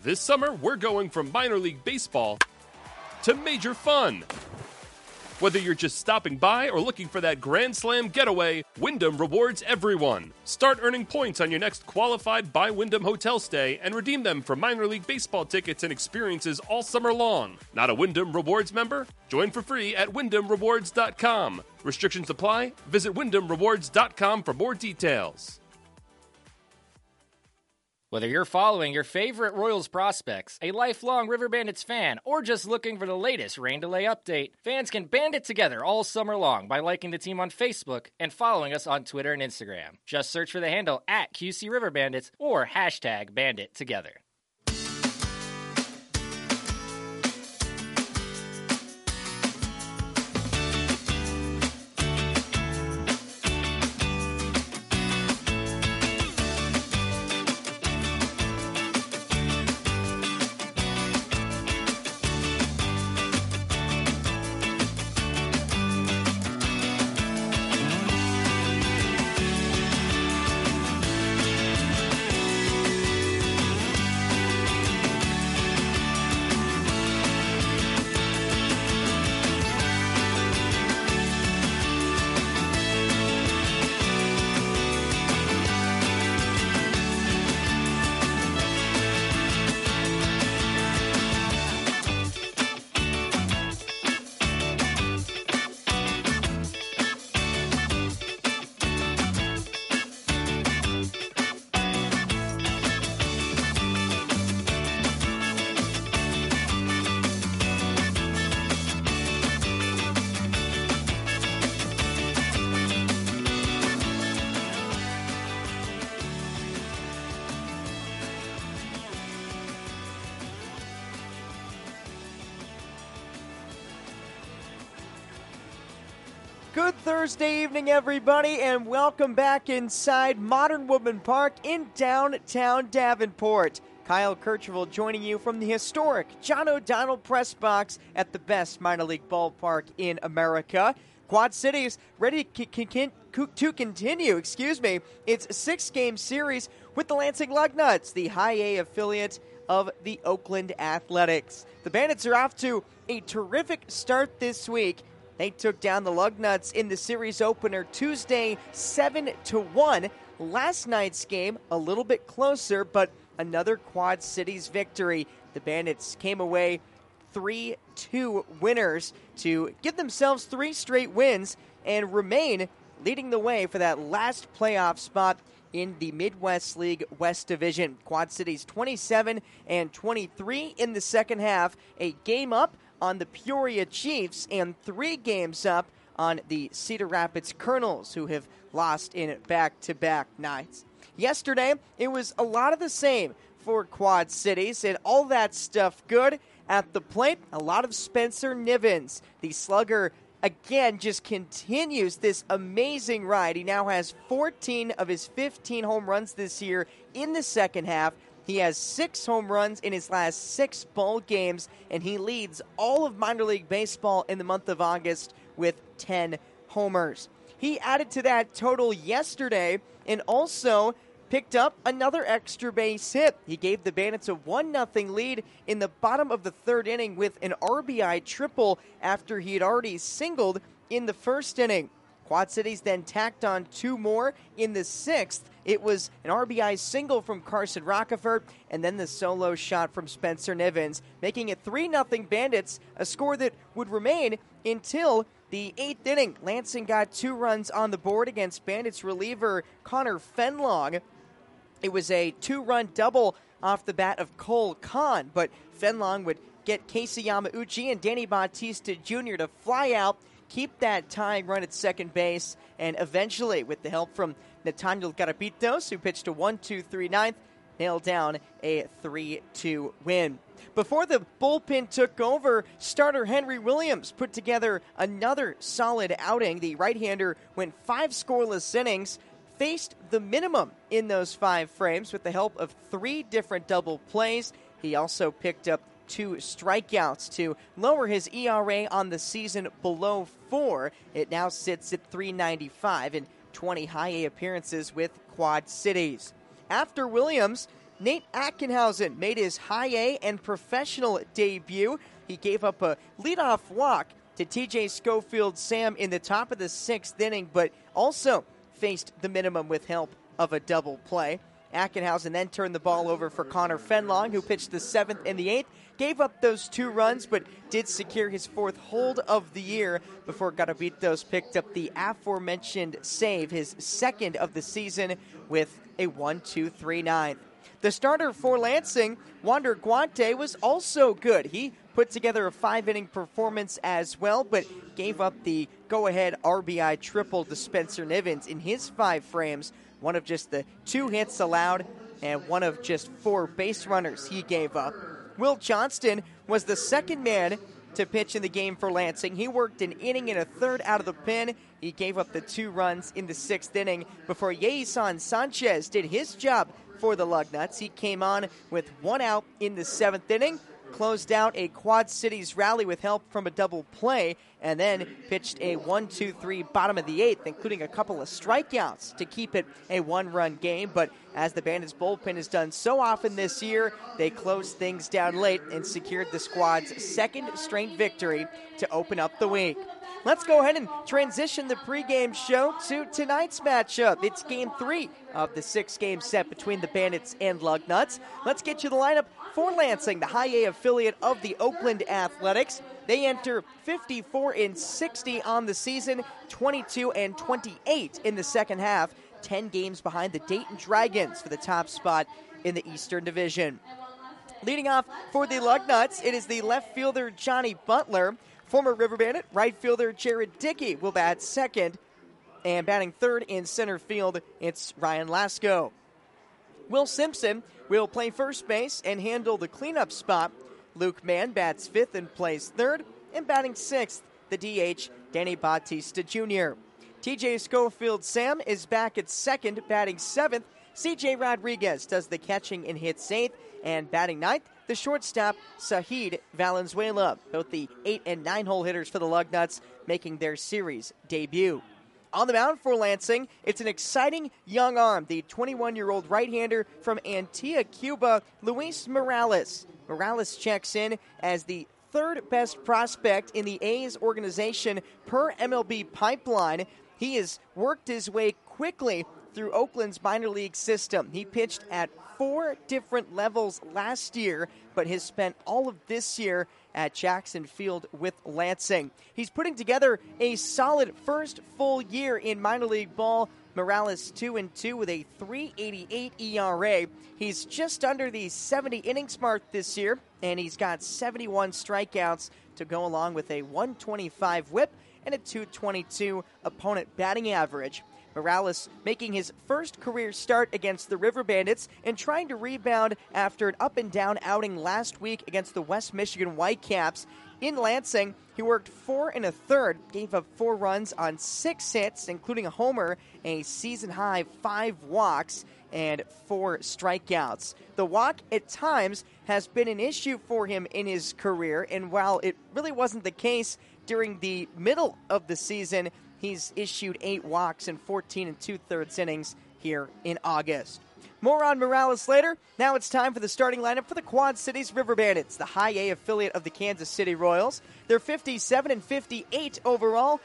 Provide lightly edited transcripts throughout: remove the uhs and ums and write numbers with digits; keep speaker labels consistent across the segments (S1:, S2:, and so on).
S1: This summer, we're going from minor league baseball to major fun. Whether you're just stopping by or looking for that Grand Slam getaway, Wyndham rewards everyone. Start earning points on your next qualified by Wyndham hotel stay and redeem them for minor league baseball tickets and experiences all summer long. Not a Wyndham Rewards member? Join for free at WyndhamRewards.com. Restrictions apply. Visit WyndhamRewards.com for more details.
S2: Whether you're following your favorite Royals prospects, a lifelong River Bandits fan, or just looking for the latest rain delay update, fans can band it together all summer long by liking the team on Facebook and following us on Twitter and Instagram. Just search for the handle at QC River Bandits or hashtag #BanditTogether.
S3: Good Thursday evening, everybody, and welcome back inside Modern Woodman Park in downtown Davenport. Kyle Kercheval joining you from the historic John O'Donnell Press Box at the best minor league ballpark in America. Quad Cities ready to continue, its 6-game series with the Lansing Lugnuts, the High A affiliate of the Oakland Athletics. The Bandits are off to a terrific start this week. They took down the Lugnuts in the series opener Tuesday 7-1. Last night's game a little bit closer, but another Quad Cities victory. The Bandits came away 3-2 winners to give themselves 3 straight wins and remain leading the way for that last playoff spot in the Midwest League West Division. Quad Cities 27-23 in the second half, a game up on the Peoria Chiefs and 3 games up on the Cedar Rapids Colonels, who have lost in back-to-back nights. Yesterday, it was a lot of the same for Quad Cities, and all that stuff good. At the plate, a lot of Spencer Nivens. The slugger, again, just continues this amazing ride. He now has 14 of his 15 home runs this year in the second half. He has 6 home runs in his last 6 ball games, and he leads all of minor league baseball in the month of August with 10 homers. He added to that total yesterday and also picked up another extra base hit. He gave the Bandits a 1-0 lead in the bottom of the third inning with an RBI triple after he had already singled in the first inning. Quad Cities then tacked on 2 more in the 6th. It was an RBI single from Carson Rockefort and then the solo shot from Spencer Nivens, making it 3-0 Bandits, a score that would remain until the 8th inning. Lansing got 2 runs on the board against Bandits reliever Connor Fenlong. It was a 2-run double off the bat of Cole Kahn, but Fenlong would get Casey Yamauchi and Danny Bautista Jr. to fly out, keep that tying run at second base, and eventually, with the help from Nathaniel Garapitos, who pitched a 1-2-3 ninth, nailed down a 3-2 win. Before the bullpen took over, starter Henry Williams put together another solid outing. The right-hander went 5 scoreless innings, faced the minimum in those 5 frames with the help of 3 different double plays. He also picked up 2 strikeouts to lower his ERA on the season below 4. It now sits at 3.95 in 20 high A appearances with Quad Cities. After Williams, Nate Ackenhausen made his high A and professional debut. He gave up a leadoff walk to TJ Schofield Sam in the top of the 6th inning, but also faced the minimum with help of a double play. Ackenhausen then turned the ball over for Connor Fenlong, who pitched the 7th and the 8th, gave up those 2 runs, but did secure his 4th hold of the year before Garabitos picked up the aforementioned save, his 2nd of the season, with a 1-2-3 ninth. The starter for Lansing, Wander Guante, was also good. He put together a 5-inning performance as well, but gave up the go-ahead RBI triple to Spencer Nivens in his 5 frames, one of just the 2 hits allowed and one of just 4 base runners he gave up. Will Johnston was the second man to pitch in the game for Lansing. He worked an inning and a third out of the pen. He gave up the 2 runs in the 6th inning before Yeison Sanchez did his job for the Lugnuts. He came on with 1 out in the 7th inning, closed out a Quad Cities rally with help from a double play, and then pitched a 1-2-3 bottom of the 8th, including a couple of strikeouts to keep it a 1-run game. But as the Bandits bullpen has done so often this year, they closed things down late and secured the squad's 2nd straight victory to open up the week. Let's go ahead and transition the pregame show to tonight's matchup. It's Game 3 of the 6-game set between the Bandits and Lugnuts. Let's get you the lineup for Lansing, the high A affiliate of the Oakland Athletics. They enter 54-60 on the season, 22-28 in the second half, 10 games behind the Dayton Dragons for the top spot in the Eastern Division. Leading off for the Lugnuts, it is the left fielder Johnny Butler. Former River Bandit right fielder Jared Dickey will bat second, and batting third in center field, it's Ryan Lasko. Will Simpson will play first base and handle the cleanup spot. Luke Mann bats fifth and plays third, and batting sixth, the DH Danny Bautista Jr. TJ Schofield Sam is back at second, batting seventh. CJ Rodriguez does the catching and hits eighth, and batting ninth, the shortstop, Sahid Valenzuela. Both the 8 and 9 hole hitters for the Lugnuts making their series debut. On the mound for Lansing, it's an exciting young arm, the 21-year-old right-hander from Antigua, Cuba, Luis Morales. Morales checks in as the third best prospect in the A's organization per MLB Pipeline. He has worked his way quickly through Oakland's minor league system. He pitched at 4 different levels last year, but has spent all of this year at Jackson Field with Lansing. He's putting together a solid first full year in minor league ball. Morales 2-2 with a 3.88 ERA. He's just under the 70 innings mark this year, and he's got 71 strikeouts to go along with a 125 whip and a 222 opponent batting average. Morales making his first career start against the River Bandits and trying to rebound after an up-and-down outing last week against the West Michigan Whitecaps. In Lansing, he worked 4 1/3, gave up 4 runs on 6 hits, including a homer, a season-high 5 walks, and 4 strikeouts. The walk, at times, has been an issue for him in his career, and while it really wasn't the case during the middle of the season, he's issued 8 walks in 14 2/3 innings here in August. More on Morales later. Now it's time for the starting lineup for the Quad Cities River Bandits, the high A affiliate of the Kansas City Royals. They're 57-58 overall,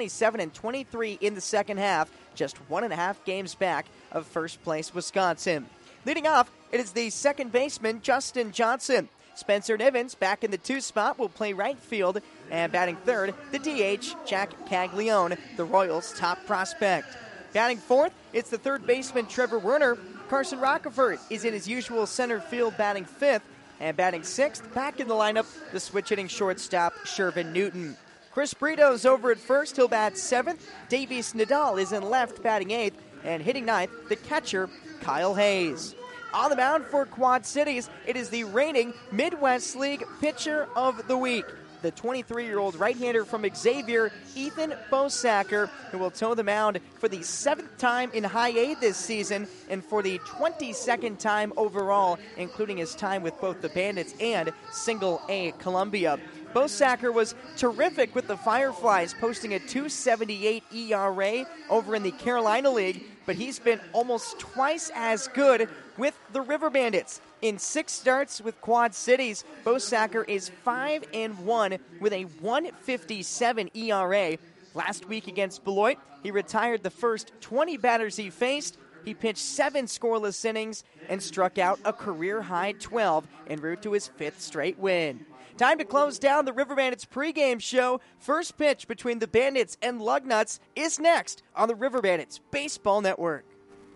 S3: 27-23 in the second half, just 1.5 games back of first place Wisconsin. Leading off, it is the second baseman Justin Johnson. Spencer Nivens, back in the 2 spot, will play right field, and batting third, the DH, Jack Caglione, the Royals' top prospect. Batting fourth, it's the third baseman Trevor Werner. Carson Rockefeller is in his usual center field, batting fifth, and batting sixth, back in the lineup, the switch-hitting shortstop Shervin Newton. Chris Brito's over at first, he'll bat seventh. Davies Nadal is in left, batting eighth, and hitting ninth, the catcher Kyle Hayes. On the mound for Quad Cities, it is the reigning Midwest League Pitcher of the Week, the 23-year-old right-hander from Xavier, Ethan Bosacker, who will toe the mound for the 7th time in High A this season and for the 22nd time overall, including his time with both the Bandits and Single A Columbia. Bosacker was terrific with the Fireflies, posting a 2.78 ERA over in the Carolina League, but he's been almost twice as good with the River Bandits. In 6 starts with Quad Cities, Bosacker is 5-1 with a 1.57 ERA. Last week against Beloit, he retired the first 20 batters he faced. He pitched 7 scoreless innings and struck out a career-high 12 en route to his 5th straight win. Time to close down the River Bandits pregame show. First pitch between the Bandits and Lugnuts is next on the River Bandits Baseball Network.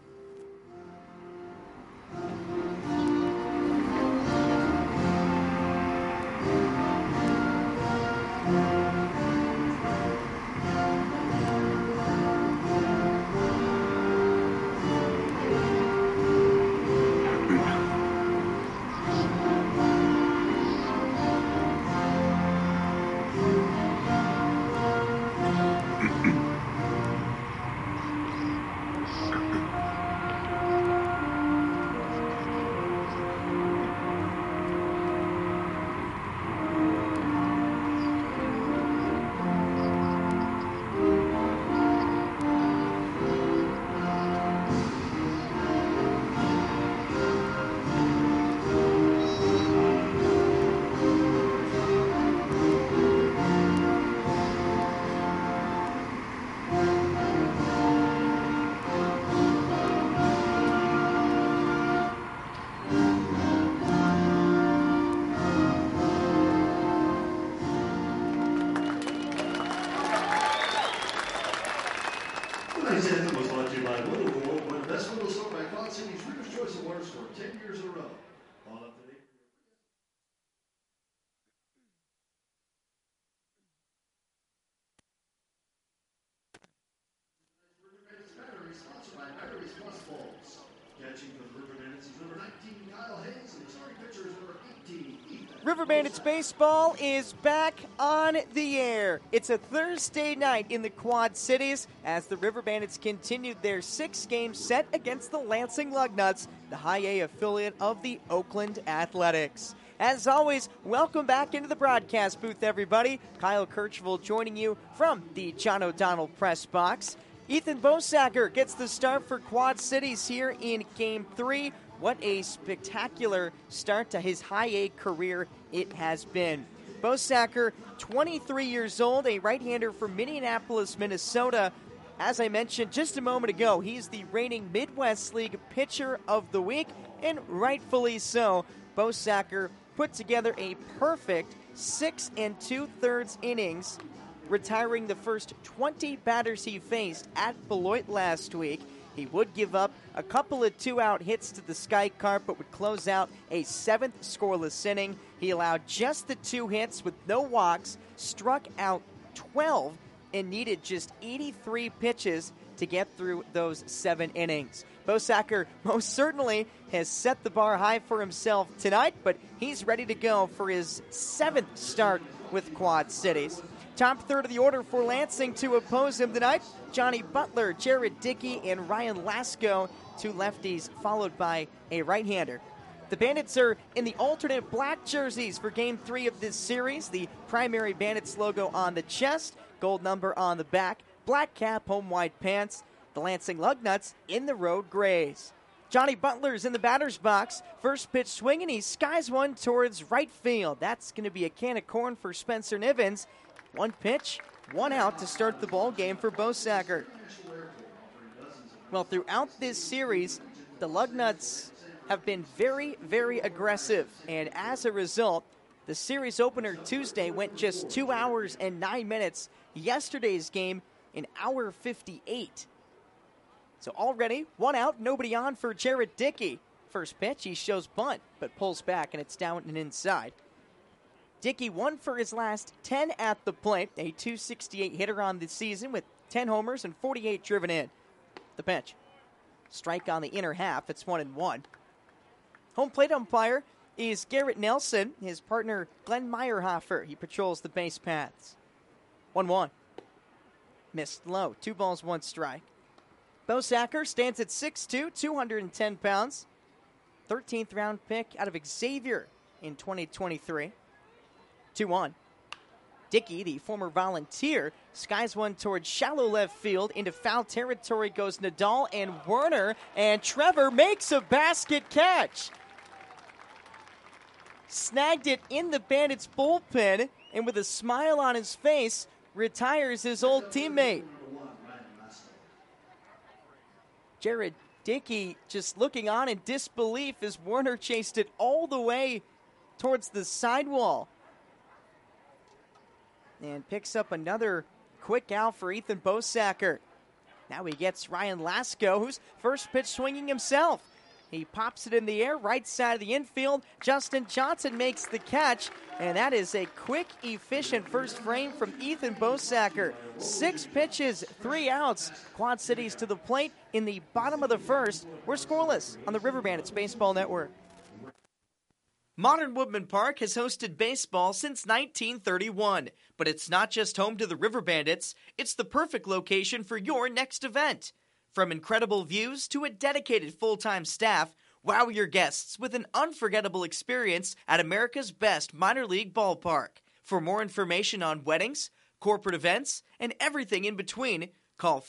S3: River Bandits Baseball is back on the air. It's a Thursday night in the Quad Cities as the River Bandits continued their 6-game set against the Lansing Lugnuts, the High A affiliate of the Oakland Athletics. As always, welcome back into the broadcast booth, everybody. Kyle Kirchville joining you from the John O'Donnell press box. Ethan Bosacker gets the start for Quad Cities here in Game 3. What a spectacular start to his High A career it has been. Bosacker, 23 years old, a right-hander from Minneapolis, Minnesota. As I mentioned just a moment ago, he's the reigning Midwest League Pitcher of the Week, and rightfully so. Bosacker put together a perfect 6 2/3 innings, retiring the first 20 batters he faced at Beloit last week. He would give up a couple of 2-out hits to the Sky Carp, but would close out a 7th scoreless inning. He allowed just the 2 hits with no walks, struck out 12, and needed just 83 pitches to get through those 7 innings. Bosacker most certainly has set the bar high for himself tonight, but he's ready to go for his 7th start with Quad Cities. Top third of the order for Lansing to oppose him tonight. Johnny Butler, Jared Dickey, and Ryan Lasko, 2 lefties, followed by a right-hander. The Bandits are in the alternate black jerseys for Game 3 of this series. The primary Bandits logo on the chest, gold number on the back, black cap, home white pants. The Lansing Lugnuts in the road grays. Johnny Butler's in the batter's box. First pitch swinging, he skies one towards right field. That's going to be a can of corn for Spencer Nivens. 1 pitch, 1 out to start the ball game for Bosacker. Well, throughout this series, the Lugnuts have been very, very aggressive. And as a result, the series opener Tuesday went just 2 hours and 9 minutes. Yesterday's game, 1 hour 58. So already 1 out, nobody on for Jared Dickey. First pitch, he shows bunt, but pulls back, and it's down and inside. Dickey 1 for his last 10 at the plate, a .268 hitter on the season with 10 homers and 48 driven in. The pitch. Strike on the inner half, it's 1-1. Home plate umpire is Garrett Nelson, his partner Glenn Meyerhofer. He patrols the base paths. 1-1. Missed low, 2 balls, 1 strike. Bosacker stands at 6'2", 210 pounds. 13th round pick out of Xavier in 2023. 2-1. Dickey, the former Volunteer, skies one towards shallow left field. Into foul territory goes Nadal and Werner, and Trevor makes a basket catch. Snagged it in the Bandits bullpen, and with a smile on his face, retires his old teammate. Jared Dickey just looking on in disbelief as Werner chased it all the way towards the sidewall. And picks up another quick out for Ethan Bosacker. Now he gets Ryan Lasko, who's first pitch swinging himself. He pops it in the air, right side of the infield. Justin Johnson makes the catch, and that is a quick, efficient first frame from Ethan Bosacker. 6 pitches, 3 outs. Quad Cities to the plate in the bottom of the first. We're scoreless on the River Bandits Baseball Network. Modern Woodman Park has hosted baseball since 1931, but it's not just home to the River Bandits, it's the perfect location for your next event. From incredible views to a dedicated full-time staff, wow your guests with an unforgettable experience at America's best minor league ballpark. For more information on weddings, corporate events, and everything in between, call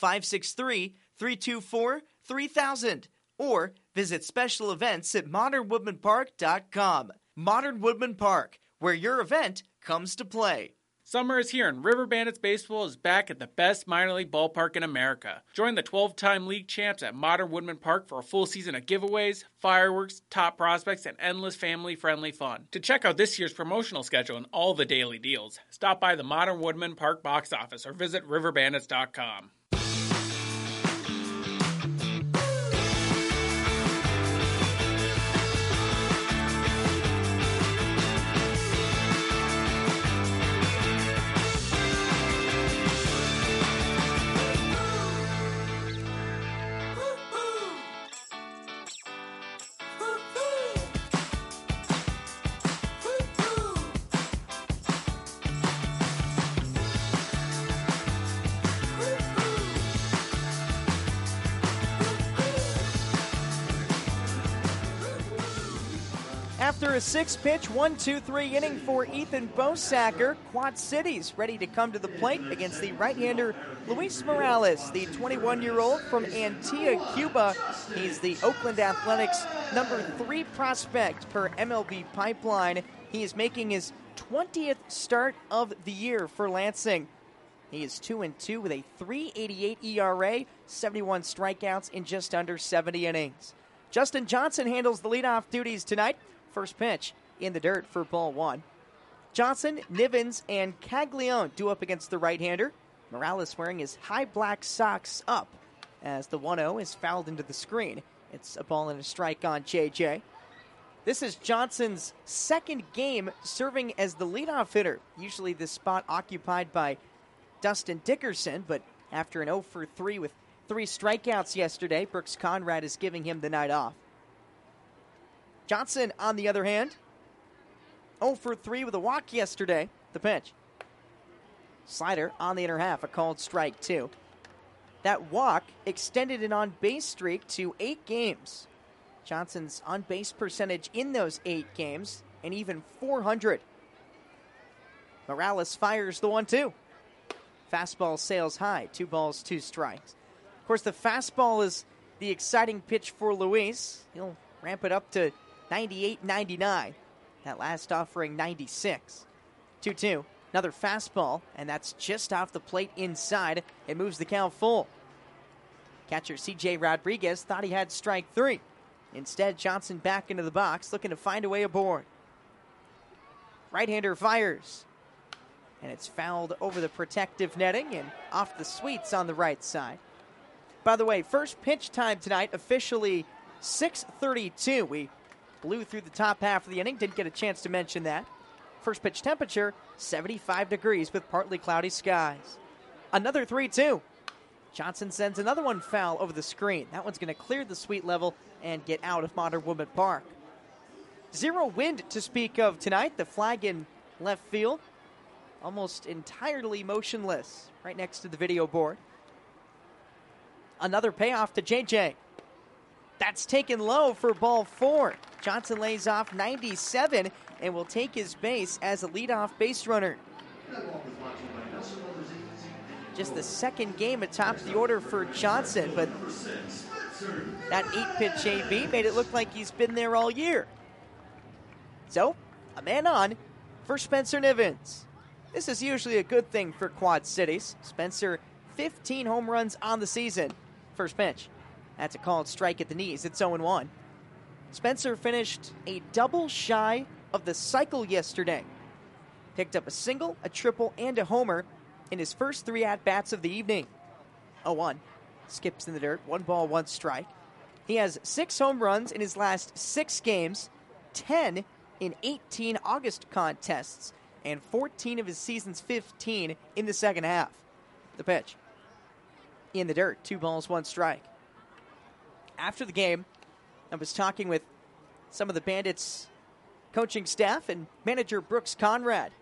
S3: 563-324-3000 or visit special events at modernwoodmanpark.com. Modern Woodman Park, where your event comes to play.
S4: Summer is here and River Bandits Baseball is back at the best minor league ballpark in America. Join the 12-time league champs at Modern Woodman Park for a full season of giveaways, fireworks, top prospects, and endless family-friendly fun. To check out this year's promotional schedule and all the daily deals, stop by the Modern Woodman Park box office or visit riverbandits.com.
S3: After a 6-pitch, 1-2-3 inning for Ethan Bosacker, Quad Cities ready to come to the plate against the right-hander Luis Morales, the 21-year-old from Antioquia, Cuba. He's the Oakland Athletics' number 3 prospect per MLB Pipeline. He is making his 20th start of the year for Lansing. He is 2-2 with a 3.88 ERA, 71 strikeouts in just under 70 innings. Justin Johnson handles the leadoff duties tonight. First pitch in the dirt for ball 1. Johnson, Nivens, and Caglione due up against the right-hander. Morales wearing his high black socks up as the 1-0 is fouled into the screen. It's a ball and a strike on JJ. This is Johnson's second game serving as the leadoff hitter. Usually this spot occupied by Dustin Dickerson, but after an 0-for-3 with 3 strikeouts yesterday, Brooks Conrad is giving him the night off. Johnson, on the other hand, 0-for-3 with a walk yesterday. The pitch. Slider on the inner half, a called strike 2. That walk extended an on-base streak to 8 games. Johnson's on-base percentage in those 8 games, and even 400. Morales fires the 1-2. Fastball sails high, 2 balls, 2 strikes. Of course, the fastball is the exciting pitch for Luis. He'll ramp it up to 98, 99. That last offering 96. 2-2. Another fastball, and that's just off the plate inside. It moves the count full. Catcher C.J. Rodriguez thought he had strike 3. Instead, Johnson back into the box, looking to find a way aboard. Right-hander fires. And it's fouled over the protective netting and off the sweets on the right side. By the way, first pitch time tonight, officially 6:32. We blew through the top half of the inning. Didn't get a chance to mention that. First pitch temperature, 75 degrees with partly cloudy skies. Another 3-2. Johnson sends another one foul over the screen. That one's going to clear the sweet level and get out of Modern Woodman Park. 0 wind to speak of tonight. The flag in left field, almost entirely motionless, right next to the video board. Another payoff to JJ. That's taken low for ball 4. Johnson lays off 97 and will take his base as a leadoff base runner. just the second game atop the order for Johnson, but that 8-pitch AB made it look like he's been there all year. So, a man on for Spencer Nivens. This is usually a good thing for Quad Cities. Spencer, 15 home runs on the season. First pitch. That's a called strike at the knees. It's 0-1. Spencer finished a double shy of the cycle yesterday. Picked up a single, a triple, and a homer in his first 3 at-bats of the evening. 0-1. Skips in the dirt. 1 ball, 1 strike. He has 6 home runs in his last 6 games, 10 in 18 August contests, and 14 of his season's 15 in the second half. The pitch. In the dirt. 2 balls, 1 strike. After the game, I was talking with some of the Bandits coaching staff and manager Brooks Conrad.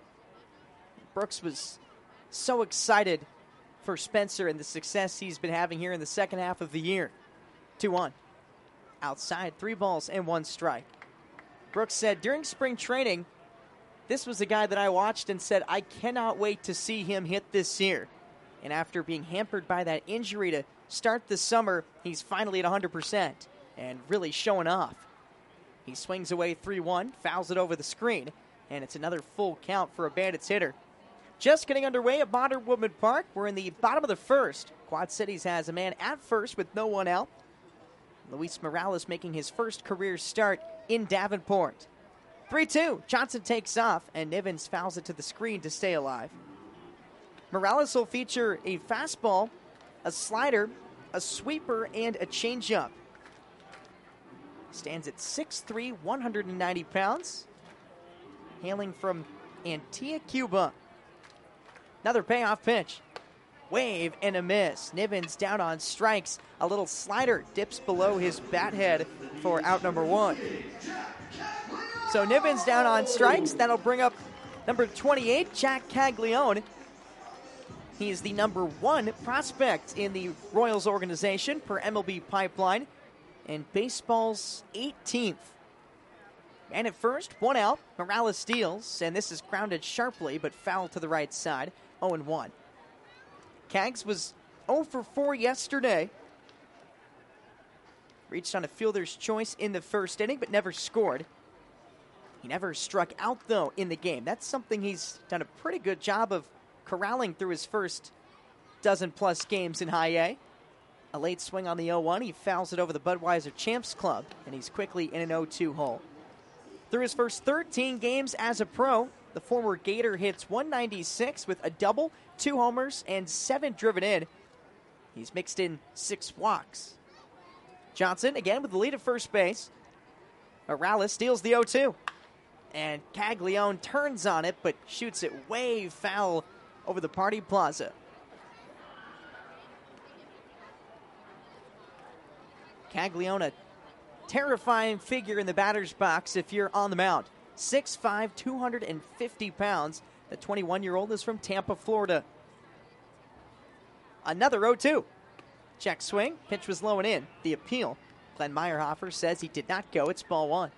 S3: Brooks was so excited for Spencer and the success he's been having here in the second half of the year. 2-1. Outside, 3 balls and 1 strike. Brooks said during spring training, this was a guy that I watched and said, I cannot wait to see him hit this year. And after being hampered by that injury to start the summer, he's finally at 100% and really showing off. He swings away 3-1, fouls it over the screen, and it's another full count for a Bandits hitter. Just getting underway at Modern Woodman Park. We're in the bottom of the first. Quad Cities has a man at first with no one out. Luis Morales making his first career start in Davenport. 3-2. Johnson takes off, and Nivens fouls it to the screen to stay alive. Morales will feature a fastball, a slider, a sweeper, and a changeup. Stands at 6'3", 190 pounds. Hailing from Antigua, Cuba. Another payoff pitch. Wave and a miss. Nivens down on strikes. A little slider dips below his bat head for out number 1. So Nivens down on strikes. That'll bring up number 28, Jack Caglione. He is the number 1 prospect in the Royals organization per MLB Pipeline and baseball's 18th. And at first, 1 out. Morales steals, and this is grounded sharply but fouled to the right side. 0-1. Cags was 0 for 4 yesterday. Reached on a fielder's choice in the first inning, but never scored. He never struck out, though, in the game. That's something he's done a pretty good job of corralling through his first dozen-plus games in High A. A late swing on the 0-1. He fouls it over the Budweiser Champs Club, and he's quickly in an 0-2 hole. Through his first 13 games as a pro, the former Gator hits 196 with a double, 2 homers, and 7 driven in. He's mixed in 6 walks. Johnson, again with the lead at first base. Morales steals the 0-2. And Caglione turns on it, but shoots it way foul over the party plaza. Caglione, a terrifying figure in the batter's box if you're on the mound. 6'5", 250 pounds. The 21-year-old is from Tampa, Florida. Another 0-2. Check swing. Pitch was low and in. The appeal. Glenn Meyerhofer says he did not go. It's ball 1.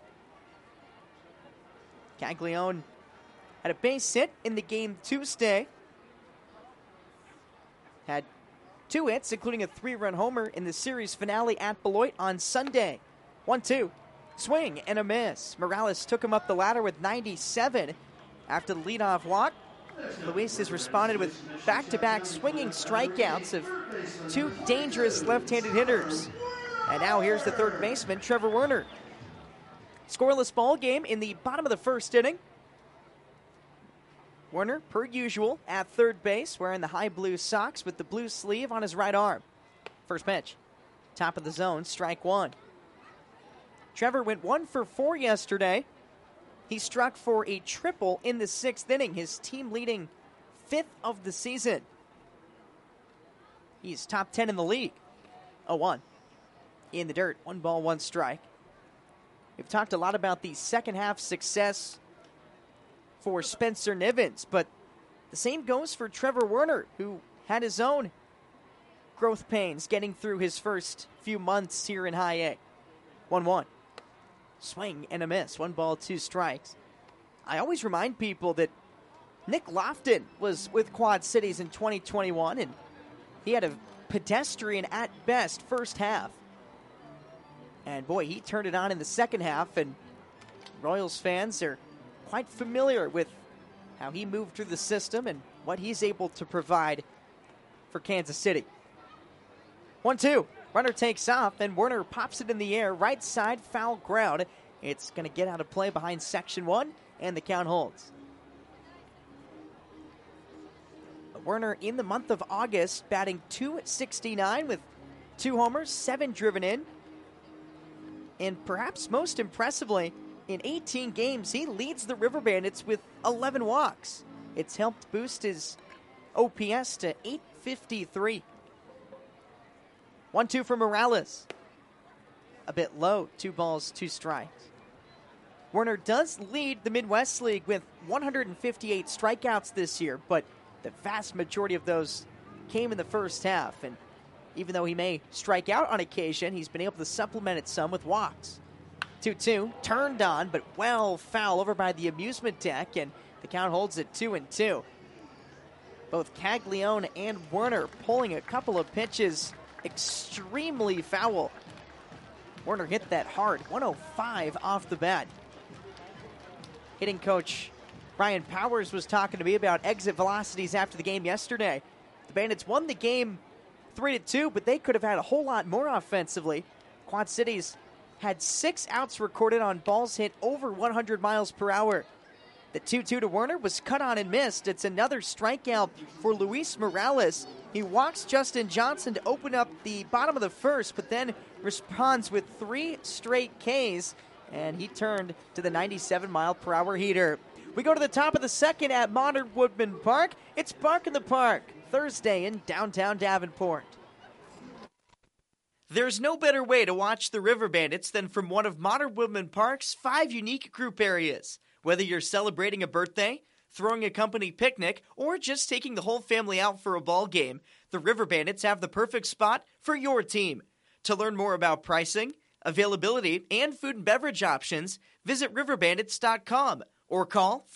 S3: Caglione had a base hit in the game Tuesday. Had 2 hits, including a 3-run homer in the series finale at Beloit on Sunday. 1-2. Swing and a miss. Morales took him up the ladder with 97 after the leadoff walk. Luis has responded with back-to-back swinging strikeouts of 2 dangerous left-handed hitters. And now here's the third baseman, Trevor Werner. Scoreless ball game in the bottom of the first inning. Werner, per usual, at third base, wearing the high blue socks with the blue sleeve on his right arm. First pitch. Top of the zone, strike 1. Trevor went 1 for 4 yesterday. He struck for a triple in the 6th inning, his team-leading 5th of the season. He's top 10 in the league. 0-1. In the dirt, 1 ball, 1 strike. We've talked a lot about the second-half success for Spencer Nivens, but the same goes for Trevor Werner, who had his own growth pains getting through his first few months here in High A. 1-1. Swing and a miss. 1 ball, 2 strikes. I always remind people that Nick Lofton was with Quad Cities in 2021, and he had a pedestrian at best first half. And boy, he turned it on in the second half, and Royals fans are quite familiar with how he moved through the system and what he's able to provide for Kansas City. 1-2. Runner takes off, and Werner pops it in the air, right side, foul ground. It's going to get out of play behind section 1, and the count holds. Werner in the month of August batting .269 with 2 homers, 7 driven in. And perhaps most impressively, in 18 games, he leads the River Bandits with 11 walks. It's helped boost his OPS to .853. 1-2 for Morales. A bit low, 2 balls, 2 strikes. Werner does lead the Midwest League with 158 strikeouts this year, but the vast majority of those came in the first half. And even though he may strike out on occasion, he's been able to supplement it some with walks. 2-2, turned on, but well foul over by the amusement deck, and the count holds at 2-2. Both Caglione and Werner pulling a couple of pitches extremely foul. Werner hit that hard, 105 off the bat. Hitting coach Brian Powers was talking to me about exit velocities after the game yesterday. The Bandits won the game 3-2, but they could have had a whole lot more offensively. Quad Cities had 6 outs recorded on balls hit over 100 miles per hour. The 2-2 to Werner was cut on and missed. It's another strikeout for Luis Morales. He walks Justin Johnson to open up the bottom of the first, but then responds with 3 straight Ks, and he turned to the 97-mile-per-hour heater. We go to the top of the second at Modern Woodman Park. It's Bark in the Park, Thursday in downtown Davenport. There's no better way to watch the River Bandits than from one of Modern Woodman Park's 5 unique group areas. Whether you're celebrating a birthday, throwing a company picnic, or just taking the whole family out for a ball game, the River Bandits have the perfect spot for your team. To learn more about pricing, availability, and food and beverage options, visit riverbandits.com or call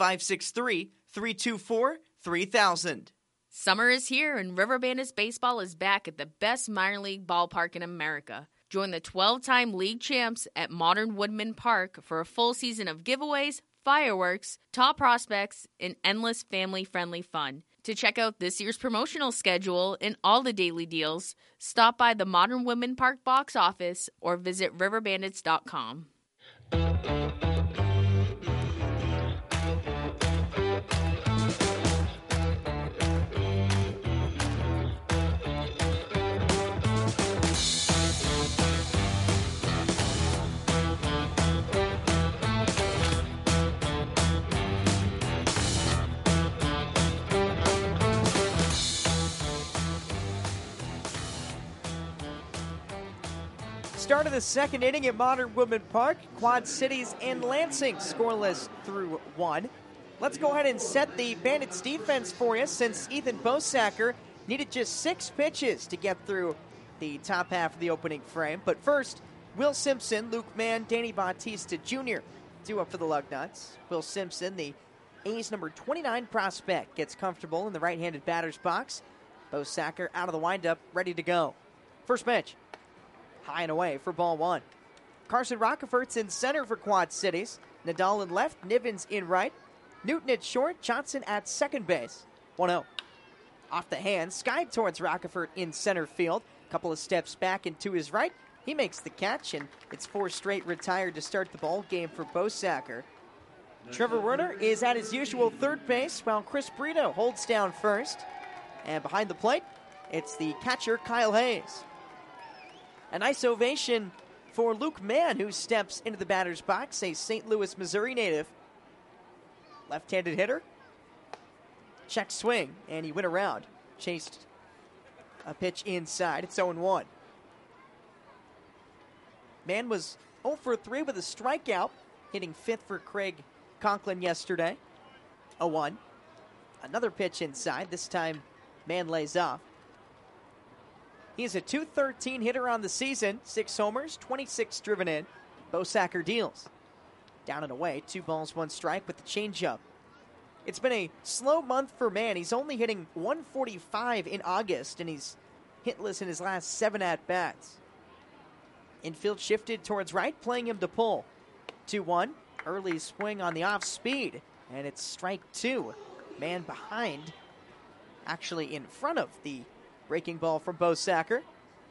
S3: 563-324-3000.
S5: Summer is here, and River Bandits baseball is back at the best minor league ballpark in America. Join the 12-time league champs at Modern Woodman Park for a full season of giveaways, fireworks, top prospects, and endless family-friendly fun. To check out this year's promotional schedule and all the daily deals, stop by the Modern Woodman Park box office or visit riverbandits.com.
S3: Start of the second inning at Modern Woodman Park. Quad Cities and Lansing scoreless through 1. Let's go ahead and set the Bandits defense for you, since Ethan Bosacker needed just 6 pitches to get through the top half of the opening frame. But first, Will Simpson, Luke Mann, Danny Bautista Jr. due up for the Lugnuts. Will Simpson, the A's number 29 prospect, gets comfortable in the right-handed batter's box. Bosacker out of the windup, ready to go. First pitch. High and away for ball 1. Carson Rockefeller's in center for Quad Cities. Nadal in left, Nivens in right. Newton at short, Johnson at second base. 1-0. Off the hand, skied towards Rockefeller in center field. Couple of steps back and to his right. He makes the catch, and it's 4 straight retired to start the ball game for Bosacker. Trevor Werner is at his usual third base, while Chris Brito holds down first. And behind the plate, it's the catcher, Kyle Hayes. A nice ovation for Luke Mann, who steps into the batter's box, a St. Louis, Missouri native. Left-handed hitter. Check swing, and he went around. Chased a pitch inside. It's 0-1. Mann was 0 for 3 with a strikeout, hitting 5th for Craig Conklin yesterday. 0-1. Another pitch inside. This time, Mann lays off. He's a .213 hitter on the season, 6 homers, 26 driven in. Bosacker deals. Down and away, 2 balls, 1 strike with the changeup. It's been a slow month for Mann. He's only hitting 145 in August, and he's hitless in his last 7 at-bats. Infield shifted towards right, playing him to pull. 2-1, early swing on the off-speed, and it's strike 2. Mann behind, actually in front of the breaking ball from Bo Sacker.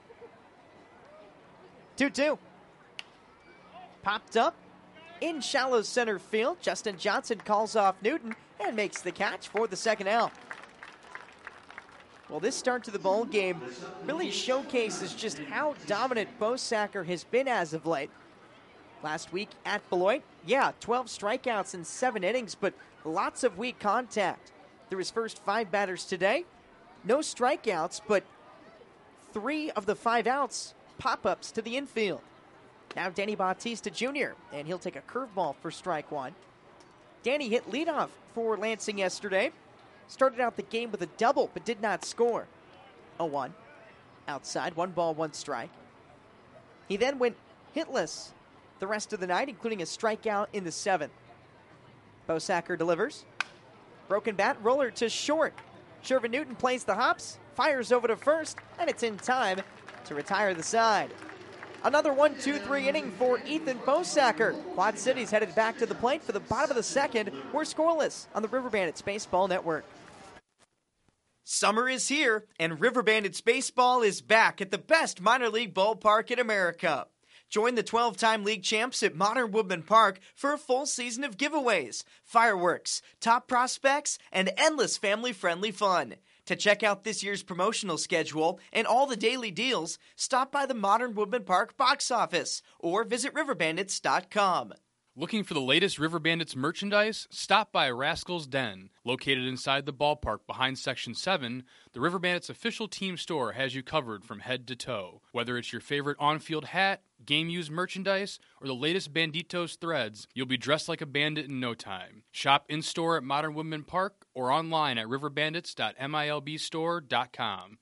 S3: 2-2. Popped up in shallow center field. Justin Johnson calls off Newton and makes the catch for the second out. Well, this start to the ball game really showcases just how dominant Bo Sacker has been as of late. Last week at Beloit, 12 strikeouts in 7 innings, but lots of weak contact. Through his first 5 batters today, no strikeouts, but 3 of the 5 outs, pop-ups to the infield. Now Danny Bautista Jr., and he'll take a curveball for strike 1. Danny hit leadoff for Lansing yesterday. Started out the game with a double, but did not score. 0-1. Outside, 1 ball, 1 strike. He then went hitless the rest of the night, including a strikeout in the 7th. Bo Sacker delivers. Broken bat, roller to short. Shervin Newton plays the hops, fires over to first, and it's in time to retire the side. Another 1-2-3 inning for Ethan Bo Sacker. Quad Cities headed back to the plate for the bottom of the second. We're scoreless on the River Bandits Baseball Network. Summer is here, and River Bandits Baseball is back at the best minor league ballpark in America. Join the 12-time league champs at Modern Woodman Park for a full season of giveaways, fireworks, top prospects, and endless family-friendly fun. To check out this year's promotional schedule and all the daily deals, stop by the Modern Woodman Park box office or visit riverbandits.com.
S6: Looking for the latest River Bandits merchandise? Stop by Rascal's Den. Located inside the ballpark behind Section 7, the River Bandits official team store has you covered from head to toe. Whether it's your favorite on-field hat, game-used merchandise, or the latest Banditos threads, you'll be dressed like a bandit in no time. Shop in-store at Modern Woodman Park or online at riverbandits.milbstore.com.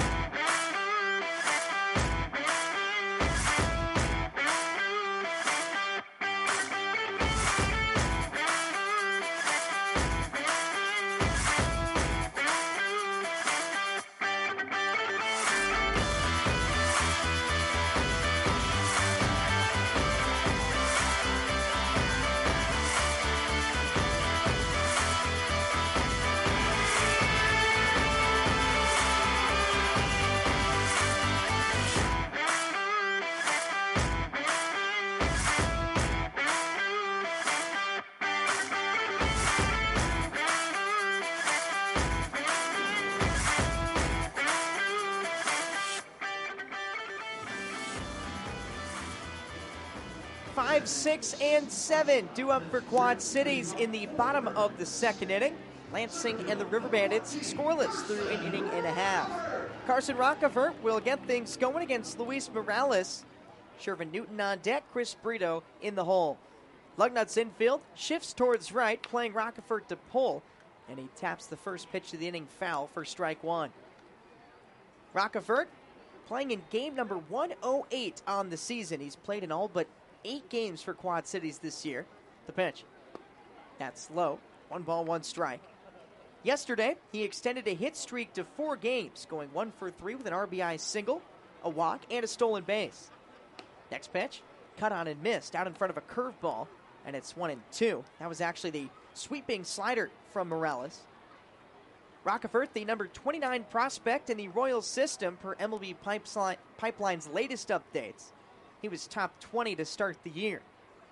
S3: Five, 6, and 7 due up for Quad Cities in the bottom of the second inning. Lansing and the River Bandits scoreless through an inning and a half. Carson Rockefeller will get things going against Luis Morales. Shervin Newton on deck, Chris Brito in the hole. Lugnut's infield shifts towards right, playing Rockefeller to pull, and he taps the first pitch of the inning foul for strike 1. Rockefeller playing in game number 108 on the season. He's played in all but 8 games for Quad Cities this year. The pitch. That's low. 1 ball, 1 strike. Yesterday, he extended a hit streak to 4 games, going 1 for 3 with an RBI single, a walk, and a stolen base. Next pitch, cut on and missed out in front of a curveball, and it's 1-2. That was actually the sweeping slider from Morales. Rockefeller, the number 29 prospect in the Royals system per MLB Pipeline's latest updates. He was top 20 to start the year.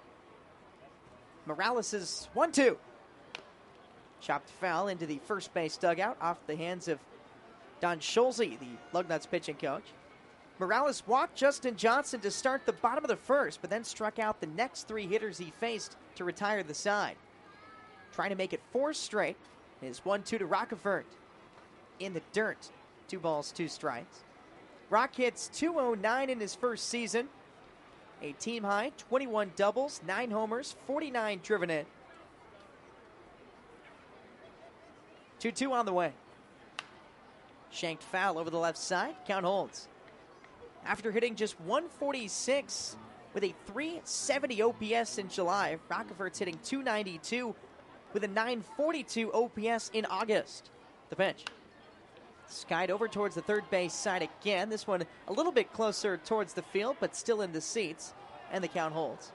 S3: Morales is 1-2. Chopped foul into the first base dugout off the hands of Don Schulze, the Lugnuts pitching coach. Morales walked Justin Johnson to start the bottom of the first, but then struck out the next 3 hitters he faced to retire the side. Trying to make it 4 straight. It is 1-2 to Rockefeller. In the dirt. 2 balls, 2 strikes. Rock hits .209 in his first season. A team high, 21 doubles, 9 homers, 49 driven in. 2-2 on the way. Shanked foul over the left side. Count holds. After hitting just 146 with a .370 OPS in July, Rockefeller's hitting .292 with a .942 OPS in August. The pitch. Skied over towards the third base side again. This one a little bit closer towards the field, but still in the seats. And the count holds.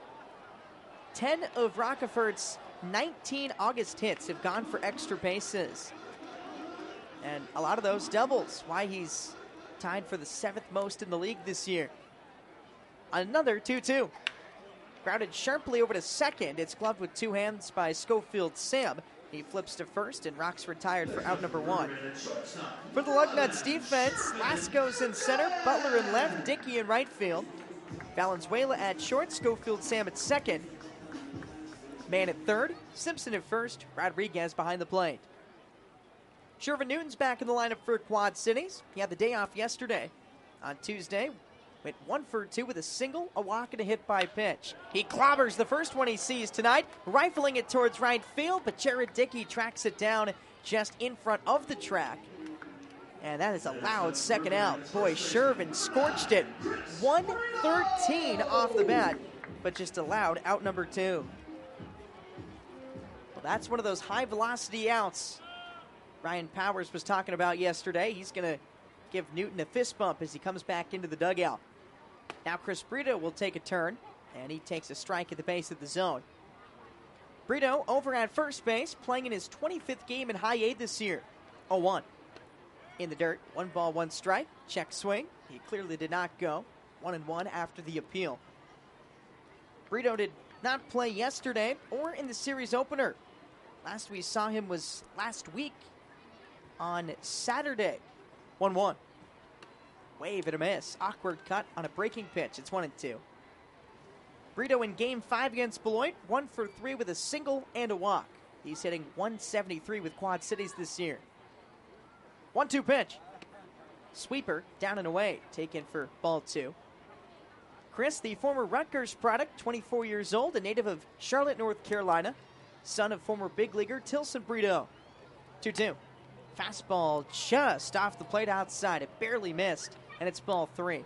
S3: 10 of Rockefeller's 19 August hits have gone for extra bases. And a lot of those doubles. Why he's tied for the 7th most in the league this year. Another 2-2. Grounded sharply over to second. It's gloved with two hands by Schofield Sam. He flips to first, and Rocks retired for out number 1. For the Lugnuts defense, Lasco's in center, Butler in left, Dickey in right field. Valenzuela at short, Schofield Sam at second. Man at third, Simpson at first, Rodriguez behind the plate. Shervin Newton's back in the lineup for Quad Cities. He had the day off yesterday. On Tuesday, went 1 for 2 with a single, a walk, and a hit by pitch. He clobbers the first one he sees tonight, rifling it towards right field, but Jared Dickey tracks it down just in front of the track. And that is a loud second out. Boy, Shervin scorched it. 113 off the bat, but just allowed out number 2. Well, that's one of those high-velocity outs Ryan Powers was talking about yesterday. He's going to give Newton a fist bump as he comes back into the dugout. Now Chris Brito will take a turn, and he takes a strike at the base of the zone. Brito over at first base, playing in his 25th game in high A this year. 0-1. In the dirt, 1 ball, 1 strike. Check swing. He clearly did not go. 1-1 after the appeal. Brito did not play yesterday or in the series opener. Last we saw him was last week on Saturday. 1-1. Wave and a miss. Awkward cut on a breaking pitch. It's 1-2. Brito in Game 5 against Beloit, 1 for 3 with a single and a walk. He's hitting .173 with Quad Cities this year. 1-2 pitch. Sweeper down and away. Taken for ball 2. Chris, the former Rutgers product, 24 years old, a native of Charlotte, North Carolina, son of former big leaguer Tilson Brito. 2-2. Fastball just off the plate outside. It barely missed, and it's ball 3.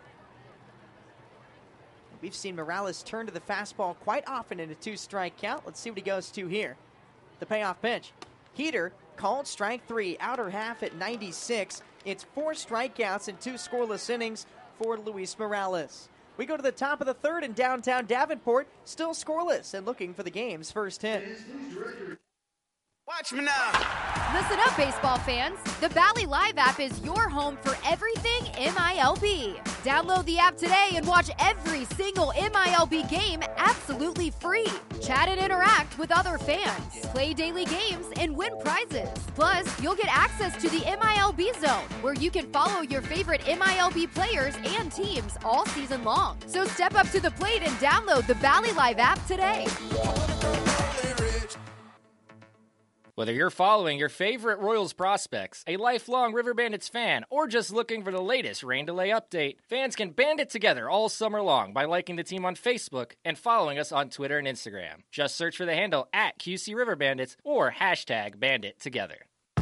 S3: We've seen Morales turn to the fastball quite often in a 2-strike count. Let's see what he goes to here. The payoff pitch. Heater called strike 3, outer half at 96. It's 4 strikeouts and 2 scoreless innings for Luis Morales. We go to the top of the third in downtown Davenport, still scoreless and looking for the game's first hit.
S7: Watch me now.
S8: Listen up, baseball fans. The Bally Live app is your home for everything MILB. Download the app today and watch every single MILB game absolutely free. Chat and interact with other fans. Play daily games and win prizes. Plus, you'll get access to the MILB Zone, where you can follow your favorite MILB players and teams all season long. So step up to the plate and download the Bally Live app today.
S2: Whether you're following your favorite Royals prospects, a lifelong River Bandits fan, or just looking for the latest rain delay update, fans can band it together all summer long by liking the team on Facebook and following us on Twitter and Instagram. Just search for the handle @QC River Bandits or #BanditTogether.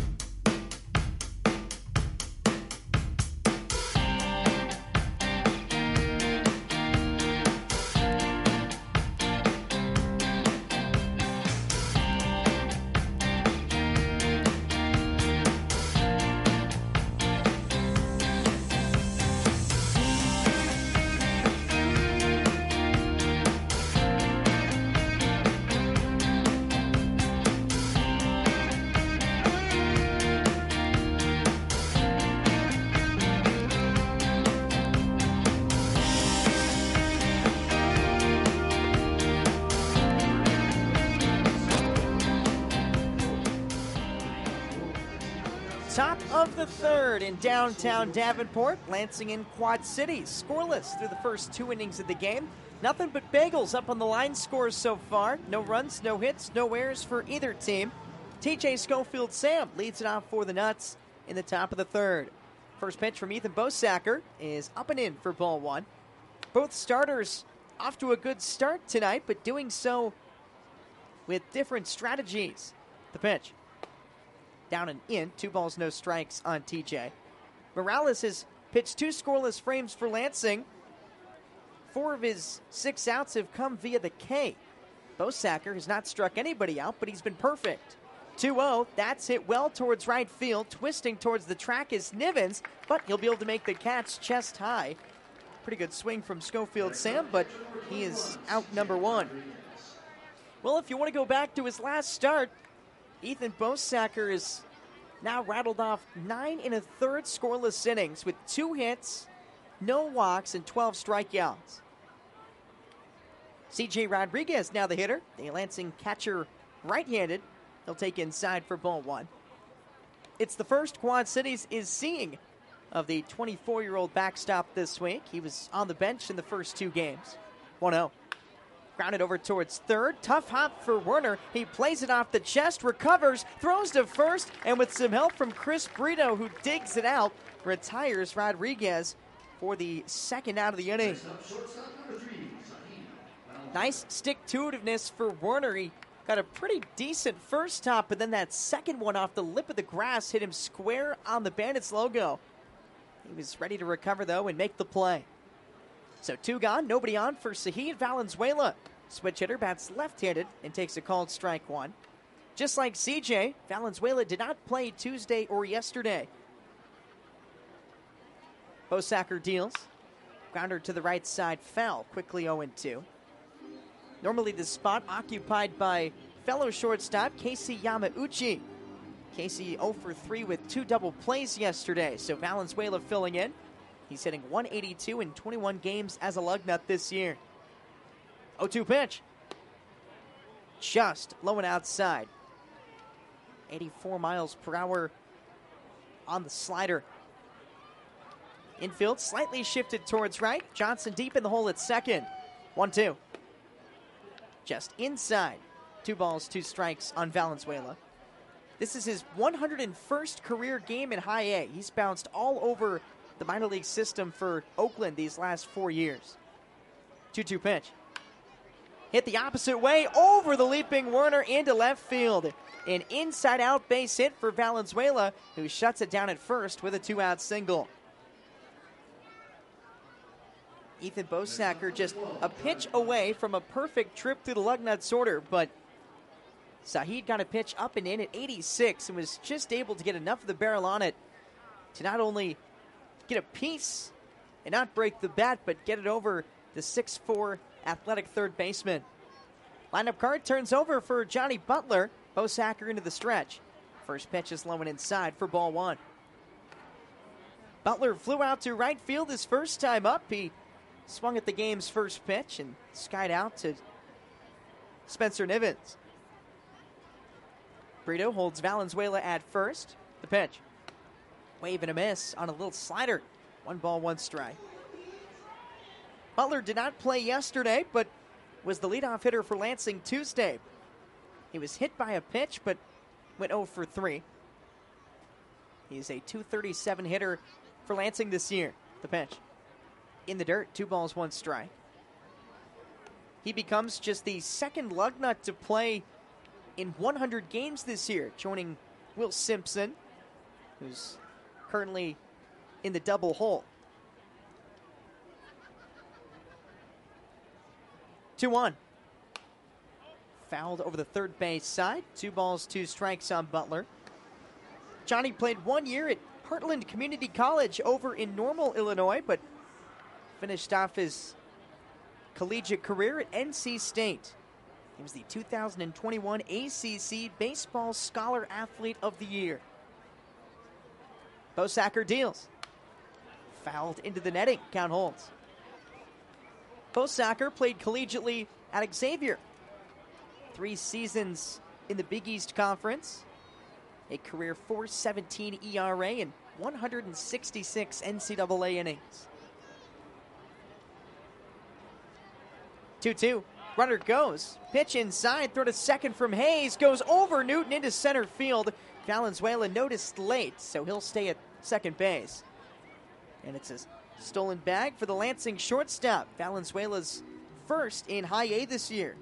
S3: Top of the third in downtown Davenport. Lansing and Quad Cities scoreless through the first 2 innings of the game. Nothing but bagels up on the line scores so far. No runs, no hits, no errors for either team. TJ Schofield Sam leads it off for the Nuts in the top of the third. First pitch from Ethan Bosacker is up and in for ball 1. Both starters off to a good start tonight, but doing so with different strategies. The pitch. Down and in, 2 balls, no strikes on TJ. Morales has pitched 2 scoreless frames for Lansing. 4 of his 6 outs have come via the K. Bosacker has not struck anybody out, but he's been perfect. 2-0, that's hit well towards right field. Twisting towards the track is Nivens, but he'll be able to make the catch chest high. Pretty good swing from Schofield Sam, but he is out number one. Well, if you want to go back to his last start, Ethan Bosacker is now rattled off 9 1/3 scoreless innings with 2 hits, no walks, and 12 strikeouts. C.J. Rodriguez now the hitter. The Lansing catcher right-handed. He'll take inside for ball one. It's the first Quad Cities is seeing of the 24-year-old backstop this week. He was on the bench in the first 2 games. 1-0. Grounded over towards third. Tough hop for Werner. He plays it off the chest, recovers, throws to first, and with some help from Chris Brito, who digs it out, retires Rodriguez for the second out of the inning. Nice stick-to-itiveness for Werner. He got a pretty decent first top, but then that second one off the lip of the grass hit him square on the Bandits logo. He was ready to recover, though, and make the play. So 2 gone, nobody on for Zahid Valenzuela. Switch hitter bats left-handed and takes a called strike one. Just like CJ, Valenzuela did not play Tuesday or yesterday. Bosacker deals. Grounder to the right side, foul, quickly 0-2. Normally the spot occupied by fellow shortstop Casey Yamauchi. Casey 0 for 3 with 2 double plays yesterday, so Valenzuela filling in. He's hitting .182 in 21 games as a Lugnut this year. 0-2 pitch. Just low and outside. 84 miles per hour on the slider. Infield slightly shifted towards right. Johnson deep in the hole at second. 1-2. Just inside. 2 balls, 2 strikes on Valenzuela. This is his 101st career game in high A. He's bounced all over the minor league system for Oakland these last 4 years. 2-2 pitch. Hit the opposite way over the leaping Werner into left field. An inside-out base hit for Valenzuela, who shuts it down at first with a 2-out single. Ethan Bosacker just a pitch away from a perfect trip through the Lugnut sorter, but Zahid got a pitch up and in at 86 and was just able to get enough of the barrel on it to not only get a piece and not break the bat, but get it over the 6'4" athletic third baseman. Lineup card turns over for Johnny Butler. Bosacker into the stretch. First pitch is low and inside for ball one. Butler flew out to right field his first time up. He swung at the game's first pitch and skied out to Spencer Nivens. Brito holds Valenzuela at first. The pitch. Wave and a miss on a little slider. 1 ball, 1 strike. Butler did not play yesterday, but was the leadoff hitter for Lansing Tuesday. He was hit by a pitch, but went 0 for 3. He's a .237 hitter for Lansing this year. The pitch. In the dirt, 2 balls, 1 strike. He becomes just the second Lugnut to play in 100 games this year, joining Will Simpson, who's currently in the double hole. 2-1. Fouled over the third base side. 2 balls, 2 strikes on Butler. Johnny played 1 year at Heartland Community College over in Normal, Illinois, but finished off his collegiate career at NC State. He was the 2021 ACC Baseball Scholar Athlete of the Year. Bosacker deals. Fouled into the netting. Count holds. Bosacker played collegiately at Xavier. 3 seasons in the Big East Conference. A career .417 ERA and 166 NCAA innings. 2-2. Runner goes. Pitch inside. Throw to second from Hayes. Goes over Newton into center field. Valenzuela noticed late, so he'll stay at second base. And it's a stolen bag for the Lansing shortstop. Valenzuela's first in high A this year.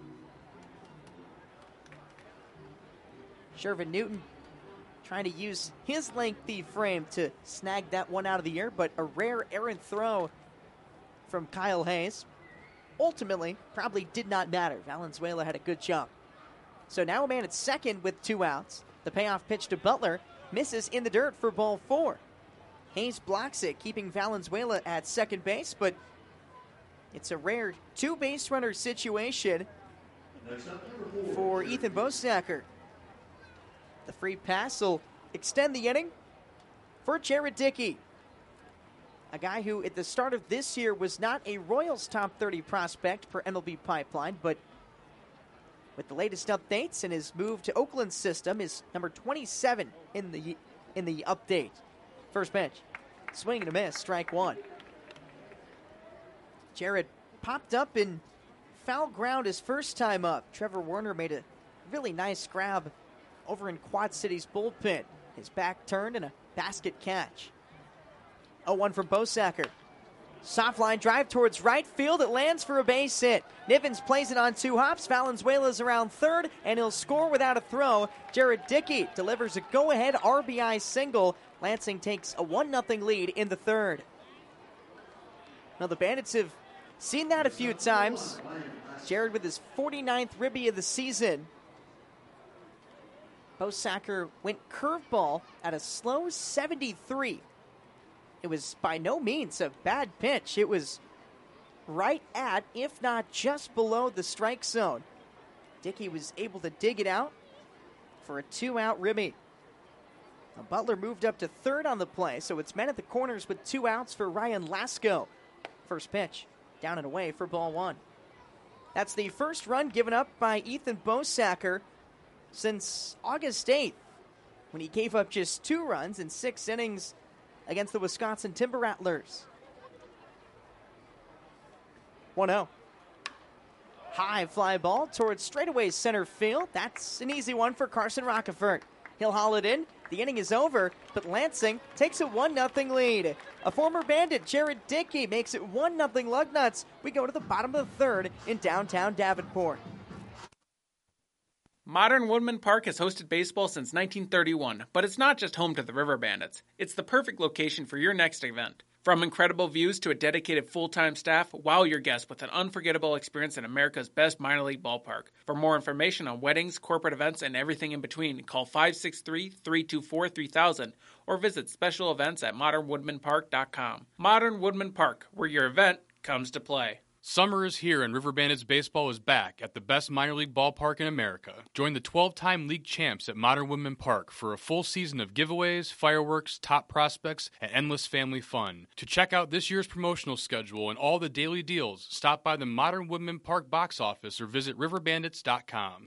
S3: Shervin Newton trying to use his lengthy frame to snag that one out of the air, but a rare errant throw from Kyle Hayes. ultimately probably did not matter. Valenzuela had a good jump. So now a man at second with 2 outs. The payoff pitch to Butler misses in the dirt for ball 4. Hayes blocks it, keeping Valenzuela at second base, but it's a rare 2 base runner situation for Ethan Bosacker. The free pass will extend the inning for Jared Dickey, a guy who at the start of this year was not a Royals top 30 prospect per MLB Pipeline, but with the latest updates and his move to Oakland's system is number 27 in the update. First pitch, swing and a miss, strike 1. Jared popped up in foul ground his first time up. Trevor Werner made a really nice grab over in Quad City's bullpen. His back turned and a basket catch. 0-1 from Bosacker. Soft line drive towards right field. It lands for a base hit. Nivens plays it on 2 hops. Valenzuela's around third, and he'll score without a throw. Jared Dickey delivers a go-ahead RBI single. Lansing takes a 1-0 lead in the third. Now the Bandits have seen that a few times. Jared with his 49th ribby of the season. Bosacker went curveball at a slow 73. It was by no means a bad pitch. It was right at, if not just below, the strike zone. Dickey was able to dig it out for a 2-out ribby. Now Butler moved up to third on the play, so it's men at the corners with 2 outs for Ryan Lasko. First pitch, down and away for ball 1. That's the first run given up by Ethan Bosacker since August 8th, when he gave up just 2 runs in 6 innings against the Wisconsin Timber Rattlers. 1-0. High fly ball towards straightaway center field. That's an easy one for Carson Rockefort. He'll haul it in. The inning is over, but Lansing takes a 1-0 lead. A former Bandit, Jared Dickey, makes it 1-0 Lugnuts. We go to the bottom of the third in downtown Davenport.
S4: Modern Woodman Park has hosted baseball since 1931, but it's not just home to the River Bandits. It's the perfect location for your next event. From incredible views to a dedicated full-time staff, wow your guests with an unforgettable experience in America's best minor league ballpark. For more information on weddings, corporate events, and everything in between, call 563-324-3000 or visit special events at modernwoodmanpark.com. Modern Woodman Park, where your event comes to play.
S6: Summer is here and River Bandits baseball is back at the best minor league ballpark in America. Join the 12-time league champs at Modern Woodman Park for a full season of giveaways, fireworks, top prospects, and endless family fun. To check out this year's promotional schedule and all the daily deals, stop by the Modern Woodman Park box office or visit riverbandits.com.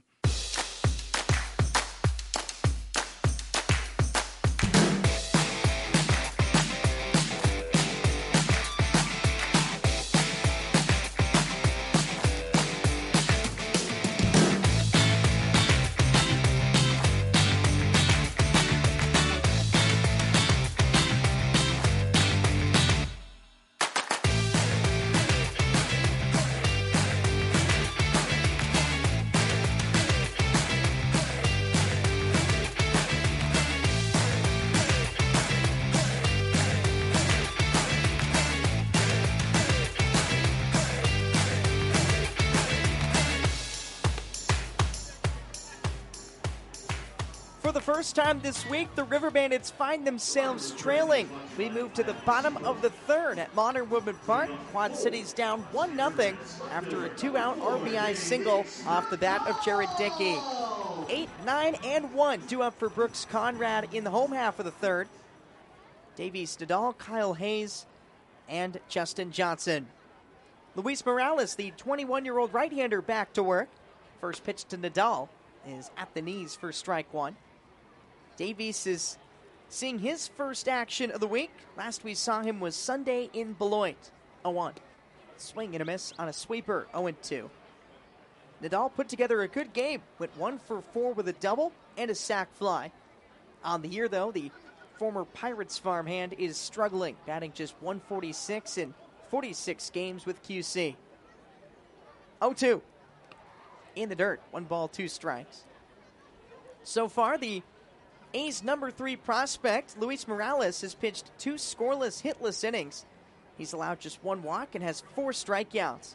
S3: For the first time this week, the River Bandits find themselves trailing. We move to the bottom of the third at Modern Woodman Park. Quad City's down 1-0 after a 2-out RBI single off the bat of Jared Dickey. 8, 9, and 1. 2 up for Brooks Conrad in the home half of the third. Davies Nadal, Kyle Hayes, and Justin Johnson. Luis Morales, the 21-year-old right-hander, back to work. First pitch to Nadal is at the knees for strike 1. Davies is seeing his first action of the week. Last we saw him was Sunday in Beloit. 0-1. Swing and a miss on a sweeper. 0-2. Nadal put together a good game. Went 1 for 4 with a double and a sac fly. On the year, though, the former Pirates farmhand is struggling, batting just 146 in 46 games with QC. 0-2. In the dirt. 1 ball, 2 strikes. So far, the A's number 3 prospect, Luis Morales, has pitched 2 scoreless, hitless innings. He's allowed just 1 walk and has 4 strikeouts.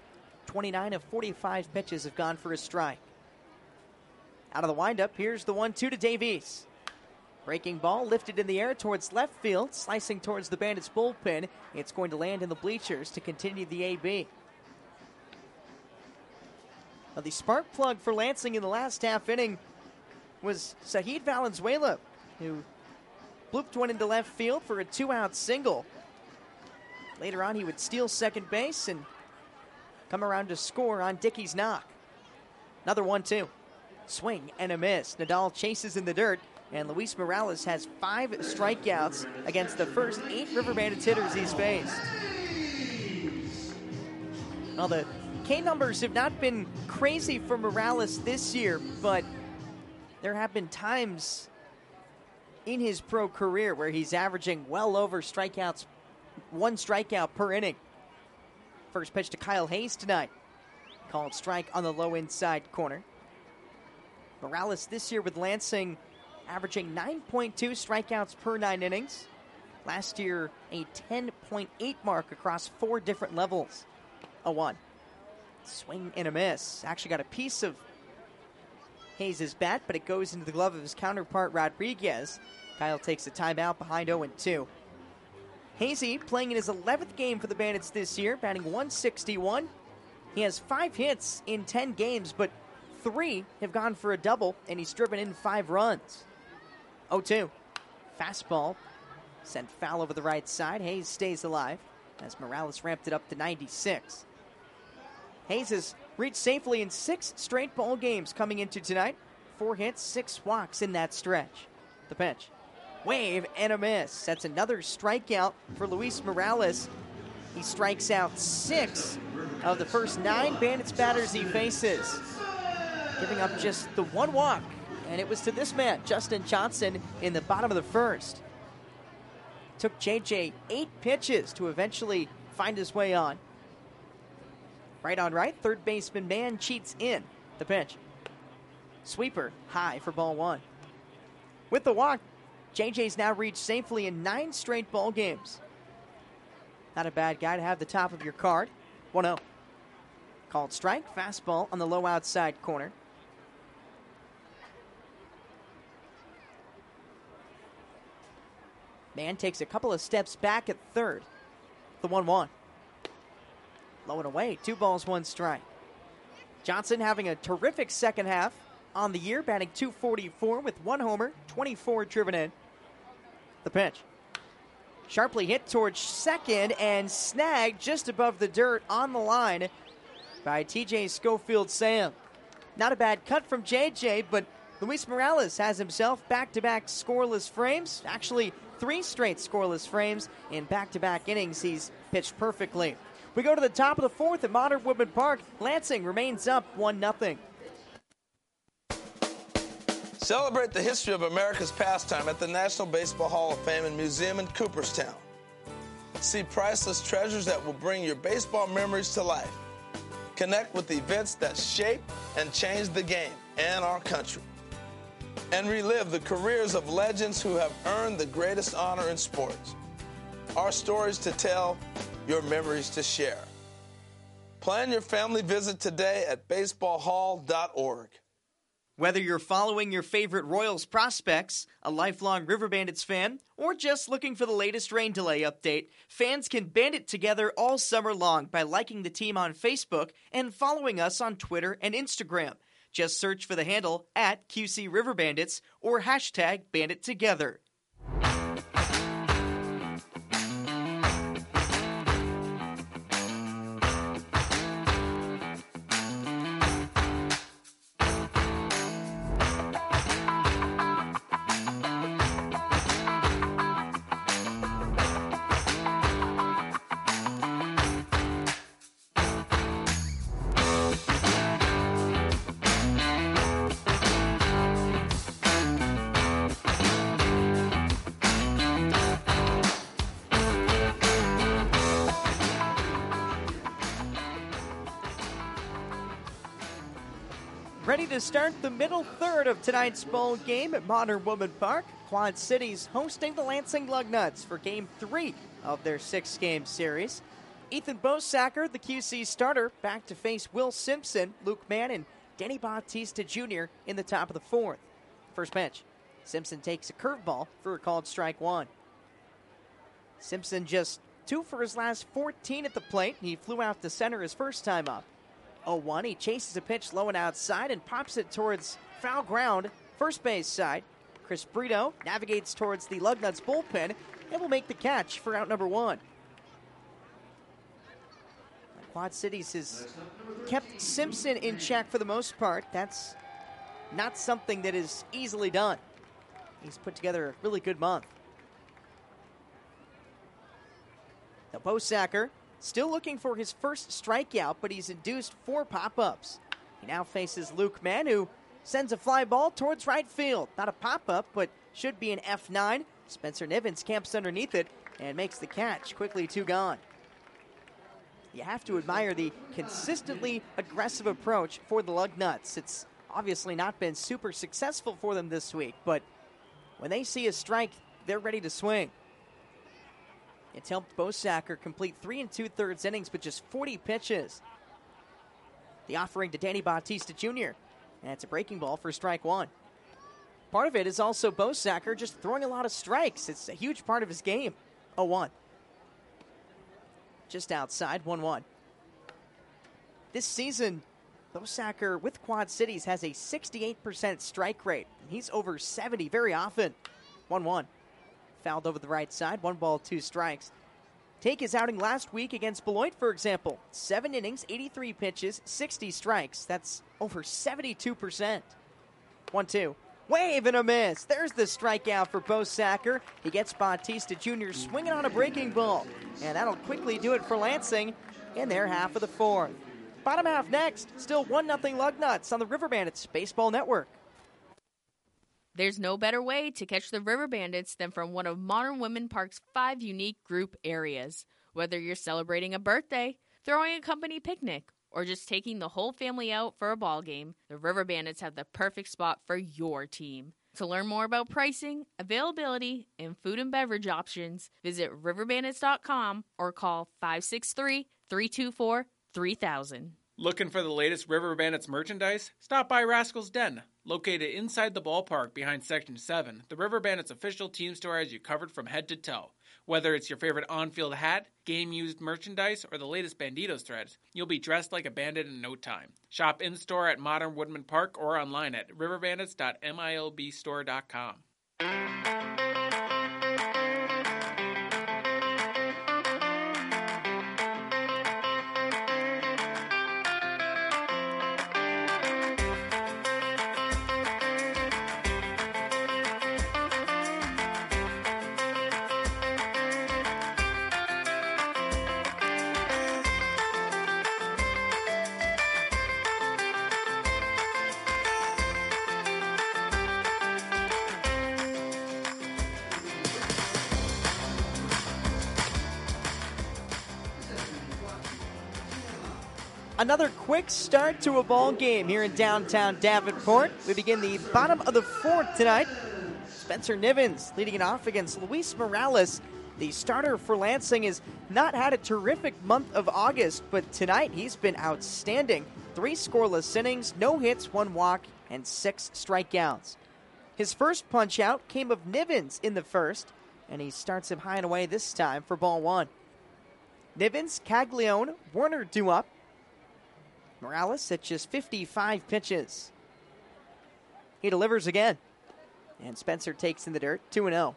S3: 29 of 45 pitches have gone for a strike. Out of the windup, here's the 1-2 to Davies. Breaking ball lifted in the air towards left field, slicing towards the Bandits bullpen. It's going to land in the bleachers to continue the AB. Now, the spark plug for Lansing in the last half inning was Zahid Valenzuela, who blooped one into left field for a 2-out single. Later on, he would steal second base and come around to score on Dickey's knock. Another 1-2. Swing and a miss. Nadal chases in the dirt, and Luis Morales has 5 strikeouts against the first 8 River Bandits hitters he's faced. Well, the K numbers have not been crazy for Morales this year, but there have been times in his pro career where he's averaging well over strikeouts, 1 strikeout per inning. First pitch to Kyle Hayes tonight. Called strike on the low inside corner. Morales this year with Lansing averaging 9.2 strikeouts per 9 innings. Last year, a 10.8 mark across 4 different levels. 0-1. Swing and a miss. Actually got a piece of Hayes' bat, but it goes into the glove of his counterpart, Rodriguez. Kyle takes a timeout behind 0-2. Hazy playing in his 11th game for the Bandits this year, batting .161. He has 5 hits in 10 games, but 3 have gone for a double, and he's driven in 5 runs. 0-2. Fastball sent foul over the right side. Hayes stays alive as Morales ramped it up to 96. Hayes has reached safely in 6 straight ball games coming into tonight. 4 hits, 6 walks in that stretch. The pitch. Wave and a miss. That's another strikeout for Luis Morales. He strikes out 6 of the first 9 Bandits batters he faces, giving up just the 1 walk, and it was to this man, Justin Johnson, in the bottom of the first. Took JJ 8 pitches to eventually find his way on. Right on right, third baseman Man cheats in. The pitch. Sweeper high for ball 1. With the walk, JJ's now reached safely in 9 straight ball games. Not a bad guy to have the top of your card. 1-0. Called strike, fastball on the low outside corner. Man takes a couple of steps back at third. The 1-1. Low and away, 2 balls, 1 strike. Johnson having a terrific second half on the year, batting .244 with 1 homer, 24 driven in. The pitch. Sharply hit towards second and snagged just above the dirt on the line by TJ Schofield Sam. Not a bad cut from JJ, but Luis Morales has himself back-to-back scoreless frames. Actually, 3 straight scoreless frames in back-to-back innings. He's pitched perfectly. We go to the top of the 4th at Modern Woodman Park. Lansing remains up 1-0.
S7: Celebrate the history of America's pastime at the National Baseball Hall of Fame and Museum in Cooperstown. See priceless treasures that will bring your baseball memories to life. Connect with the events that shape and change the game and our country. And relive the careers of legends who have earned the greatest honor in sports. Our stories to tell, your memories to share. Plan your family visit today at baseballhall.org.
S3: Whether you're following your favorite Royals prospects, a lifelong River Bandits fan, or just looking for the latest rain delay update, fans can band it together all summer long by liking the team on Facebook and following us on Twitter and Instagram. Just search for the handle at QC River Bandits or hashtag BanditTogether. Ready to start the middle third of tonight's bowl game at Modern Woodman Park. Quad Cities hosting the Lansing Lugnuts for Game 3 of their 6-game series. Ethan Bosacker, the QC starter, back to face Will Simpson, Luke Mann, and Danny Bautista Jr. in the top of the fourth. First pitch. Simpson takes a curveball for a called strike one. Simpson just 2 for his last 14 at the plate. He flew out to center his first time up. 0-1. He chases a pitch low and outside and pops it towards foul ground, first base side. Chris Brito navigates towards the Lugnuts bullpen and will make the catch for out number one. Quad Cities has kept Simpson in check for the most part. That's not something that is easily done. He's put together a really good month. Now Bosacker still looking for his first strikeout, but he's induced 4 pop-ups. He now faces Luke Mann, who sends a fly ball towards right field. Not a pop-up, but should be an F9. Spencer Nivens camps underneath it and makes the catch. Quickly 2 gone. You have to admire the consistently aggressive approach for the Lugnuts. It's obviously not been super successful for them this week, but when they see a strike, they're ready to swing. It's helped Bosacker complete 3 2/3 innings with just 40 pitches. The offering to Danny Bautista Jr., and it's a breaking ball for strike one. Part of it is also Bosacker just throwing a lot of strikes. It's a huge part of his game. 0-1. Just outside, 1-1. This season, Bosacker with Quad Cities has a 68% strike rate. He's over 70 very often. 1-1. Fouled over the right side, 1 ball, 2 strikes. Take his outing last week against Beloit, for example. 7 innings, 83 pitches, 60 strikes. That's over 72%. 1-2. Wave and a miss. There's the strikeout for Bosacker. He gets Bautista Jr. swinging on a breaking ball. And that'll quickly do it for Lansing in their half of the fourth. Bottom half next. Still 1-0 Lugnuts on the River Bandits Baseball Network.
S5: There's no better way to catch the River Bandits than from one of Modern Woodmen Park's 5 unique group areas. Whether you're celebrating a birthday, throwing a company picnic, or just taking the whole family out for a ball game, the River Bandits have the perfect spot for your team. To learn more about pricing, availability, and food and beverage options, visit riverbandits.com or call 563-324-3000.
S4: Looking for the latest River Bandits merchandise? Stop by Rascal's Den. Located inside the ballpark behind Section 7, the River Bandits official team store has you covered from head to toe. Whether it's your favorite on-field hat, game-used merchandise, or the latest Banditos threads, you'll be dressed like a bandit in no time. Shop in-store at Modern Woodmen Park or online at riverbandits.milbstore.com.
S3: Another quick start to a ball game here in downtown Davenport. We begin the bottom of the fourth tonight. Spencer Nivens leading it off against Luis Morales. The starter for Lansing has not had a terrific month of August, but tonight he's been outstanding. 3 scoreless innings, no hits, 1 walk, and 6 strikeouts. His first punch out came of Nivens in the first, and he starts him high and away this time for ball 1. Nivens, Caglione, Werner due up. Morales at just 55 pitches. He delivers again. And Spencer takes in the dirt, 2-0.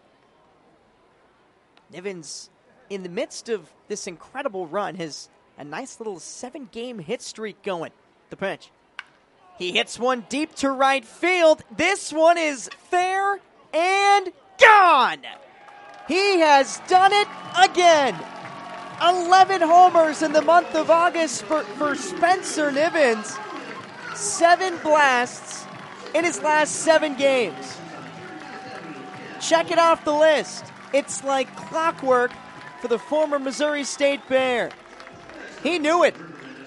S3: Nivens, in the midst of this incredible run, has a nice little 7-game hit streak going. The pitch. He hits one deep to right field. This one is fair and gone. He has done it again. 11 homers in the month of August for Spencer Nivens. 7 blasts in his last 7 games. Check it off the list. It's like clockwork for the former Missouri State Bear. He knew it.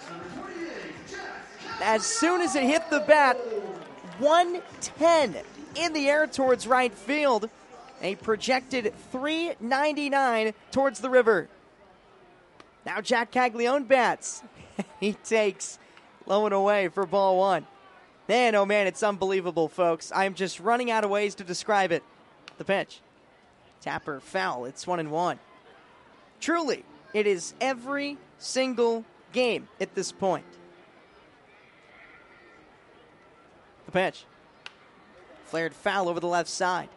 S3: As soon as it hit the bat, 110 in the air towards right field. A projected 399 towards the river. Now Jack Caglione bats. He takes low and away for ball one. Man, oh man, it's unbelievable, folks. I am just running out of ways to describe it. The pitch. Tapper foul. It's 1-1. Truly, it is every single game at this point. The pitch. Flared foul over the left side.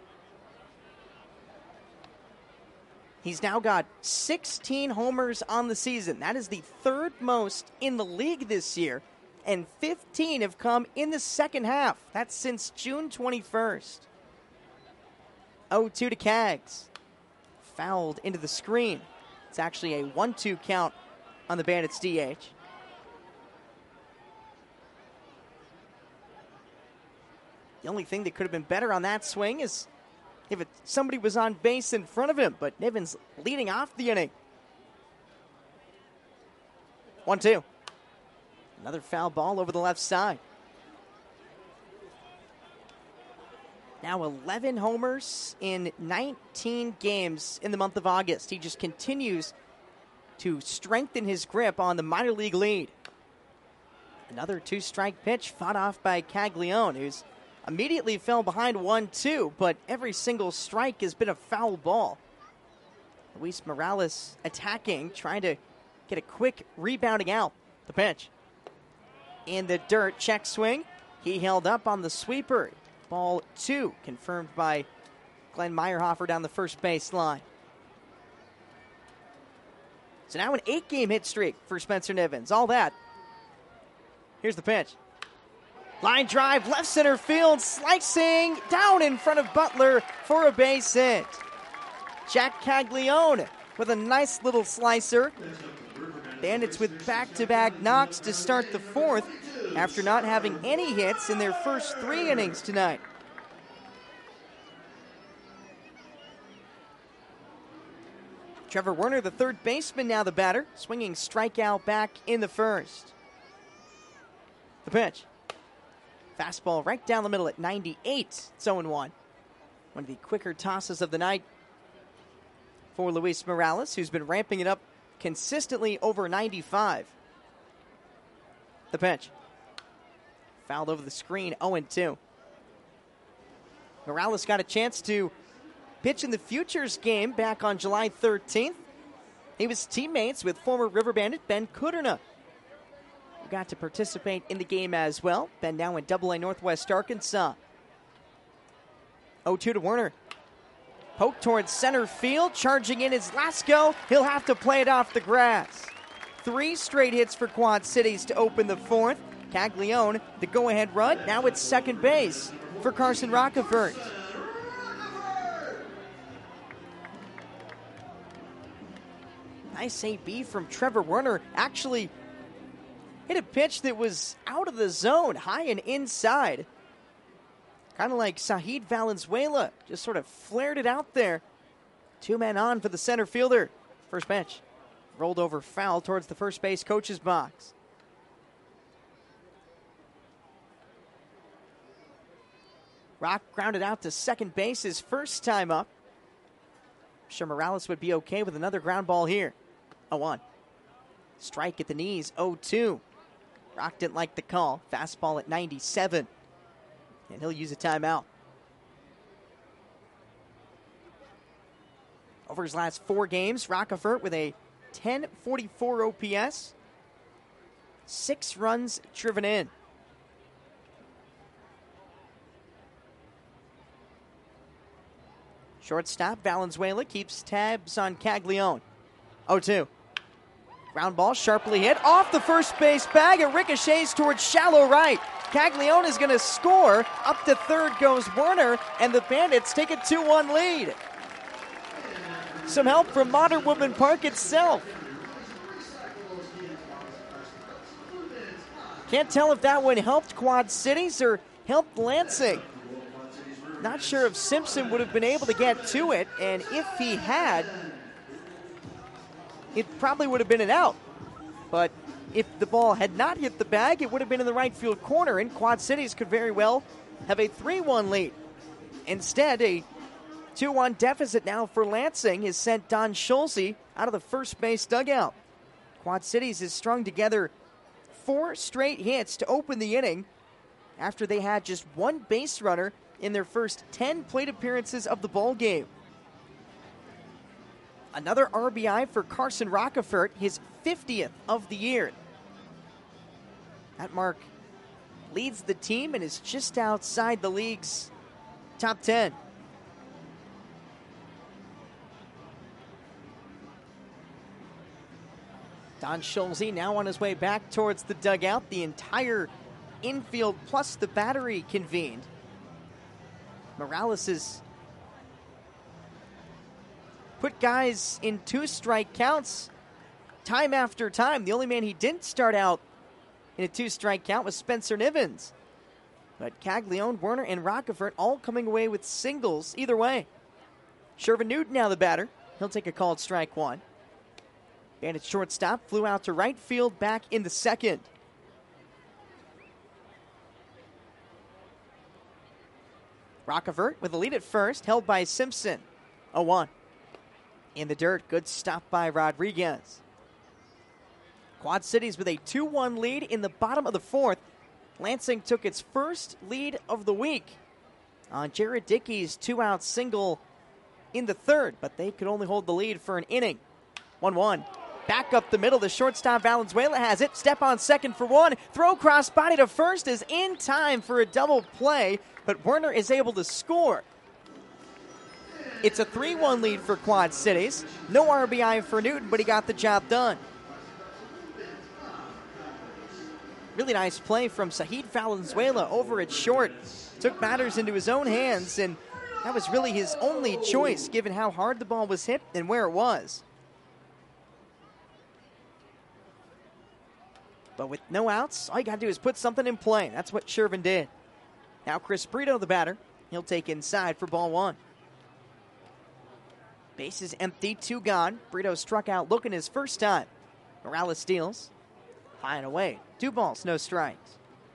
S3: He's now got 16 homers on the season. That is the third most in the league this year. And 15 have come in the second half. That's since June 21st. 0-2 to Cags. Fouled into the screen. It's actually a 1-2 count on the Bandits' DH. The only thing that could have been better on that swing is if somebody was on base in front of him, but Niven's leading off the inning. 1-2. Another foul ball over the left side. Now 11 homers in 19 games in the month of August. He just continues to strengthen his grip on the minor league lead. Another two-strike pitch fought off by Caglione, who's immediately fell behind 1-2, but every single strike has been a foul ball. Luis Morales attacking, trying to get a quick rebounding out. The pitch. In the dirt, check swing. He held up on the sweeper. Ball 2, confirmed by Glenn Meyerhofer down the first base line. So now an 8-game hit streak for Spencer Nivens. All that. Here's the pitch. Line drive, left center field, slicing down in front of Butler for a base hit. Jack Caglione with a nice little slicer. Bandits with back-to-back knocks to start the fourth after not having any hits in their first 3 innings tonight. Trevor Werner, the third baseman, now the batter, swinging strikeout back in the first. The pitch. Fastball right down the middle at 98. It's 0-1. One of the quicker tosses of the night for Luis Morales, who's been ramping it up consistently over 95. The pitch. Fouled over the screen, 0-2. Morales got a chance to pitch in the Futures game back on July 13th. He was teammates with former River Bandit Ben Kuderna, who got to participate in the game as well. Ben now in AA Northwest Arkansas. 0-2 to Werner. Poke towards center field, charging in is Lasko. He'll have to play it off the grass. 3 straight hits for Quad Cities to open the fourth. Caglione, the go-ahead run. Now it's second base for Carson Rockefort. Nice AB from Trevor Werner. Actually hit a pitch that was out of the zone, high and inside. Kind of like Sahid Valenzuela, just sort of flared it out there. 2 men on for the center fielder. First pitch. Rolled over foul towards the first base coach's box. Rock grounded out to second base his first time up. I'm sure Morales would be okay with another ground ball here. 0-1. Strike at the knees, 0-2. Rock didn't like the call. Fastball at 97. And he'll use a timeout. Over his last 4 games, Rockefort with a 1044 OPS. 6 runs driven in. Shortstop Valenzuela keeps tabs on Caglione. 0-2. Ground ball sharply hit off the first base bag. It ricochets towards shallow right. Caglione is going to score. Up to third goes Werner, and the Bandits take a 2-1 lead. Some help from Modern Woodman Park itself. Can't tell if that one helped Quad Cities or helped Lansing. Not sure if Simpson would have been able to get to it, and if he had, it probably would have been an out. But if the ball had not hit the bag, it would have been in the right field corner, and Quad Cities could very well have a 3-1 lead. Instead, a 2-1 deficit now for Lansing has sent Don Schulze out of the first base dugout. Quad Cities has strung together 4 straight hits to open the inning after they had just one base runner in their first 10 plate appearances of the ball game. Another RBI for Carson Rockefort, his 50th of the year. That mark leads the team and is just outside the league's top 10. Don Schulze now on his way back towards the dugout. The entire infield plus the battery convened. Morales has put guys in 2-strike counts time after time. The only man he didn't start out in a 2-strike count was Spencer Nivens. But Caglione, Werner, and Rockefort all coming away with singles either way. Shervin Newton now the batter. He'll take a called strike 1. Bandit shortstop flew out to right field back in the second. Rockefort with a lead at first, held by Simpson. 0-1. In the dirt, good stop by Rodriguez. Quad Cities with a 2-1 lead in the bottom of the fourth. Lansing took its first lead of the week on Jared Dickey's 2-out single in the third, but they could only hold the lead for an inning. 1-1. Back up the middle, the shortstop Valenzuela has it. Step on second for 1. Throw cross body to first is in time for a double play, but Werner is able to score. It's a 3-1 lead for Quad Cities. No RBI for Newton, but he got the job done. Really nice play from Sahid Valenzuela over at short. Took matters into his own hands, and that was really his only choice given how hard the ball was hit and where it was. But with no outs, all you got to do is put something in play. That's what Shervin did. Now Chris Brito, the batter. He'll take inside for ball 1. Bases empty, 2 gone. Brito struck out looking his first time. Morales steals. High and away. 2 balls, no strikes.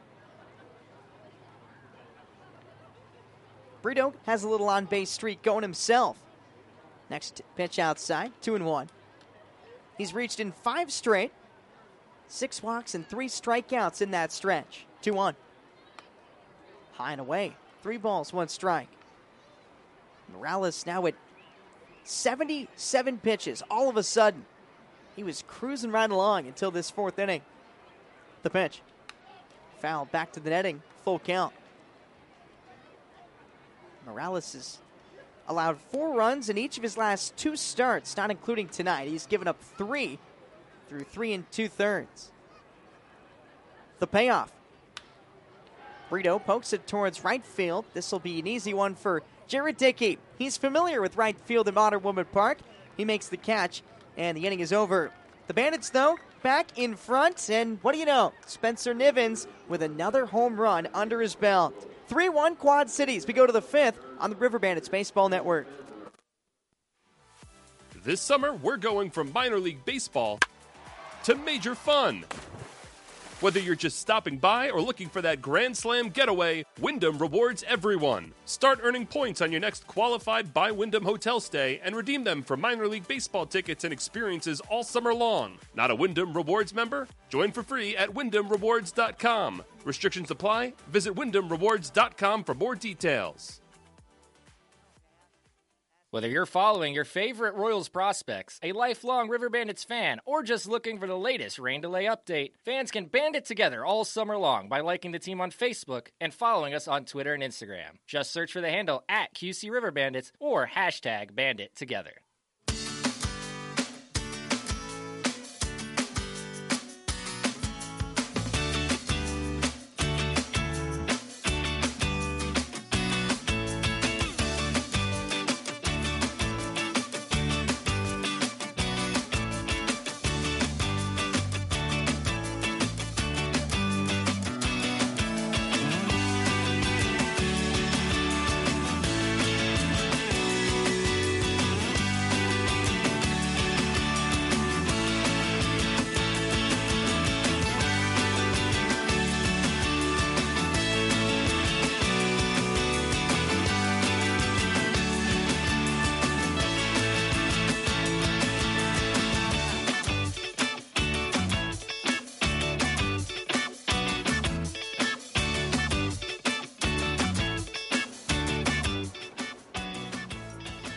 S3: Brito has a little on-base streak going himself. Next pitch outside, 2-1. He's reached in 5 straight. 6 walks and 3 strikeouts in that stretch. 2-1. High and away. 3 balls, 1 strike. Morales now at 77 pitches. All of a sudden, he was cruising right along until this 4th inning. The pitch. Foul back to the netting. Full count. Morales has allowed 4 runs in each of his last 2 starts, not including tonight. He's given up 3 through 3 2/3. The payoff. Brito pokes it towards right field. This will be an easy one for Jared Dickey. He's familiar with right field at Modern Woodmen Park. He makes the catch, and the inning is over. The Bandits, though, back in front, and what do you know? Spencer Nivens with another home run under his belt. 3-1 Quad Cities. We go to the 5th on the River Bandits Baseball Network.
S1: This summer, we're going from minor league baseball to major fun. Whether you're just stopping by or looking for that Grand Slam getaway, Wyndham rewards everyone. Start earning points on your next qualified by Wyndham hotel stay and redeem them for minor league baseball tickets and experiences all summer long. Not a Wyndham Rewards member? Join for free at WyndhamRewards.com. Restrictions apply. Visit WyndhamRewards.com for more details.
S2: Whether you're following your favorite Royals prospects, a lifelong River Bandits fan, or just looking for the latest rain delay update, fans can band it together all summer long by liking the team on Facebook and following us on Twitter and Instagram. Just search for the handle at QC River Bandits or hashtag #BanditTogether.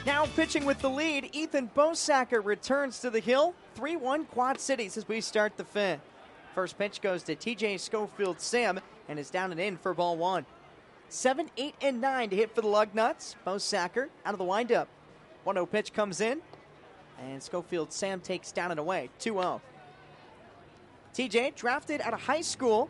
S3: Now pitching with the lead, Ethan Bosacker returns to the hill. 3-1 Quad Cities as we start the fifth. First pitch goes to TJ Schofield Sam and is down and in for ball one. 7, 8, and 9 to hit for the Lugnuts. Bosacker out of the windup. 1-0 pitch comes in, and Schofield Sam takes down and away. 2-0. TJ drafted out of high school.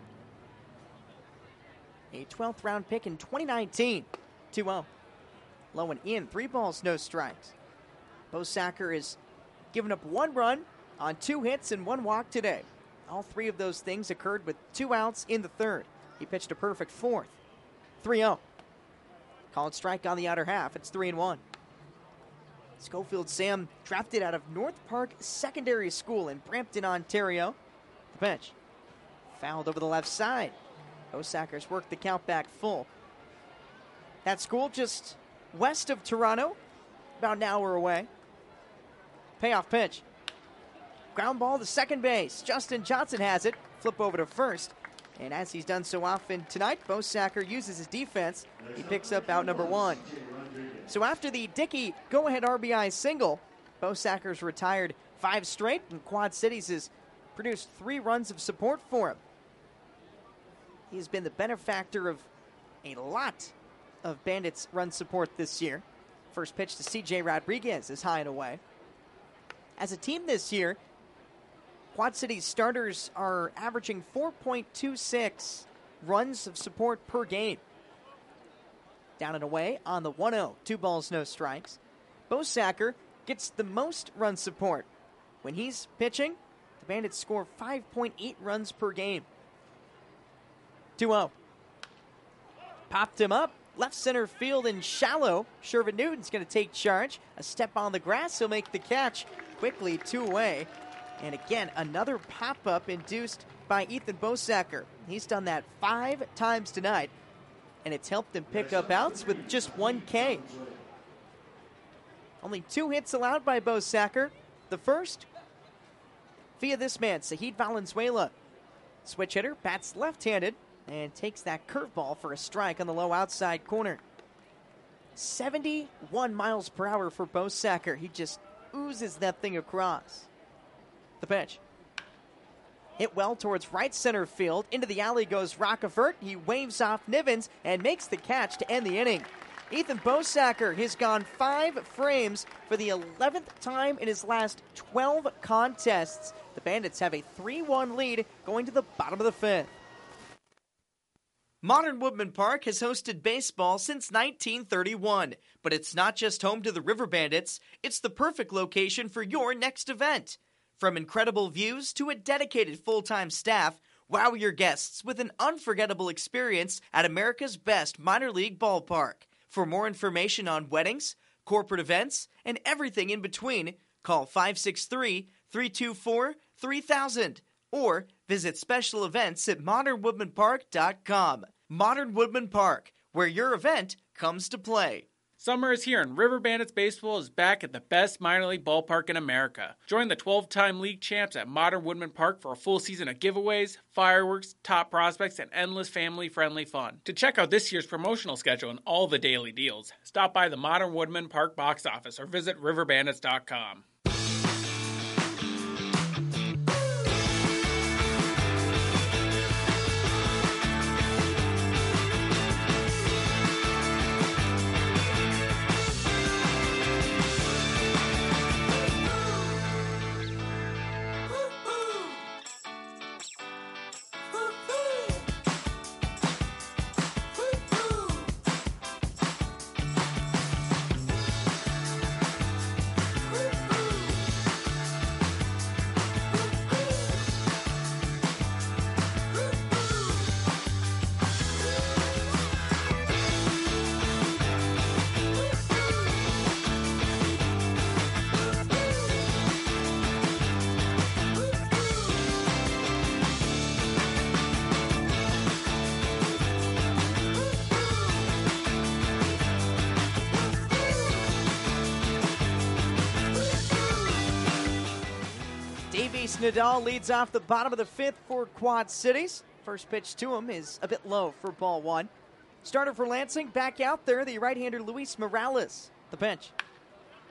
S3: A 12th round pick in 2019. 2-0. Low and in. 3 balls, no strikes. Bosacker has given up 1 run on 2 hits and 1 walk today. All 3 of those things occurred with 2 outs in the third. He pitched a perfect 4th. 3-0. Called strike on the outer half. It's 3-1. Schofield Sam drafted out of North Park Secondary School in Brampton, Ontario. The pitch. Fouled over the left side. Bosacker's worked the count back full. That school just west of Toronto, about an hour away. Payoff pitch. Ground ball to second base. Justin Johnson has it. Flip over to first. And as he's done so often tonight, Bosacker uses his defense. He picks up out number 1. So after the Dickey go-ahead RBI single, Bosacker's retired 5 straight, and Quad Cities has produced 3 runs of support for him. He's been the benefactor of a lot of Bandits run support this year. First pitch to CJ Rodriguez is high and away. As a team this year, Quad Cities starters are averaging 4.26 runs of support per game. Down and away on the 1-0. 2 balls, no strikes. Bosacker gets the most run support. When he's pitching, the Bandits score 5.8 runs per game. 2-0. Popped him up. Left center field and shallow. Shervin Newton's going to take charge. A step on the grass. He'll make the catch. Quickly 2 away. And again, another pop-up induced by Ethan Bosacker. He's done that 5 times tonight, and it's helped him pick up outs with just 1 K. Only 2 hits allowed by Bosacker. The first via this man, Sahid Valenzuela. Switch hitter, bats left-handed, and takes that curveball for a strike on the low outside corner. 71 miles per hour for Bosacker. He just oozes that thing across. The pitch. Hit well towards right center field. Into the alley goes Rockefort. He waves off Nivens and makes the catch to end the inning. Ethan Bosacker has gone 5 frames for the 11th time in his last 12 contests. The Bandits have a 3-1 lead going to the bottom of the 5th. Modern Woodman Park has hosted baseball since 1931, but it's not just home to the River Bandits, it's the perfect location for your next event. From incredible views to a dedicated full-time staff, wow your guests with an unforgettable experience at America's best minor league ballpark. For more information on weddings, corporate events, and everything in between, call 563-324-3000 or visit special events at modernwoodmanpark.com. Modern Woodman Park, where your event comes to play.
S4: Summer is here, and River Bandits Baseball is back at the best minor league ballpark in America. Join the 12-time league champs at Modern Woodman Park for a full season of giveaways, fireworks, top prospects, and endless family-friendly fun. To check out this year's promotional schedule and all the daily deals, stop by the Modern Woodman Park box office or visit riverbandits.com.
S3: Nadal leads off the bottom of the 5th for Quad Cities. First pitch to him is a bit low for ball 1. Starter for Lansing, back out there, the right-hander Luis Morales. The pitch.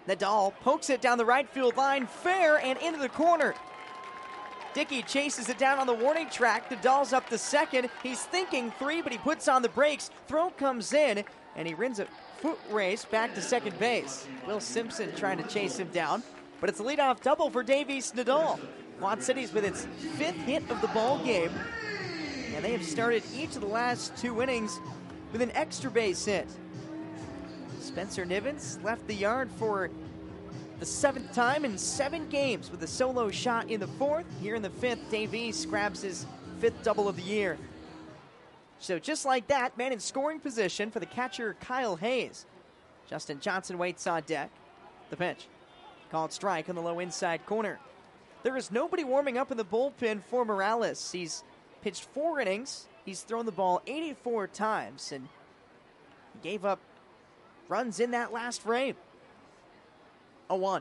S3: Nadal pokes it down the right field line, fair and into the corner. Dickey chases it down on the warning track. Nadal's up to second. He's thinking three, but he puts on the brakes. Throw comes in, and he runs a foot race back to second base. Will Simpson trying to chase him down, but it's a leadoff double for Davies Nadal. Quad Cities with its 5th hit of the ball game, and they have started each of the last 2 innings with an extra base hit. Spencer Nivens left the yard for the 7th time in 7 games with a solo shot in the 4th. Here in the 5th, Davies grabs his 5th double of the year. So just like that, man in scoring position for the catcher Kyle Hayes. Justin Johnson waits on deck. The pitch. Called strike on the low inside corner. There is nobody warming up in the bullpen for Morales. He's pitched 4 innings. He's thrown the ball 84 times, and he gave up runs in that last frame. 0-1.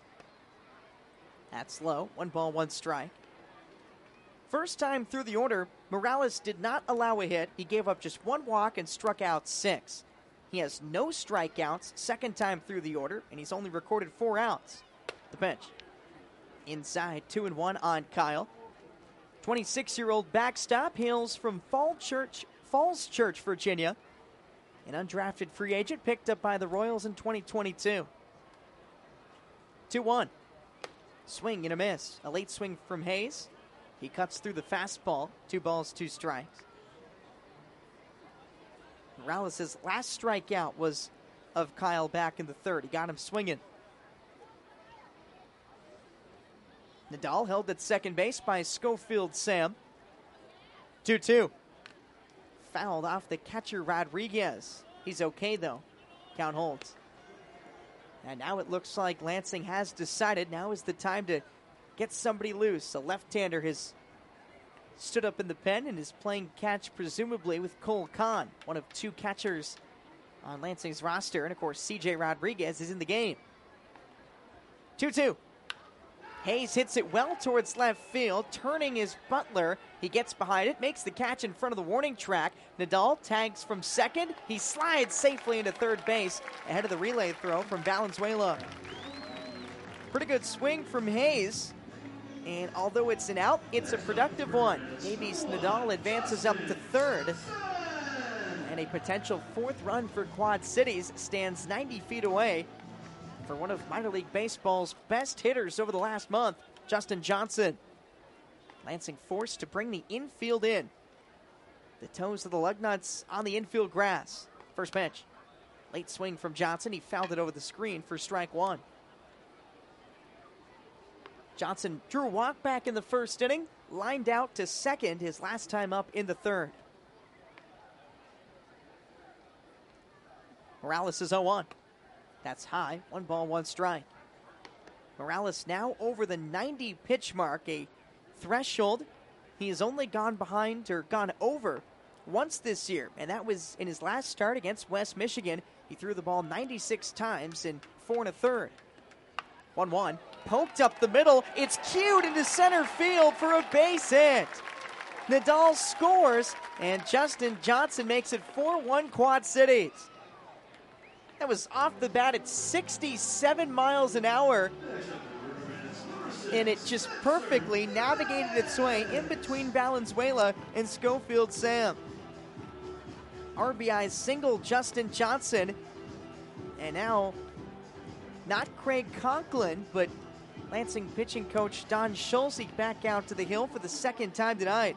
S3: That's low. 1 ball, 1 strike. First time through the order, Morales did not allow a hit. He gave up just 1 walk and struck out 6. He has no strikeouts second time through the order, and he's only recorded 4 outs. The pitch. Inside, 2-1 on Kyle. 26-year-old backstop hails from Falls Church, Virginia. An undrafted free agent picked up by the Royals in 2022. 2-1. Swing and a miss. A late swing from Hayes. He cuts through the fastball. 2 balls, 2 strikes. Morales' last strikeout was of Kyle back in the 3rd. He got him swinging. Nadal held at second base by Schofield Sam. 2-2. Fouled off the catcher Rodriguez. He's okay, though. Count holds. And now it looks like Lansing has decided now is the time to get somebody loose. A left-hander has stood up in the pen and is playing catch, presumably, with Cole Kahn, one of 2 catchers on Lansing's roster. And, of course, C.J. Rodriguez is in the game. 2-2. Hayes hits it well towards left field. Turning is Butler. He gets behind it, makes the catch in front of the warning track. Nadal tags from second. He slides safely into third base ahead of the relay throw from Valenzuela. Pretty good swing from Hayes. And although it's an out, it's a productive one. Davies Nadal advances up to third. And a potential 4th run for Quad Cities stands 90 feet away for one of minor league baseball's best hitters over the last month, Justin Johnson. Lansing forced to bring the infield in. The toes of the Lugnuts on the infield grass. First pitch. Late swing from Johnson. He fouled it over the screen for strike 1. Johnson drew a walk back in the 1st inning, lined out to second his last time up in the 3rd. Morales is 0-1. That's high. 1 ball, 1 strike. Morales now over the 90 pitch mark, a threshold he has only gone behind or gone over once this year, and that was in his last start against West Michigan. He threw the ball 96 times in 4 1/3. 1-1. Poked up the middle. It's cued into center field for a base hit. Nadal scores, and Justin Johnson makes it 4-1 Quad Cities. That was off the bat at 67 miles an hour, and it just perfectly navigated its way in between Valenzuela and Schofield Sam. RBI single Justin Johnson, and now not Craig Conklin, but Lansing pitching coach Don Schulze back out to the hill for the 2nd time tonight.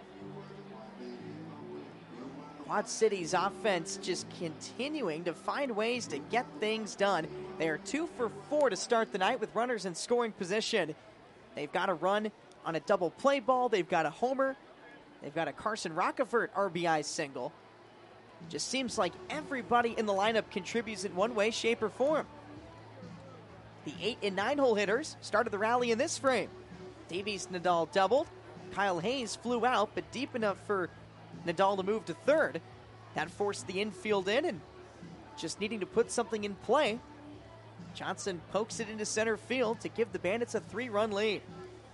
S3: Quad Cities offense just continuing to find ways to get things done. They are 2 for 4 to start the night with runners in scoring position. They've got a run on a double play ball. They've got a homer. They've got a Carson Rockefort RBI single. Just seems like everybody in the lineup contributes in one way, shape, or form. The 8 and 9 hole hitters started the rally in this frame. Davies Nadal doubled. Kyle Hayes flew out, but deep enough for Nadal to move to third. That forced the infield in, and just needing to put something in play, Johnson pokes it into center field to give the Bandits a 3-run lead.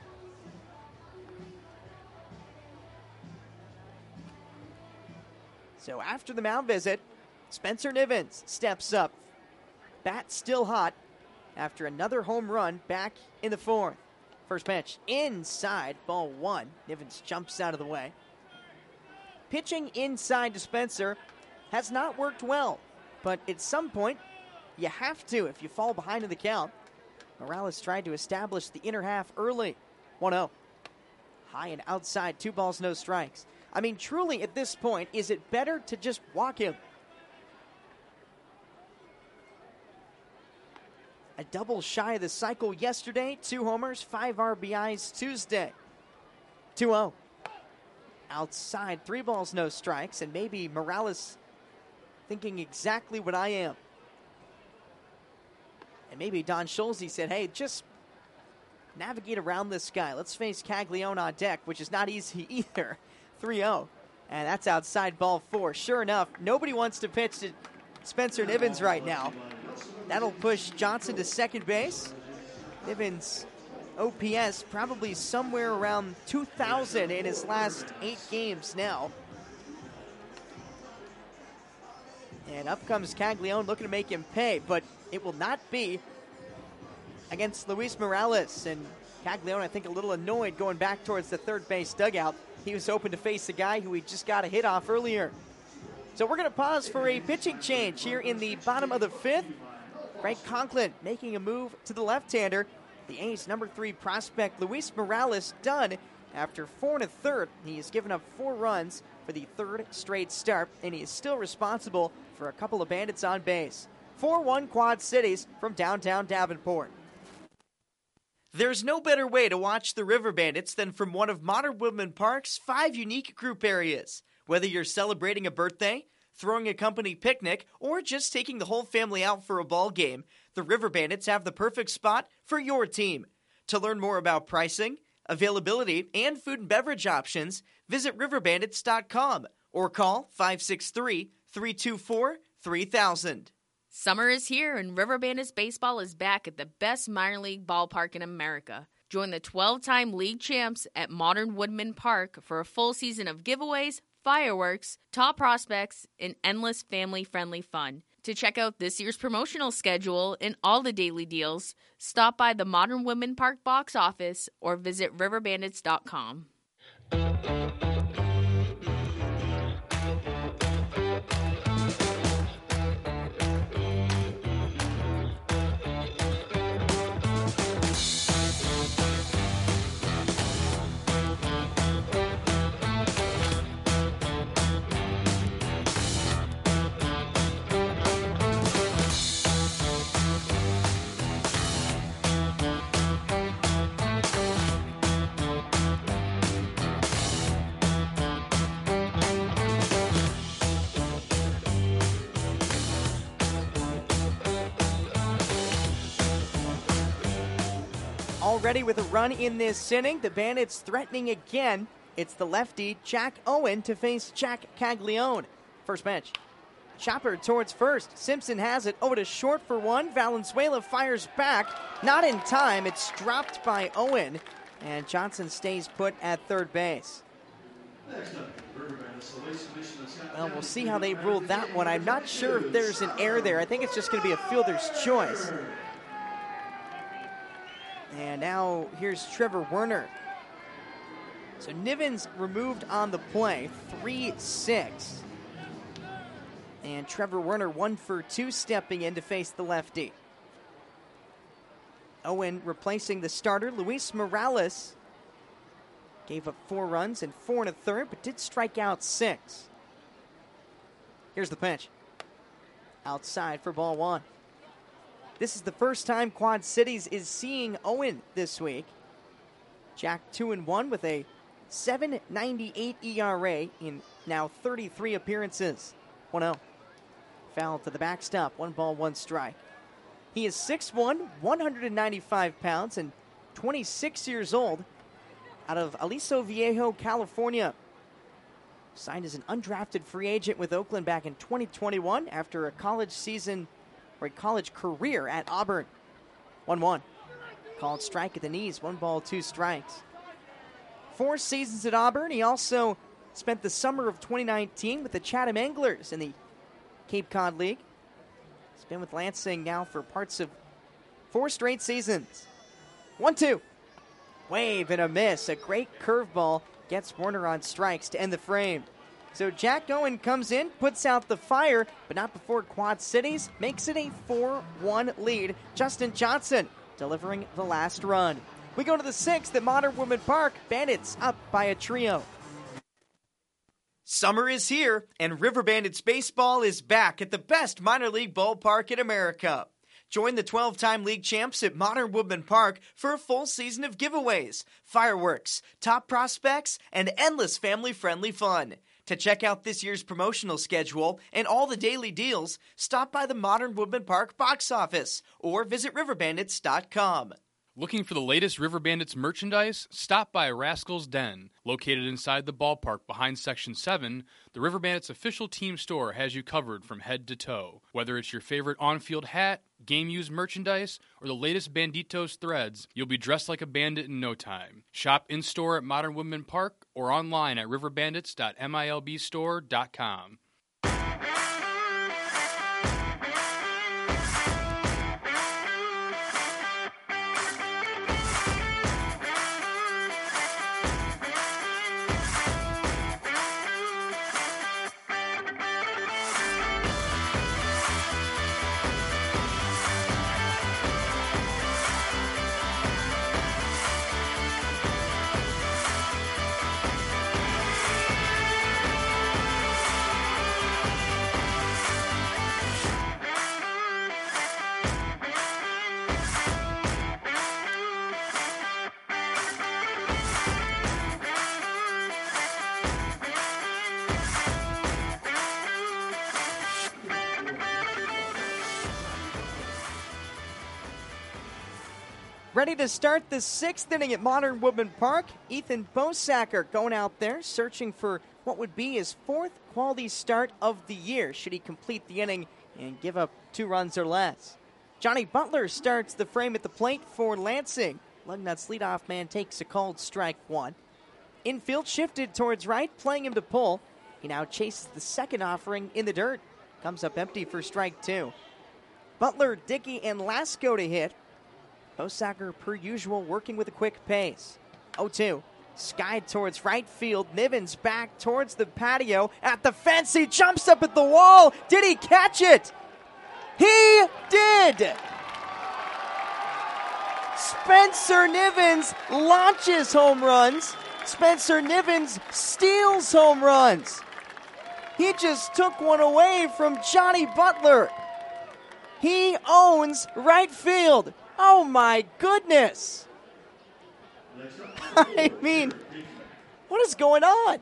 S3: So after the mound visit, Spencer Nivens steps up. Bat still hot. after another home run back in the fourth. First pitch inside, ball one. Nivens jumps out of the way. Pitching inside to Spencer has not worked well, but at some point, you have to if you fall behind in the count. Morales tried to establish the inner half early. 1-0. High and outside, 2 balls, no strikes. I mean, truly, at this point, is it better to just walk him? A double shy of the cycle yesterday, 2 homers, 5 RBIs Tuesday. 2-0. Outside, 3 balls, no strikes, and maybe Morales thinking exactly what I am. And maybe Don Schulze said, hey, just navigate around this guy. Let's face Caglione on deck, which is not easy either. 3-0. And that's outside, ball 4. Sure enough, nobody wants to pitch to Spencer Nivens right now. That'll push Johnson to second base. Nivens' OPS probably somewhere around 2,000 in his last 8 games now. And up comes Caglione looking to make him pay, but it will not be against Luis Morales. And Caglione, I think, a little annoyed going back towards the third base dugout. He was hoping to face a guy who he just got a hit off earlier. So we're going to pause for a pitching change here in the bottom of the 5th. Greg Conklin making a move to the left-hander. The A's number 3 prospect Luis Morales done after 4 1/3. He has given up 4 runs for the 3rd straight start, and he is still responsible for a couple of Bandits on base. 4-1 Quad Cities from downtown Davenport. There's no better way to watch the River Bandits than from one of Modern Woodmen Park's 5 unique group areas. Whether you're celebrating a birthday, throwing a company picnic, or just taking the whole family out for a ball game, the River Bandits have the perfect spot for your team. To learn more about pricing, availability, and food and beverage options, visit riverbandits.com or call 563-324-3000.
S5: Summer is here, and River Bandits baseball is back at the best minor league ballpark in America. Join the 12-time league champs at Modern Woodmen Park for a full season of giveaways, fireworks, top prospects, and endless family-friendly fun. To check out this year's promotional schedule and all the daily deals, stop by the Modern Woodmen Park box office or visit riverbandits.com.
S3: Already with a run in this inning, the Bandits threatening again. It's the lefty, Jack Owen, to face Jack Caglione. First pitch. Chopper towards first. Simpson has it over to short for 1. Valenzuela fires back. Not in time. It's dropped by Owen. And Johnson stays put at third base. Well, we'll see how they rule that one. I'm not sure if there's an error there. I think it's just going to be a fielder's choice. And now here's Trevor Werner. So Nivens removed on the play, 3-6. And Trevor Werner 1 for 2 stepping in to face the lefty. Owen replacing the starter, Luis Morales. Gave up 4 runs and 4 1/3, but did strike out 6. Here's the pitch. Outside for ball 1. This is the first time Quad Cities is seeing Owen this week. Jack 2-1 with a 7.98 ERA in now 33 appearances. 1-0. Foul to the backstop. 1 ball, 1 strike. He is 6'1", 195 pounds, and 26 years old. Out of Aliso Viejo, California. Signed as an undrafted free agent with Oakland back in 2021 after a college season or a college career at Auburn. 1-1. Called strike at the knees. 1 ball, 2 strikes. 4 seasons at Auburn. He also spent the summer of 2019 with the Chatham Anglers in the Cape Cod League. He's been with Lansing now for parts of 4 straight seasons. 1-2. Wave and a miss. A great curveball gets Warner on strikes to end the frame. So Jack Owen comes in, puts out the fire, but not before Quad Cities makes it a 4-1 lead. Justin Johnson delivering the last run. We go to the 6th at Modern Woodmen Park. Bandits up by a trio. Summer is here, and River Bandits baseball is back at the best minor league ballpark in America. Join the 12-time league champs at Modern Woodmen Park for a full season of giveaways, fireworks, top prospects, and endless family-friendly fun. To check out this year's promotional schedule and all the daily deals, stop by the Modern Woodmen Park box office or visit riverbandits.com.
S6: Looking for the latest River Bandits merchandise? Stop by Rascal's Den. Located inside the ballpark behind Section 7, the River Bandits official team store has you covered from head to toe. Whether it's your favorite on-field hat, game-used merchandise, or the latest Banditos threads, you'll be dressed like a bandit in no time. Shop in-store at Modern Woodmen Park or online at riverbandits.milbstore.com.
S3: Ready to start the 6th inning at Modern Woodmen Park. Ethan Bosacker going out there searching for what would be his 4th quality start of the year should he complete the inning and give up 2 runs or less. Johnny Butler starts the frame at the plate for Lansing. Lugnut's leadoff man takes a called strike 1. Infield shifted towards right, playing him to pull. He now chases the second offering in the dirt. Comes up empty for strike 2. Butler, Dickey, and Lasko to hit. Bosacker, per usual, working with a quick pace. 0-2. Skied towards right field. Nivens back towards the patio. At the fence, he jumps up at the wall. Did he catch it? He did! Spencer Nivens launches home runs. Spencer Nivens steals home runs. He just took one away from Johnny Butler. He owns right field. Oh, my goodness. I mean, what is going on?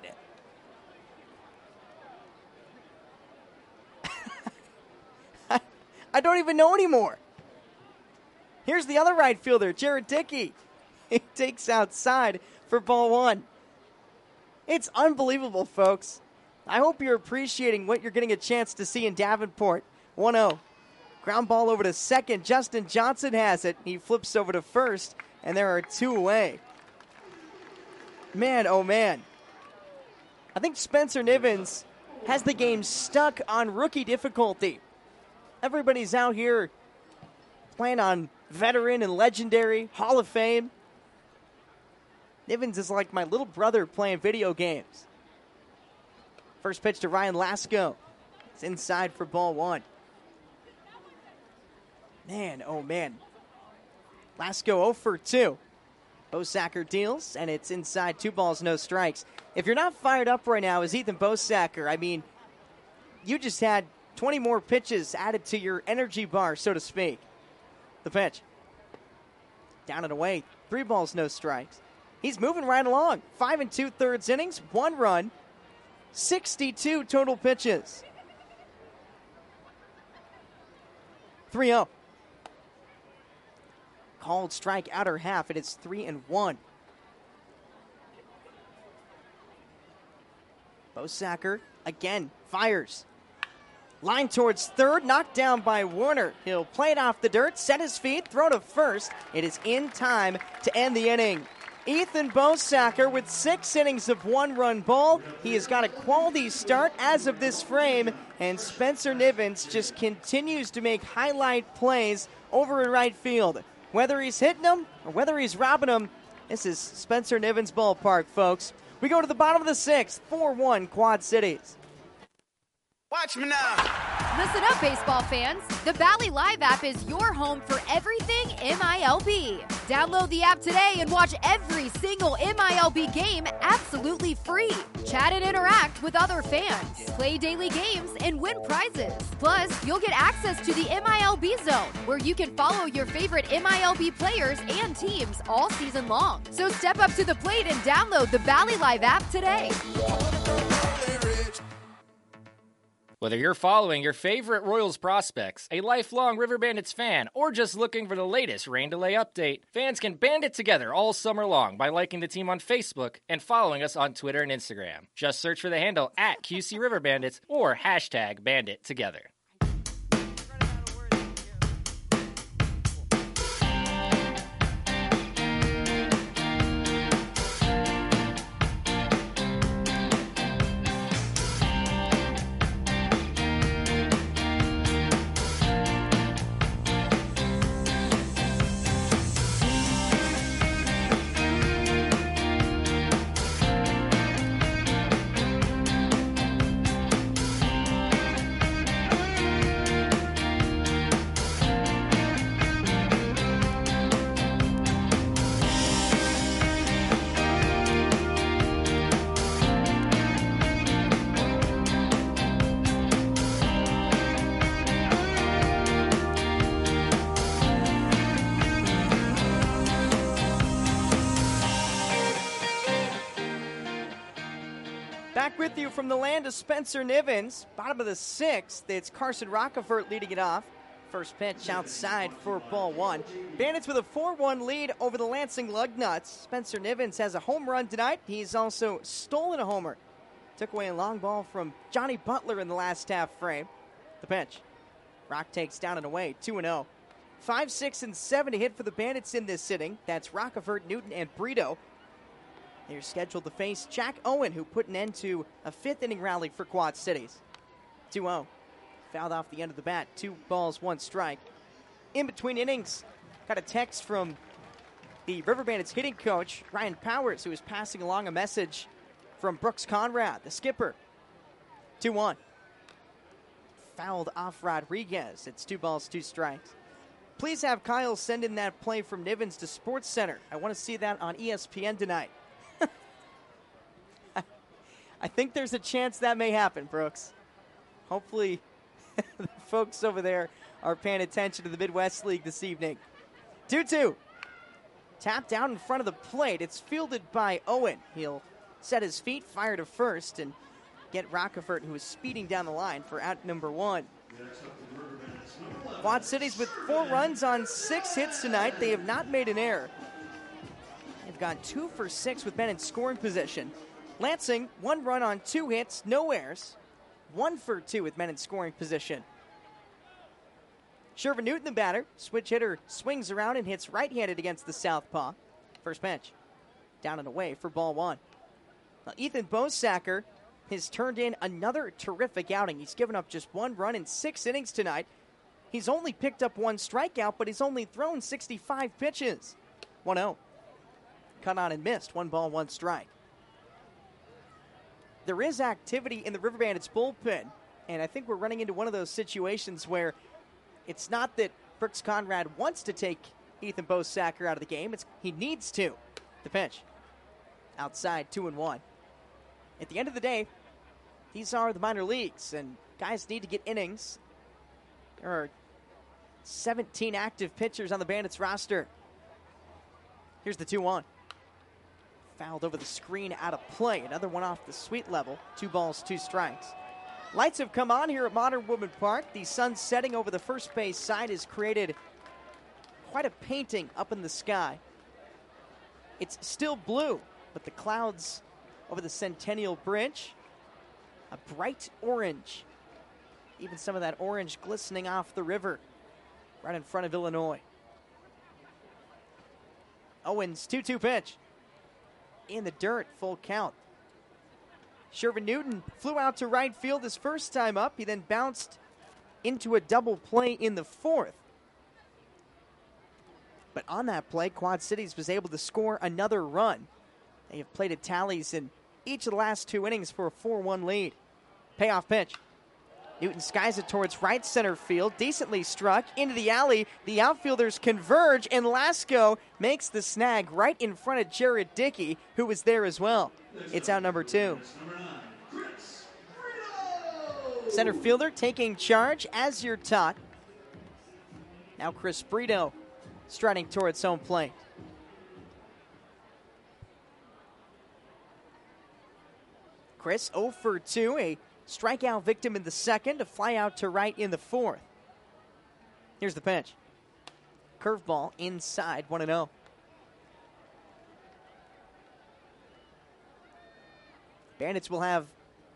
S3: I don't even know anymore. Here's the other right fielder, Jared Dickey. He takes outside for ball 1. It's unbelievable, folks. I hope you're appreciating what you're getting a chance to see in Davenport. 1-0. Ground ball over to second. Justin Johnson has it. He flips over to first, and there are 2 away. Man, oh man. I think Spencer Nivens has the game stuck on rookie difficulty. Everybody's out here playing on veteran and legendary, Hall of Fame. Nivens is like my little brother playing video games. First pitch to Ryan Lasko. It's inside for ball 1. Man, oh man. Lasko 0 for 2. Bosacker deals, and it's inside. 2 balls, no strikes. If you're not fired up right now as Ethan Bosacker, I mean, you just had 20 more pitches added to your energy bar, so to speak. The pitch. Down and away. 3 balls, no strikes. He's moving right along. 5 2/3 innings, 1 run, 62 total pitches. 3-0. Called strike outer half, and it's 3-1. Bosacker again fires. Line towards third, knocked down by Warner. He'll play it off the dirt, set his feet, throw to first. It is in time to end the inning. Ethan Bosacker with 6 innings of 1-run ball. He has got a quality start as of this frame, and Spencer Nivens just continues to make highlight plays over in right field. Whether he's hitting them or whether he's robbing them, this is Spencer Nivens Ballpark, folks. We go to the bottom of the 6th, 4-1 Quad Cities.
S9: Watch me now.
S8: Listen up, baseball fans. The Bally Live app is your home for everything MILB. Download the app today and watch every single MILB game absolutely free. Chat and interact with other fans. Play daily games and win prizes. Plus, you'll get access to the MILB Zone, where you can follow your favorite MILB players and teams all season long. So step up to the plate and download the Bally Live app today.
S2: Whether you're following your favorite Royals prospects, a lifelong River Bandits fan, or just looking for the latest rain delay update, fans can band it together all summer long by liking the team on Facebook and following us on Twitter and Instagram. Just search for the handle at QC River Bandits or hashtag #BanditTogether.
S3: Back with you from the land of Spencer Nivens. Bottom of the 6th, it's Carson Rockefort leading it off. First pitch outside for ball 1. Bandits with a 4-1 lead over the Lansing Lugnuts. Spencer Nivens has a home run tonight. He's also stolen a homer. Took away a long ball from Johnny Butler in the last half frame. The pitch. Rock takes down and away, 2-0. 5, 6, and 7 to hit for the Bandits in this inning. That's Rockefort, Newton, and Brito. They're scheduled to face Jack Owen, who put an end to a 5th inning rally for Quad Cities. 2-0. Fouled off the end of the bat. 2 balls, 1 strike. In between innings, got a text from the River Bandits hitting coach, Ryan Powers, who is passing along a message from Brooks Conrad, the skipper. 2-1. Fouled off Rodriguez. It's 2 balls, 2 strikes. Please have Kyle send in that play from Nivens to Sports Center. I want to see that on ESPN tonight. I think there's a chance that may happen, Brooks. Hopefully the folks over there are paying attention to the Midwest League this evening. 2-2. Tapped out in front of the plate. It's fielded by Owen. He'll set his feet, fire to first, and get Rockefort, who is speeding down the line, for out number 1. Quad Cities with 4 runs on 6 hits tonight. They have not made an error. They've gone 2 for 6 with men in scoring position. Lansing, 1 run on 2 hits, no errors. 1 for 2 with men in scoring position. Shervin Newton, the batter. Switch hitter swings around and hits right-handed against the southpaw. First pitch. Down and away for ball 1. Now, Ethan Bosacker has turned in another terrific outing. He's given up just 1 run in 6 innings tonight. He's only picked up 1 strikeout, but he's only thrown 65 pitches. 1-0. Cut on and missed. 1 ball, 1 strike. There is activity in the River Bandits bullpen, and I think we're running into one of those situations where it's not that Brooks Conrad wants to take Ethan Bosacker out of the game. He needs to. The pitch. Outside, 2-1. At the end of the day, these are the minor leagues, and guys need to get innings. There are 17 active pitchers on the Bandits roster. Here's the 2-1. Fouled over the screen out of play. Another one off the sweet level. 2 balls, 2 strikes. Lights have come on here at Modern Woodman Park. The sun setting over the first base side has created quite a painting up in the sky. It's still blue, but the clouds over the Centennial Bridge, a bright orange. Even some of that orange glistening off the river right in front of Illinois. Owens, 2-2 pitch. in the dirt, full count. Shervin Newton flew out to right field his first time up. He then bounced into a double play in the fourth. But on that play, Quad Cities was able to score another run. They have plated tallies in each of the last 2 innings for a 4-1 lead. Payoff pitch. Newton skies it towards right center field, decently struck into the alley. The outfielders converge, and Lasko makes the snag right in front of Jared Dickey, who was there as well. It's out number 2. Center fielder taking charge as you're taught. Now Chris Brito striding towards home plate. Chris 0 for 2, a strikeout victim in the second, a fly out to right in the fourth. Here's the pitch. Curveball inside, 1-0. Bandits will have,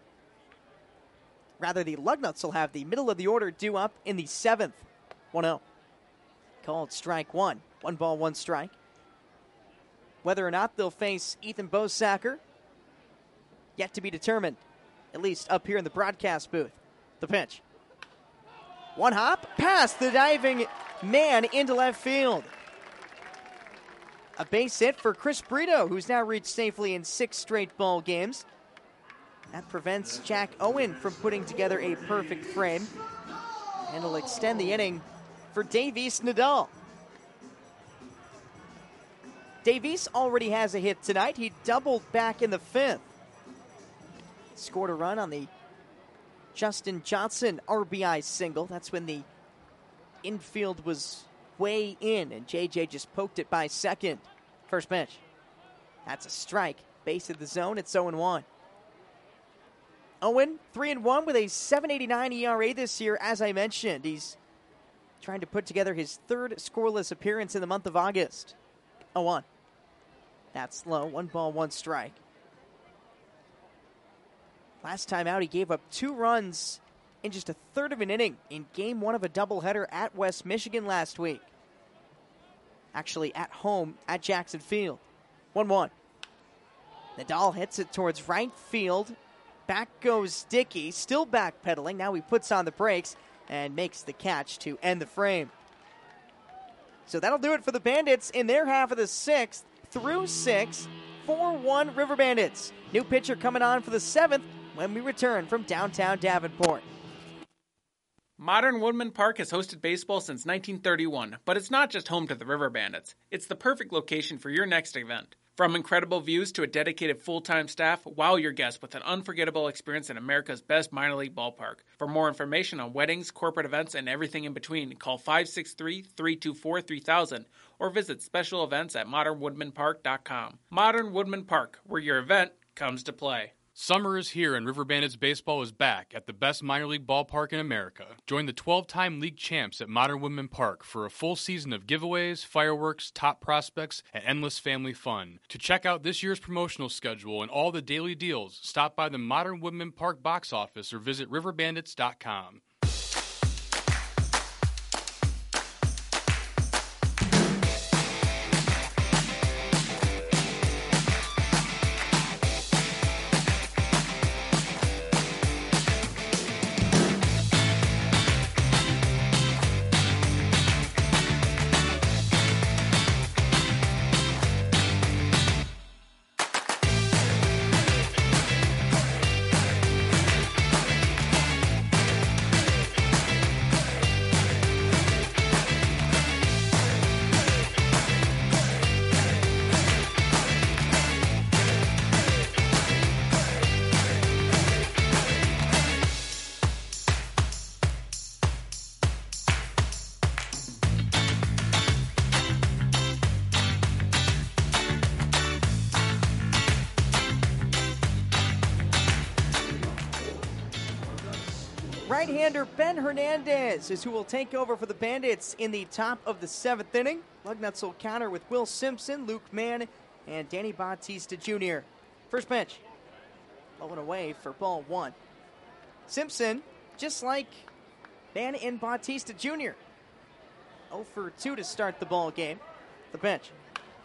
S3: rather the Lugnuts will have the middle of the order due up in the seventh. 1-0. Called strike one. 1 ball, 1 strike. Whether or not they'll face Ethan Bosacker, yet to be determined, at least up here in the broadcast booth. The pitch. 1 hop, past the diving man into left field. A base hit for Chris Brito, who's now reached safely in 6 straight ball games. That prevents Jack Owen from putting together a perfect frame. And will extend the inning for Davies Nadal. Davies already has a hit tonight. He doubled back in the 5th. Scored a run on the Justin Johnson RBI single. That's when the infield was way in, and JJ just poked it by second. First pitch. That's a strike. Base of the zone. It's 0-1. Owen, 3-1 with a 7.89 ERA this year, as I mentioned. He's trying to put together his 3rd scoreless appearance in the month of August. 0-1. That's low. 1 ball, 1 strike. Last time out, he gave up 2 runs in just a third of an inning in game 1 of a doubleheader at West Michigan last week. Actually, at home at Jackson Field. 1-1. Nadal hits it towards right field. Back goes Dickey, still backpedaling. Now he puts on the brakes and makes the catch to end the frame. So that'll do it for the Bandits in their half of the 6th. Through 6, 4-1 River Bandits. New pitcher coming on for the 7th when we return from downtown Davenport.
S4: Modern Woodman Park has hosted baseball since 1931, but it's not just home to the River Bandits. It's the perfect location for your next event. From incredible views to a dedicated full-time staff, wow your guests with an unforgettable experience in America's best minor league ballpark. For more information on weddings, corporate events, and everything in between, call 563-324-3000 or visit special events at modernwoodmanpark.com. Modern Woodman Park, where your event comes to play.
S6: Summer is here and River Bandits baseball is back at the best minor league ballpark in America. Join the 12-time league champs at Modern Woodman Park for a full season of giveaways, fireworks, top prospects, and endless family fun. To check out this year's promotional schedule and all the daily deals, stop by the Modern Woodman Park box office or visit riverbandits.com.
S3: Right-hander Ben Hernandez is who will take over for the Bandits in the top of the 7th inning. Lugnuts will counter with Will Simpson, Luke Mann, and Danny Bautista Jr. First pitch. Low and away for ball 1. Simpson, just like Mann and Bautista Jr. 0 for 2 to start the ball game. The pitch.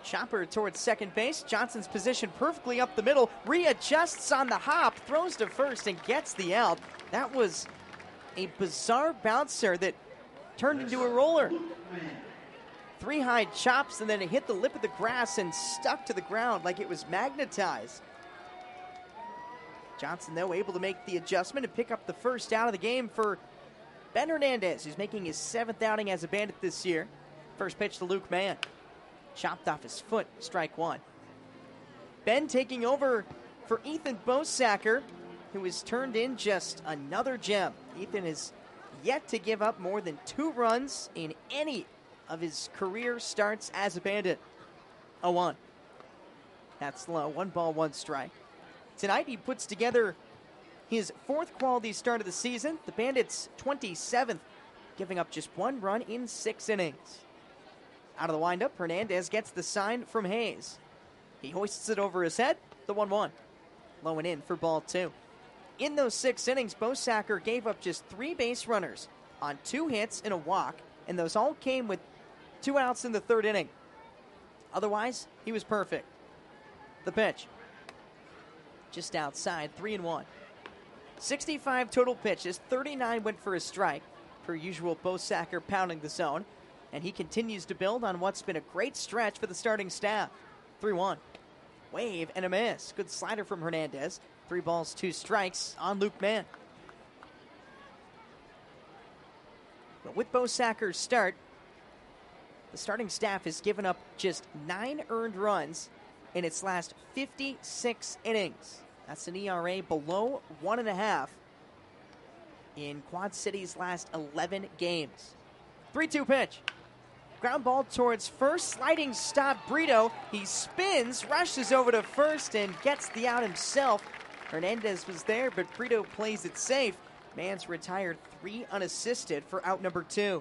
S3: Chopper towards second base. Johnson's positioned perfectly up the middle. Readjusts on the hop, throws to first, and gets the out. That was a bizarre bouncer that turned into a roller. 3 high chops, and then it hit the lip of the grass and stuck to the ground like it was magnetized. Johnson, though, able to make the adjustment and pick up the first out of the game for Ben Hernandez, who's making his 7th outing as a Bandit this year. First pitch to Luke Mann. Chopped off his foot, strike 1. Ben taking over for Ethan Bosacker, who has turned in just another gem. Ethan has yet to give up more than 2 runs in any of his career starts as a Bandit. 0-1. That's low. 1 ball, 1 strike. Tonight he puts together his 4th quality start of the season. The Bandits' 27th, giving up just 1 run in 6 innings. Out of the windup, Hernandez gets the sign from Hayes. He hoists it over his head, the 1-1. Low and in for ball 2. In those 6 innings, Bosacker gave up just 3 base runners on 2 hits and a walk, and those all came with 2 outs in the 3rd inning. Otherwise, he was perfect. The pitch. Just outside, 3-1. 65 total pitches, 39 went for a strike. Per usual, Bosacker pounding the zone. And he continues to build on what's been a great stretch for the starting staff. 3-1. Wave and a miss. Good slider from Hernandez. 3 balls, 2 strikes on Luke Mann. But with Bosacker's start, the starting staff has given up just 9 earned runs in its last 56 innings. That's an ERA below 1.5 in Quad City's last 11 games. 3-2 pitch. Ground ball towards first, sliding stop Brito. He spins, rushes over to first, and gets the out himself. Hernandez was there, but Brito plays it safe. Mann's retired 3 unassisted for out number 2.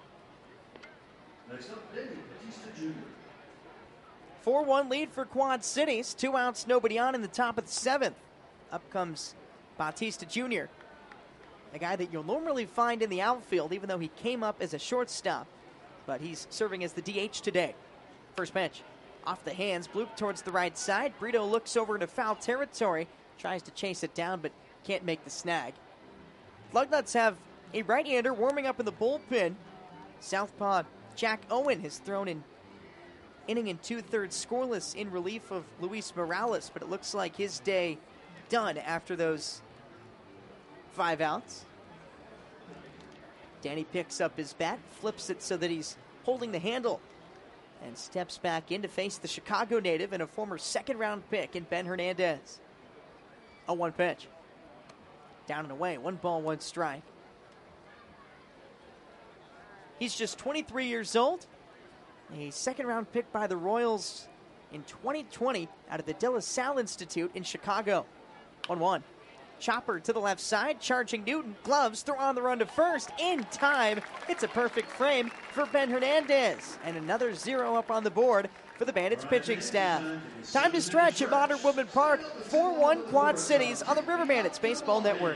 S10: Next up, Danny Batista Jr.
S3: 4-1 lead for Quad Cities. 2 outs, nobody on in the top of the 7th. Up comes Batista Jr., a guy that you'll normally find in the outfield, even though he came up as a shortstop. But he's serving as the DH today. First pitch. Off the hands, bloop towards the right side. Brito looks over into foul territory. Tries to chase it down, but can't make the snag. Lugnuts have a right-hander warming up in the bullpen. Southpaw Jack Owen has thrown an inning and 2/3 scoreless in relief of Luis Morales, but it looks like his day done after those 5 outs. Danny picks up his bat, flips it so that he's holding the handle, and steps back in to face the Chicago native and a former 2nd-round pick in Ben Hernandez. A 1 pitch. Down and away, 1 ball, 1 strike. He's just 23 years old, a 2nd-round pick by the Royals in 2020 out of the De La Salle Institute in Chicago. 1-1. Chopper to the left side, charging Newton. Gloves, throw on the run to first. In time. It's a perfect frame for Ben Hernandez. And another 0 up on the board for the Bandits pitching staff. Time to stretch at Modern Woodman Park. 4-1 Quad Cities on the River Bandits Baseball Network.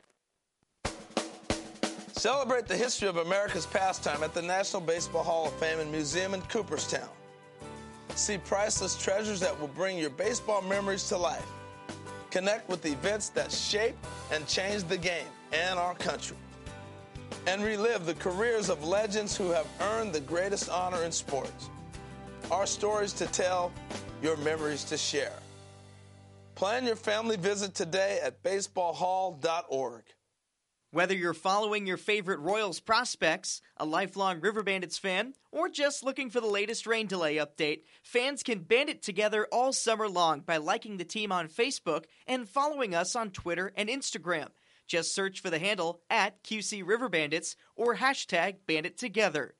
S7: Celebrate the history of America's pastime at the National Baseball Hall of Fame and Museum in Cooperstown. See priceless treasures that will bring your baseball memories to life. Connect with events that shaped and changed the game and our country. And relive the careers of legends who have earned the greatest honor in sports. Our stories to tell, your memories to share. Plan your family visit today at baseballhall.org.
S3: Whether you're following your favorite Royals prospects, a lifelong River Bandits fan, or just looking for the latest rain delay update, fans can band it together all summer long by liking the team on Facebook and following us on Twitter and Instagram. Just search for the handle at QC River Bandits or hashtag BanditTogether.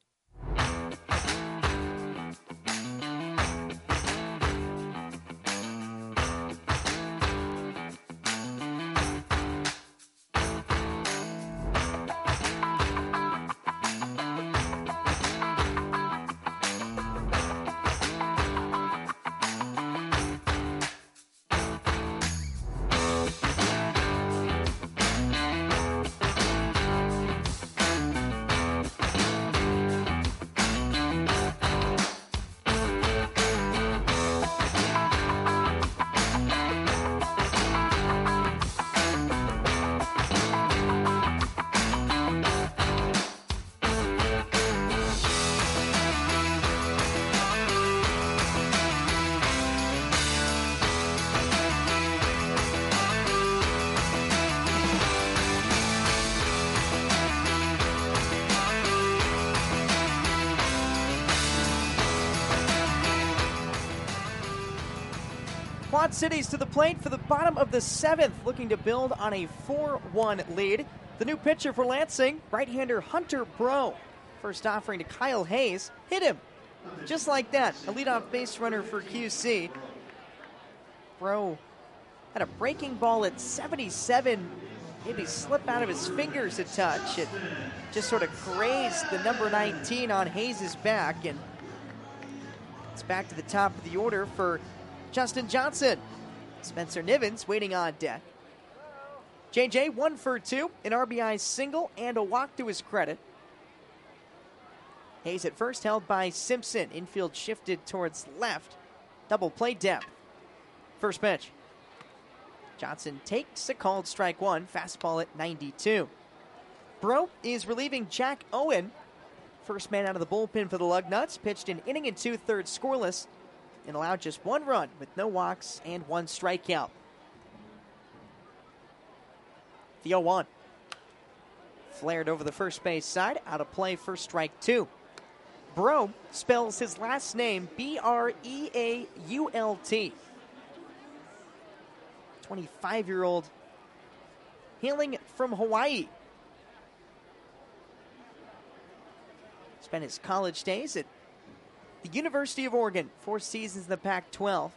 S3: Quad Cities to the plate for the bottom of the 7th, looking to build on a 4-1 lead. The new pitcher for Lansing, right-hander Hunter Breaux. First offering to Kyle Hayes, hit him. Just like that, a leadoff base runner for QC. Breaux had a breaking ball at 77, maybe slip out of his fingers a touch. It just sort of grazed the number 19 on Hayes' back, and it's back to the top of the order for Justin Johnson. Spencer Nivens waiting on deck. JJ 1 for 2, an RBI single and a walk to his credit. Hayes at first held by Simpson. Infield shifted towards left. Double play depth. First pitch. Johnson takes a called strike one. Fastball at 92. Breaux is relieving Jack Owen. First man out of the bullpen for the Lugnuts. Pitched an inning and 2/3 scoreless and allowed just one run with no walks and one strikeout. The 0-1. Flared over the first base side. Out of play for strike two. Breaux spells his last name Breault. 25-year-old hailing from Hawaii. Spent his college days at the University of Oregon. 4 seasons in the Pac-12.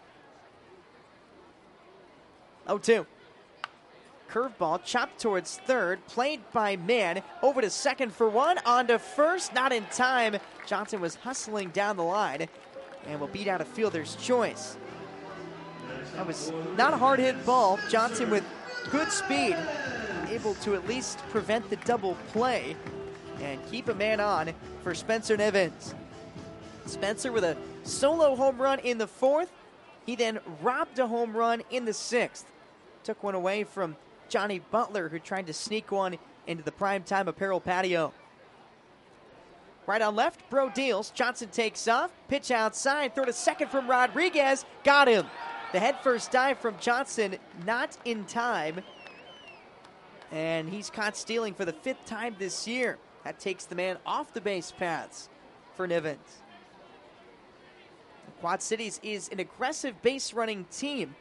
S3: 0-2. Curveball chopped towards third, played by Mann, over to second for one, on to first, not in time. Johnson was hustling down the line and will beat out a fielder's choice. That was not a hard hit ball. Johnson with good speed, able to at least prevent the double play and keep a man on for Spencer Nivens. Spencer with a solo home run in the 4th. He then robbed a home run in the 6th. Took one away from Johnny Butler, who tried to sneak one into the primetime apparel patio. Right on left, Breaux deals. Johnson takes off. Pitch outside. Throw to second from Rodriguez. Got him. The head first dive from Johnson, not in time. And he's caught stealing for the 5th time this year. That takes the man off the base paths for Nivens. Quad Cities is an aggressive base running team.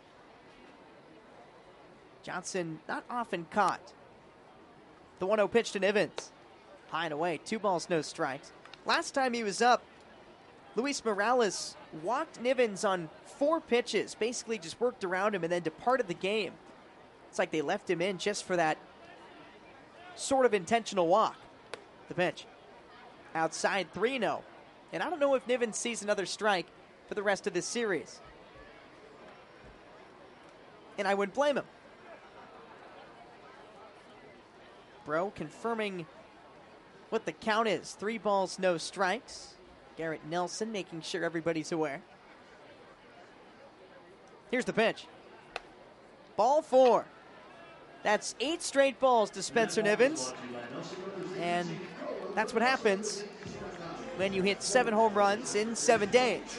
S3: Johnson not often caught. The 1-0 pitch to Nivens. High and away, 2 balls, no strikes. Last time he was up, Luis Morales walked Nivens on 4 pitches, basically just worked around him and then departed the game. It's like they left him in just for that sort of intentional walk. The pitch. Outside 3-0. And I don't know if Nivens sees another strike for the rest of this series. And I wouldn't blame him. Breaux confirming what the count is. 3 balls, no strikes. Garrett Nelson making sure everybody's aware. Here's the pitch. Ball 4. That's 8 straight balls to Spencer Nivens. And that's what happens when you hit 7 home runs in 7 days.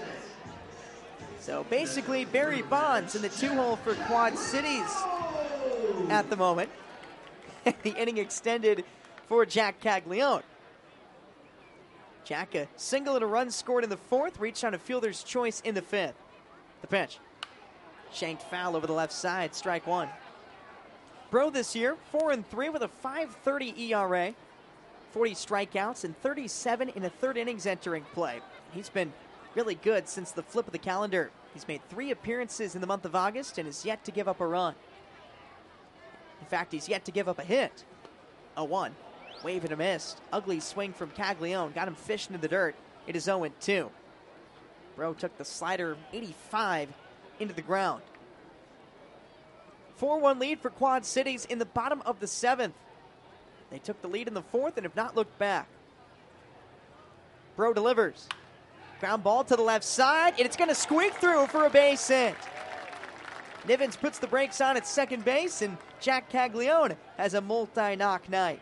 S3: So basically, Barry Bonds in the 2-hole for Quad Cities at the moment. The inning extended for Jack Caglione. Jack, a single and a run scored in the 4th, reached on a fielder's choice in the 5th. The pitch. Shanked foul over the left side, strike one. Breaux this year, 4-3 with a 5.30 ERA, 40 strikeouts, and 37 in the 3rd innings entering play. He's been really good since the flip of the calendar. He's made 3 appearances in the month of August and is yet to give up a run. In fact, he's yet to give up a hit. 0-1. Wave and a miss. Ugly swing from Caglione. Got him fishing in the dirt. It is 0-2. Breaux took the slider 85 into the ground. 4-1 lead for Quad Cities in the bottom of the 7th. They took the lead in the 4th and have not looked back. Breaux delivers. Ground ball to the left side, and it's going to squeak through for a base hit. Nivens puts the brakes on at second base, and Jack Caglione has a multi-knock night.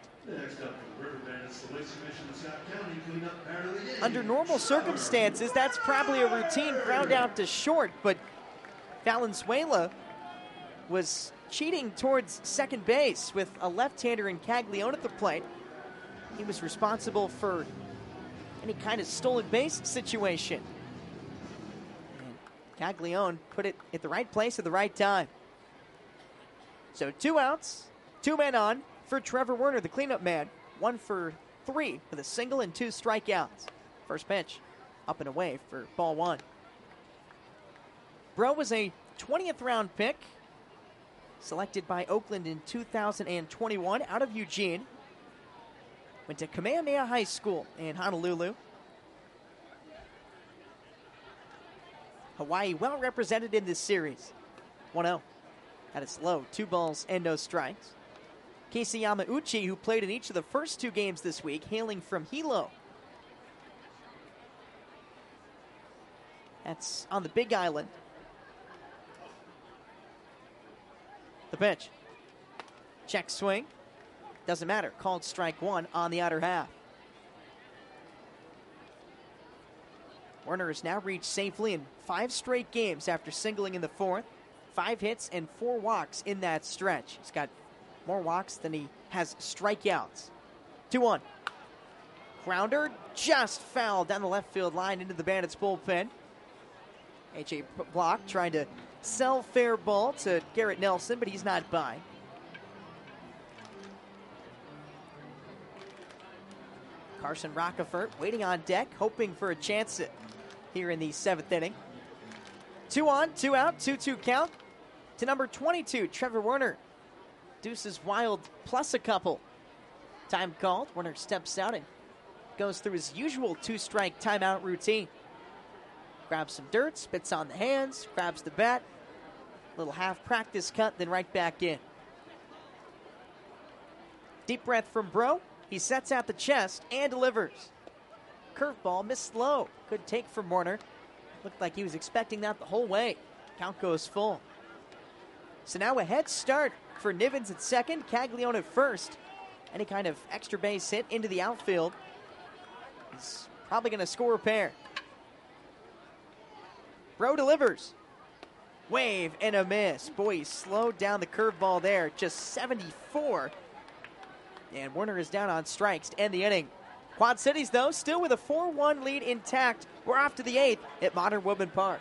S3: Under normal circumstances, that's probably a routine ground out to short, but Valenzuela was cheating towards second base with a left-hander in Caglione at the plate. He was responsible for any kind of stolen base situation. And Caglione put it at the right place at the right time. So 2 outs, 2 men on for Trevor Werner, the cleanup man. 1 for 3 with a single and 2 strikeouts. First pitch up and away for ball 1. Breaux was a 20th round pick, selected by Oakland in 2021 out of Eugene. Went to Kamehameha High School in Honolulu. Hawaii well represented in this series. 1-0 at its low, 2 balls and no strikes. Casey Yamauchi, who played in each of the first 2 games this week, hailing from Hilo. That's on the Big Island. The pitch. Check swing. Doesn't matter. Called strike 1 on the outer half. Werner has now reached safely in 5 straight games after singling in the 4th. 5 hits and 4 walks in that stretch. He's got more walks than he has strikeouts. 2-1. Grounder just fouled down the left field line into the Bandits bullpen. A.J. Block trying to sell fair ball to Garrett Nelson, but he's not by. Carson Rockefort waiting on deck, hoping for a chance here in the 7th inning. 2 on, 2 out, 2-2 count to number 22, Trevor Werner. Deuces Wild plus a couple. Time called. Werner steps out and goes through his usual 2-strike timeout routine. Grabs some dirt, spits on the hands, grabs the bat. Little half practice cut, then right back in. Deep breath from Breaux. He sets out the chest and delivers. Curveball missed low. Good take from Werner. Looked like he was expecting that the whole way. Count goes full. So now a head start for Nivens at second, Caglione at first. Any kind of extra base hit into the outfield is probably going to score a pair. Breaux delivers. Wave and a miss. Boy, he slowed down the curveball there. Just 74. And Werner is down on strikes to end the inning. Quad Cities, though, still with a 4-1 lead intact. We're off to the 8th at Modern Woodman Park.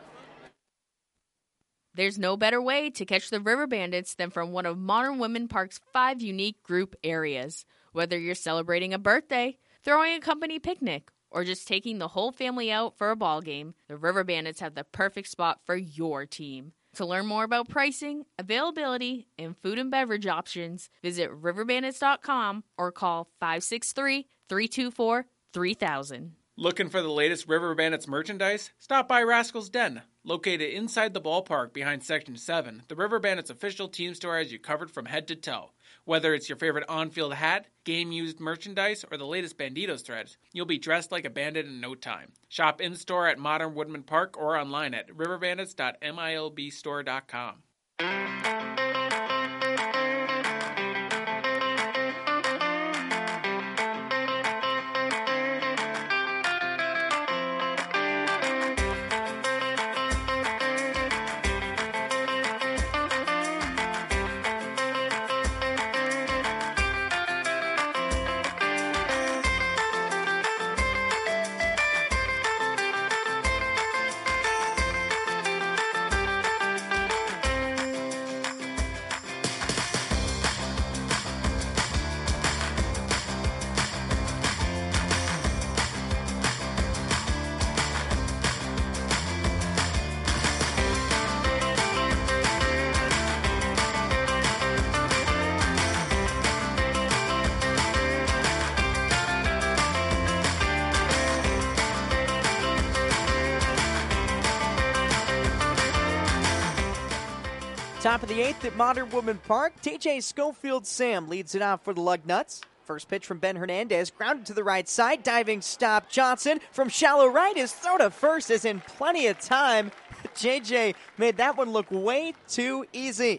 S5: There's no better way to catch the River Bandits than from one of Modern Woodman Park's 5 unique group areas. Whether you're celebrating a birthday, throwing a company picnic, or just taking the whole family out for a ball game, the River Bandits have the perfect spot for your team. To learn more about pricing, availability, and food and beverage options, visit riverbandits.com or call 563-324-3000.
S4: Looking for the latest River Bandits merchandise? Stop by Rascal's Den. Located inside the ballpark behind Section 7, the River Bandits official team store has you covered from head to toe. Whether it's your favorite on-field hat, game-used merchandise, or the latest Banditos threads, you'll be dressed like a bandit in no time. Shop in-store at Modern Woodman Park or online at riverbandits.milbstore.com.
S3: Top of the 8th at Modern Woodman Park. TJ Schofield Sam leads it off for the Lugnuts. First pitch from Ben Hernandez, grounded to the right side, diving stop. Johnson from shallow right. His throw to first is in plenty of time. JJ made that one look way too easy.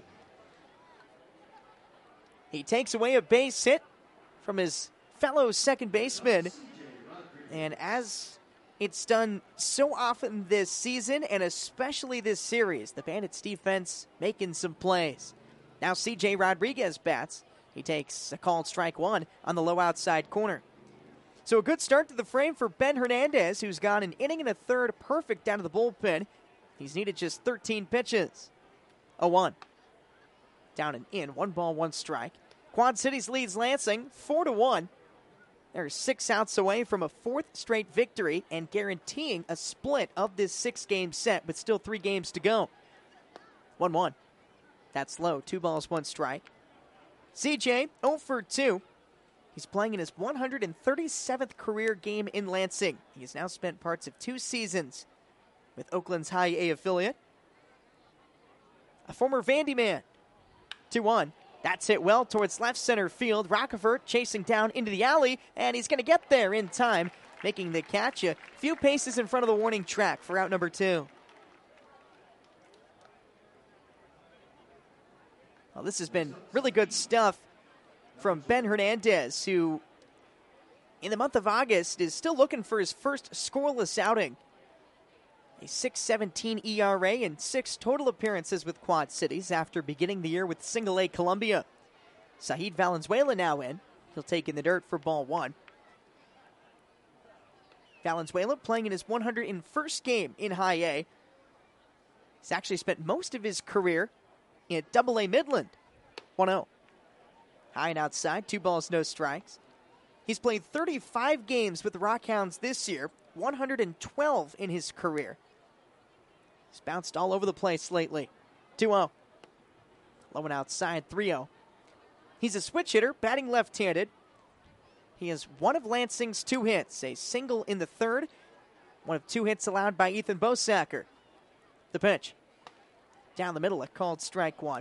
S3: He takes away a base hit from his fellow second baseman. And as it's done so often this season, and especially this series, the Bandits defense making some plays. Now C.J. Rodriguez bats. He takes a called strike 1 on the low outside corner. So a good start to the frame for Ben Hernandez, who's gone an inning and a third perfect down to the bullpen. He's needed just 13 pitches. 0-1. Down and in. 1 ball, 1 strike. Quad Cities leads Lansing 4-1. They're 6 outs away from a 4th straight victory and guaranteeing a split of this 6-game set with still 3 games to go. 1-1. That's low. 2 balls, 1 strike. CJ 0 for 2. He's playing in his 137th career game in Lansing. He has now spent parts of 2 seasons with Oakland's High A affiliate. A former Vandy man. 2-1. That's hit well towards left center field. Rockefort chasing down into the alley, and he's going to get there in time, making the catch a few paces in front of the warning track for out number 2. Well, this has been really good stuff from Ben Hernandez, who in the month of August is still looking for his first scoreless outing. A 6.17 ERA and 6 total appearances with Quad Cities after beginning the year with Single-A Columbia. Saheed Valenzuela now in. He'll take in the dirt for ball 1. Valenzuela playing in his 101st game in High A. He's actually spent most of his career in Double-A Midland. 1-0. High and outside, 2 balls, no strikes. He's played 35 games with the Rockhounds this year, 112 in his career. He's bounced all over the place lately. 2-0. Low and outside, 3-0. He's a switch hitter, batting left-handed. He has one of Lansing's 2 hits, a single in the 3rd, one of 2 hits allowed by Ethan Bosacker. The pitch. Down the middle, a called strike 1.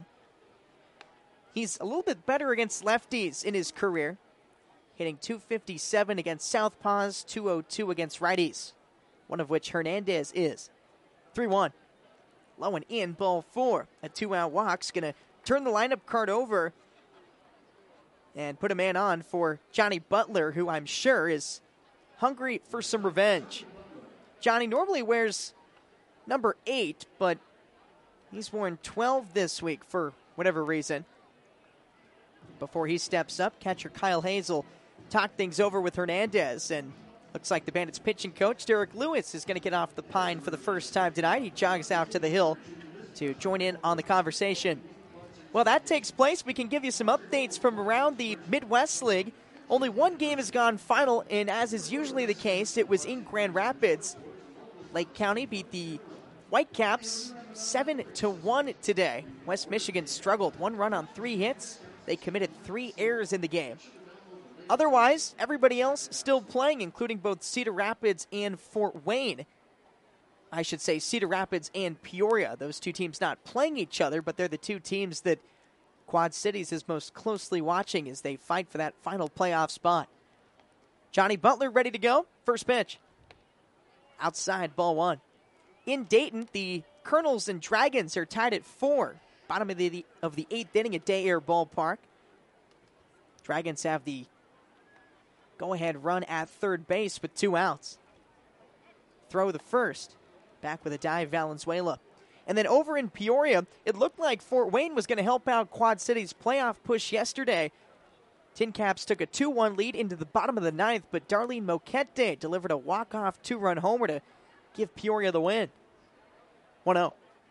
S3: He's a little bit better against lefties in his career, hitting .257 against southpaws, .202 against righties, one of which Hernandez is. 3-1. Low and in, ball 4. A 2-out walk's going to turn the lineup card over and put a man on for Johnny Butler, who I'm sure is hungry for some revenge. Johnny normally wears number 8, but he's worn 12 this week for whatever reason. Before he steps up, catcher Kyle Hazel talked things over with Hernandez, and looks like the Bandits pitching coach Derek Lewis is going to get off the pine for the first time tonight. He jogs out to the hill to join in on the conversation. Well, that takes place. We can give you some updates from around the Midwest League. Only one game has gone final, and as is usually the case, it was in Grand Rapids. Lake County beat the Whitecaps 7-1 today. West Michigan struggled. 1 run on 3 hits. They committed 3 errors in the game. Otherwise, everybody else still playing, including both Cedar Rapids and Fort Wayne. I should say Cedar Rapids and Peoria. Those 2 teams not playing each other, but they're the 2 teams that Quad Cities is most closely watching as they fight for that final playoff spot. Johnny Butler ready to go. First pitch. Outside, ball 1. In Dayton, the Colonels and Dragons are tied at 4. Bottom of the 8th inning at Day Air Ballpark. Dragons have the go-ahead run at third base with 2 outs. Throw the first. Back with a dive, Valenzuela. And then over in Peoria, it looked like Fort Wayne was going to help out Quad Cities' playoff push yesterday. Tin Caps took a 2-1 lead into the bottom of the 9th, but Darlene Moquete delivered a walk-off 2-run homer to give Peoria the win. 1-0.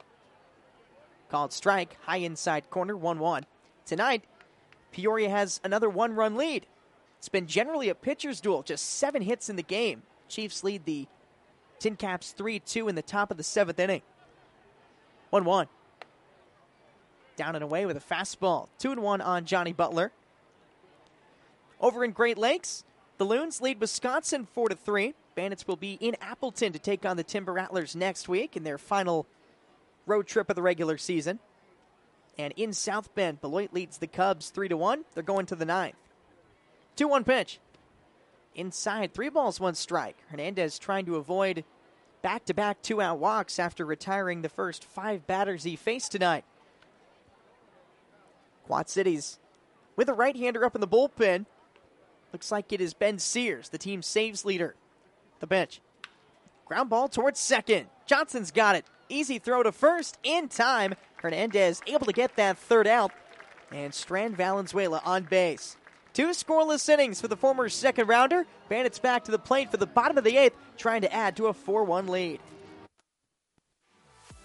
S3: Called strike, high inside corner, 1-1. Tonight, Peoria has another 1-run lead. It's been generally a pitcher's duel, just 7 hits in the game. Chiefs lead the Tin Caps 3-2 in the top of the 7th inning. 1-1. Down and away with a fastball. 2-1 on Johnny Butler. Over in Great Lakes, the Loons lead Wisconsin 4-3. Bandits will be in Appleton to take on the Timber Rattlers next week in their final road trip of the regular season. And in South Bend, Beloit leads the Cubs 3-1. They're going to the 9th. 2-1 pitch. Inside, 3 balls, 1 strike. Hernandez trying to avoid back-to-back 2-out walks after retiring the first 5 batters he faced tonight. Quad Cities with a right-hander up in the bullpen. Looks like it is Ben Sears, the team's saves leader. The bench. Ground ball towards second. Johnson's got it. Easy throw to first in time. Hernandez able to get that 3rd out. And Strand Valenzuela on base. 2 scoreless innings for the former second rounder. Bandits back to the plate for the bottom of the 8th, trying to add to a 4-1 lead.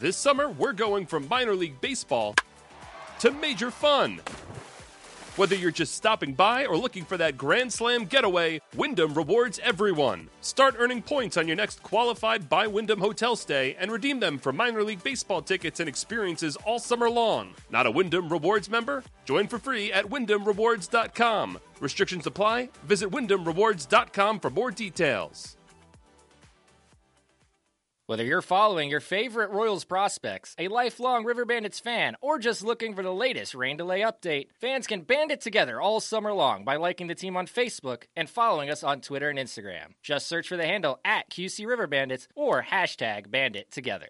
S1: This summer, we're going from minor league baseball to major fun. Whether you're just stopping by or looking for that Grand Slam getaway, Wyndham rewards everyone. Start earning points on your next qualified by Wyndham hotel stay and redeem them for minor league baseball tickets and experiences all summer long. Not a Wyndham Rewards member? Join for free at WyndhamRewards.com. Restrictions apply. Visit WyndhamRewards.com for more details.
S2: Whether you're following your favorite Royals prospects, a lifelong River Bandits fan, or just looking for the latest rain delay update, fans can band it together all summer long by liking the team on Facebook and following us on Twitter and Instagram. Just search for the handle at QC River Bandits or hashtag #BanditTogether.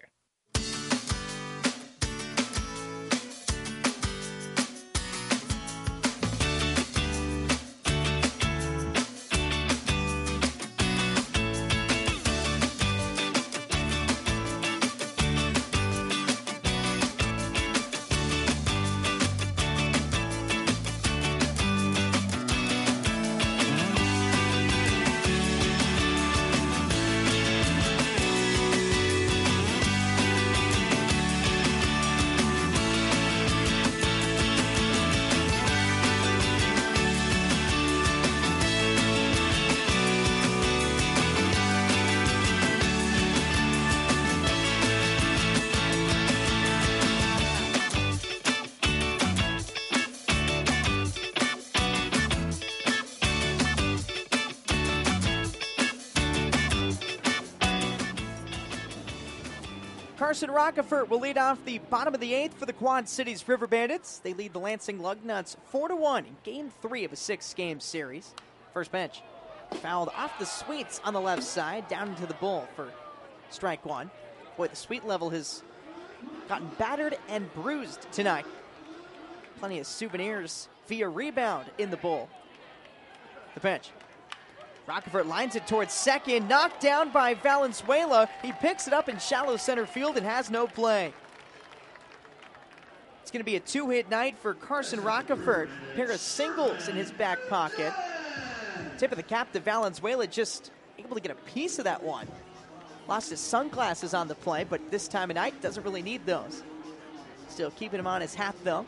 S3: Carson Rockefort will lead off the bottom of the 8th for the Quad Cities River Bandits. They lead the Lansing Lugnuts 4-1 in Game 3 of a 6-game series. First pitch, fouled off the Sweets on the left side, down into the bull for strike one. Boy, the Sweet level has gotten battered and bruised tonight. Plenty of souvenirs via rebound in the bull. The pitch. Rockefort lines it towards second, knocked down by Valenzuela. He picks it up in shallow center field and has no play. It's going to be a 2-hit night for Carson Rockefort. A pair of singles in his back pocket. Tip of the cap to Valenzuela, just able to get a piece of that one. Lost his sunglasses on the play, but this time of night doesn't really need those. Still keeping him on his hat, though.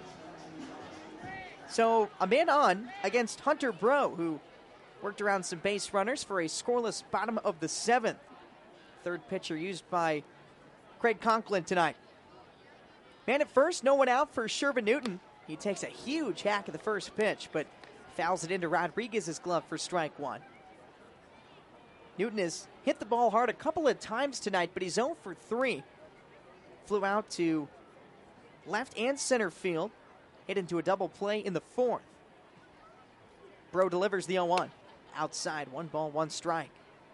S3: So a man on against Hunter Bro, who worked around some base runners for a scoreless bottom of the 7th. Third pitcher used by Craig Conklin tonight. Man at first, no one out for Shervin Newton. He takes a huge hack at the first pitch, but fouls it into Rodriguez's glove for strike one. Newton has hit the ball hard a couple of times tonight, but he's 0 for 3. Flew out to left and center field. Hit into a double play in the 4th. Bro delivers the 0-1. Outside, 1 ball, 1 strike.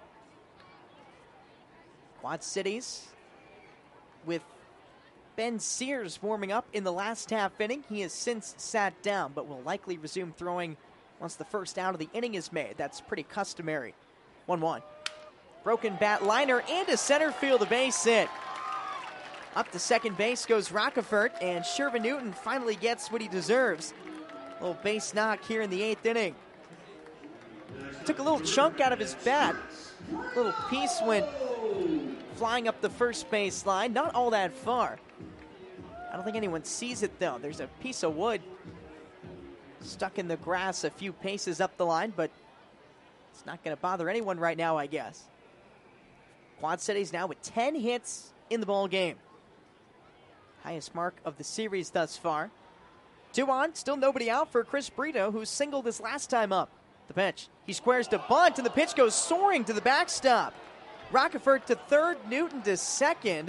S3: Quad Cities with Ben Sears warming up in the last half inning. He has since sat down, but will likely resume throwing once the first out of the inning is made. That's pretty customary. 1-1. Broken bat liner into center field, a base hit. Up to second base goes Rockefort, and Shervin Newton finally gets what he deserves. A little base knock here in the 8th inning. Took a little chunk out of his bat. A little piece went flying up the first base line. Not all that far. I don't think anyone sees it, though. There's a piece of wood stuck in the grass a few paces up the line, but it's not going to bother anyone right now, I guess. Quad Cities now with 10 hits in the ball game. Highest mark of the series thus far. 2 on, still nobody out for Chris Brito, who singled his last time up. The pitch. He squares to bunt, and the pitch goes soaring to the backstop. Rockefort to third, Newton to second.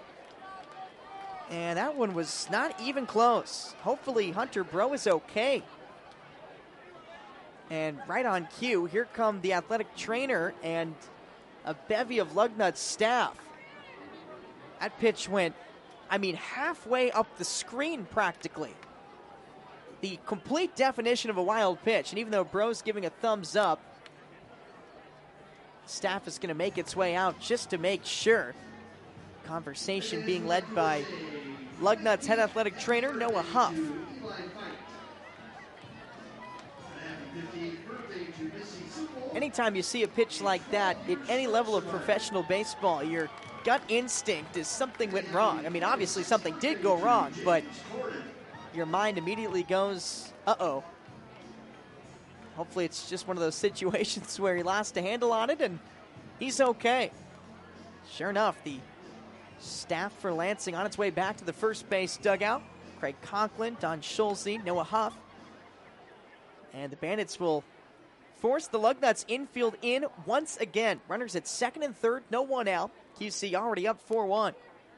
S3: And that one was not even close. Hopefully Hunter Bro is okay. And right on cue, here come the athletic trainer and a bevy of Lugnut staff. That pitch went, halfway up the screen practically. The complete definition of a wild pitch. And even though Bro's giving a thumbs up, staff is going to make its way out just to make sure. Conversation being led by Lugnut's head athletic trainer, Noah Huff. Anytime you see a pitch like that at any level of professional baseball, you're gut instinct is something went wrong. I mean, obviously something did go wrong, but your mind immediately goes, uh-oh. Hopefully it's just one of those situations where he lost a handle on it and he's okay. Sure enough, the staff for Lansing on its way back to the first base dugout. Craig Conklin, Don Schulze, Noah Huff. And the Bandits will force the Lugnuts infield in once again. Runners at second and third, no one out. QC already up 4-1.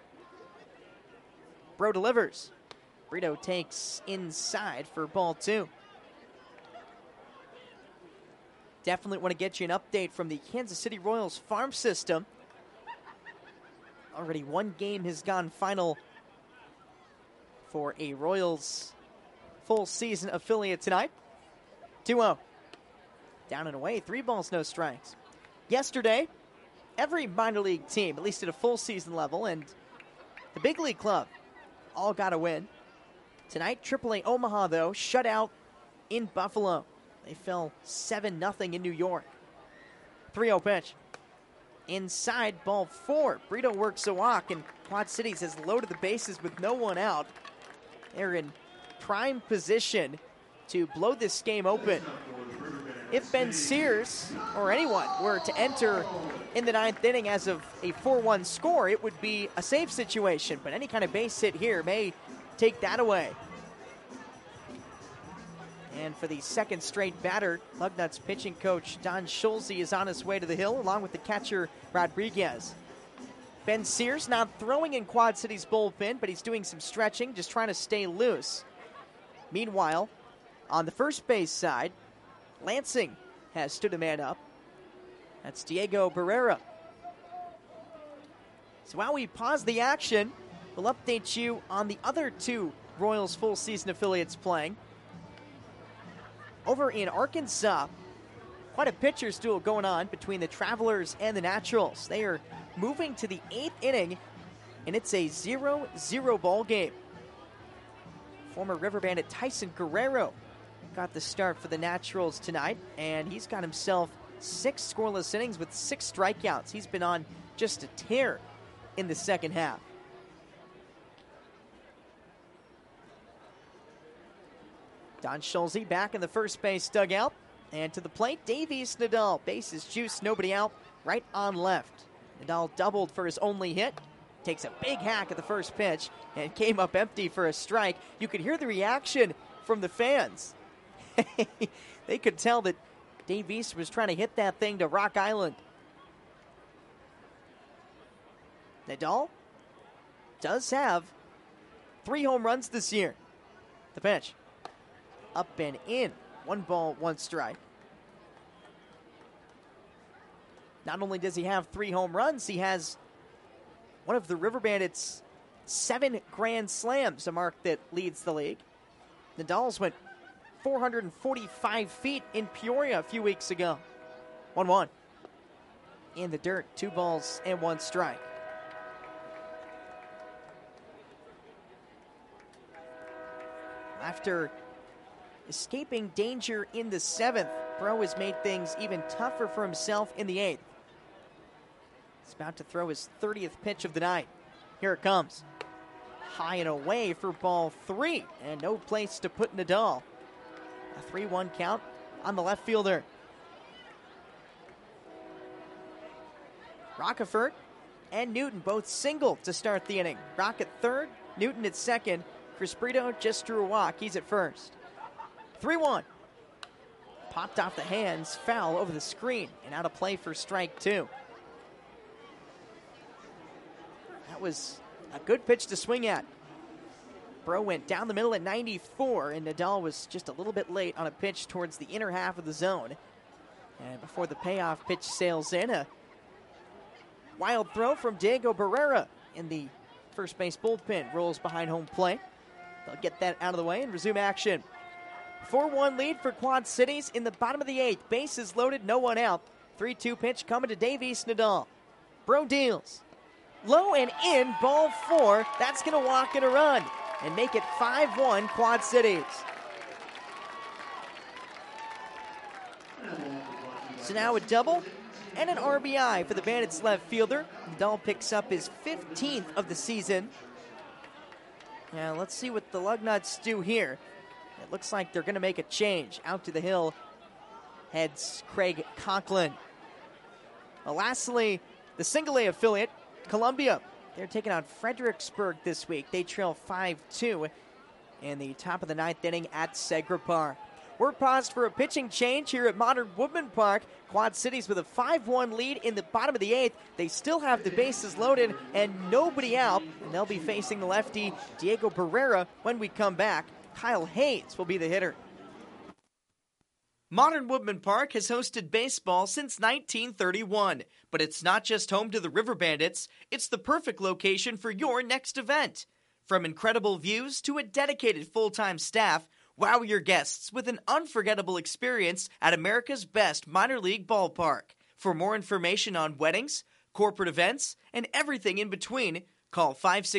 S3: Bro delivers. Brito takes inside for ball 2. Definitely want to get you an update from the Kansas City Royals farm system. Already one game has gone final for a Royals full season affiliate tonight. 2-0. Down and away, 3 balls, no strikes. Yesterday, every minor league team, at least at a full season level, and the big league club, all got a win. Tonight, AAA Omaha, though, shut out in Buffalo. They fell 7-0 in New York. 3-0 pitch. Inside, ball 4. Brito works a walk, and Quad Cities has loaded the bases with no one out. They're in prime position to blow this game open. If Ben Sears or anyone were to enter in the 9th inning as of a 4-1 score, it would be a safe situation, but any kind of base hit here may take that away. And for the second straight batter, Lugnuts pitching coach Don Schulze is on his way to the hill, along with the catcher Rodriguez. Ben Sears not throwing in Quad City's bullpen, but he's doing some stretching, just trying to stay loose. Meanwhile, on the first base side, Lansing has stood a man up. That's Diego Barrera. So while we pause the action, we'll update you on the other 2 Royals full season affiliates playing. Over in Arkansas, quite a pitcher's duel going on between the Travelers and the Naturals. They are moving to the 8th inning, and it's a 0-0 ball game. Former River Bandit Tyson Guerrero got the start for the Naturals tonight, and he's got himself 6 scoreless innings with 6 strikeouts. He's been on just a tear in the second half. Don Schulze back in the first base dugout. And to the plate, Davies Nadal. Bases juice, nobody out, right on left. Nadal doubled for his only hit. Takes a big hack at the first pitch and came up empty for a strike. You could hear the reaction from the fans. They could tell that Davies was trying to hit that thing to Rock Island. Nadal does have 3 home runs this year. The pitch. Up and in. 1 ball, 1 strike. Not only does he have 3 home runs, he has one of the River Bandits' 7 grand slams, a mark that leads the league. Nadal's went 445 feet in Peoria a few weeks ago. 1-1. In the dirt, 2 balls and 1 strike. After escaping danger in the 7th, Bro has made things even tougher for himself in the 8th. He's about to throw his 30th pitch of the night. Here it comes. High and away for ball 3, and no place to put Nadal. A 3-1 count on the left fielder. Rockefort and Newton both single to start the inning. Rock at third, Newton at second. Chris Brito just drew a walk. He's at first. 3-1. Popped off the hands, foul over the screen, and out of play for strike 2. That was a good pitch to swing at. Bro went down the middle at 94, and Nadal was just a little bit late on a pitch towards the inner half of the zone. And before the payoff pitch sails in, a wild throw from Diego Barrera in the first base bullpen rolls behind home plate. They'll get that out of the way and resume action. 4-1 lead for Quad Cities in the bottom of the 8th. Bases loaded, no one out. 3-2 pitch coming to Davies Nadal. Bro deals. Low and in, ball 4. That's going to walk and a run and make it 5-1 Quad Cities. So now a double and an RBI for the Bandits left fielder. Nadal picks up his 15th of the season. Now let's see what the Lugnuts do here. It looks like they're going to make a change. Out to the hill heads Craig Conklin. Lastly, the single A affiliate, Columbia. They're taking on Fredericksburg this week. They trail 5-2 in the top of the ninth inning at Segra Park. We're paused for a pitching change here at Modern Woodman Park. Quad Cities with a 5-1 lead in the bottom of the eighth. They still have the bases loaded and nobody out. And they'll be facing the lefty Diego Barrera when we come back. Kyle Hayes will be the hitter. Modern Woodman Park has hosted baseball since 1931. But it's not just home to the River Bandits. It's the perfect location for your next event. From incredible views to a dedicated full-time staff, wow your guests with an unforgettable experience at America's best minor league ballpark. For more information on weddings, corporate events, and everything in between, call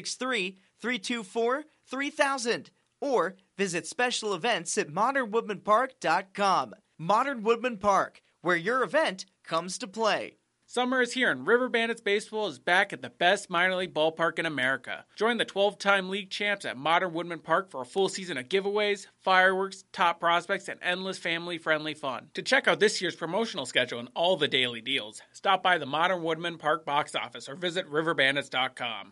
S3: 563-324-3000 or visit special events at modernwoodmanpark.com. Modern Woodman Park, where your event comes to play.
S4: Summer is here and River Bandits Baseball is back at the best minor league ballpark in America. Join the 12-time league champs at Modern Woodman Park for a full season of giveaways, fireworks, top prospects, and endless family-friendly fun. To check out this year's promotional schedule and all the daily deals, stop by the Modern Woodman Park box office or visit riverbandits.com.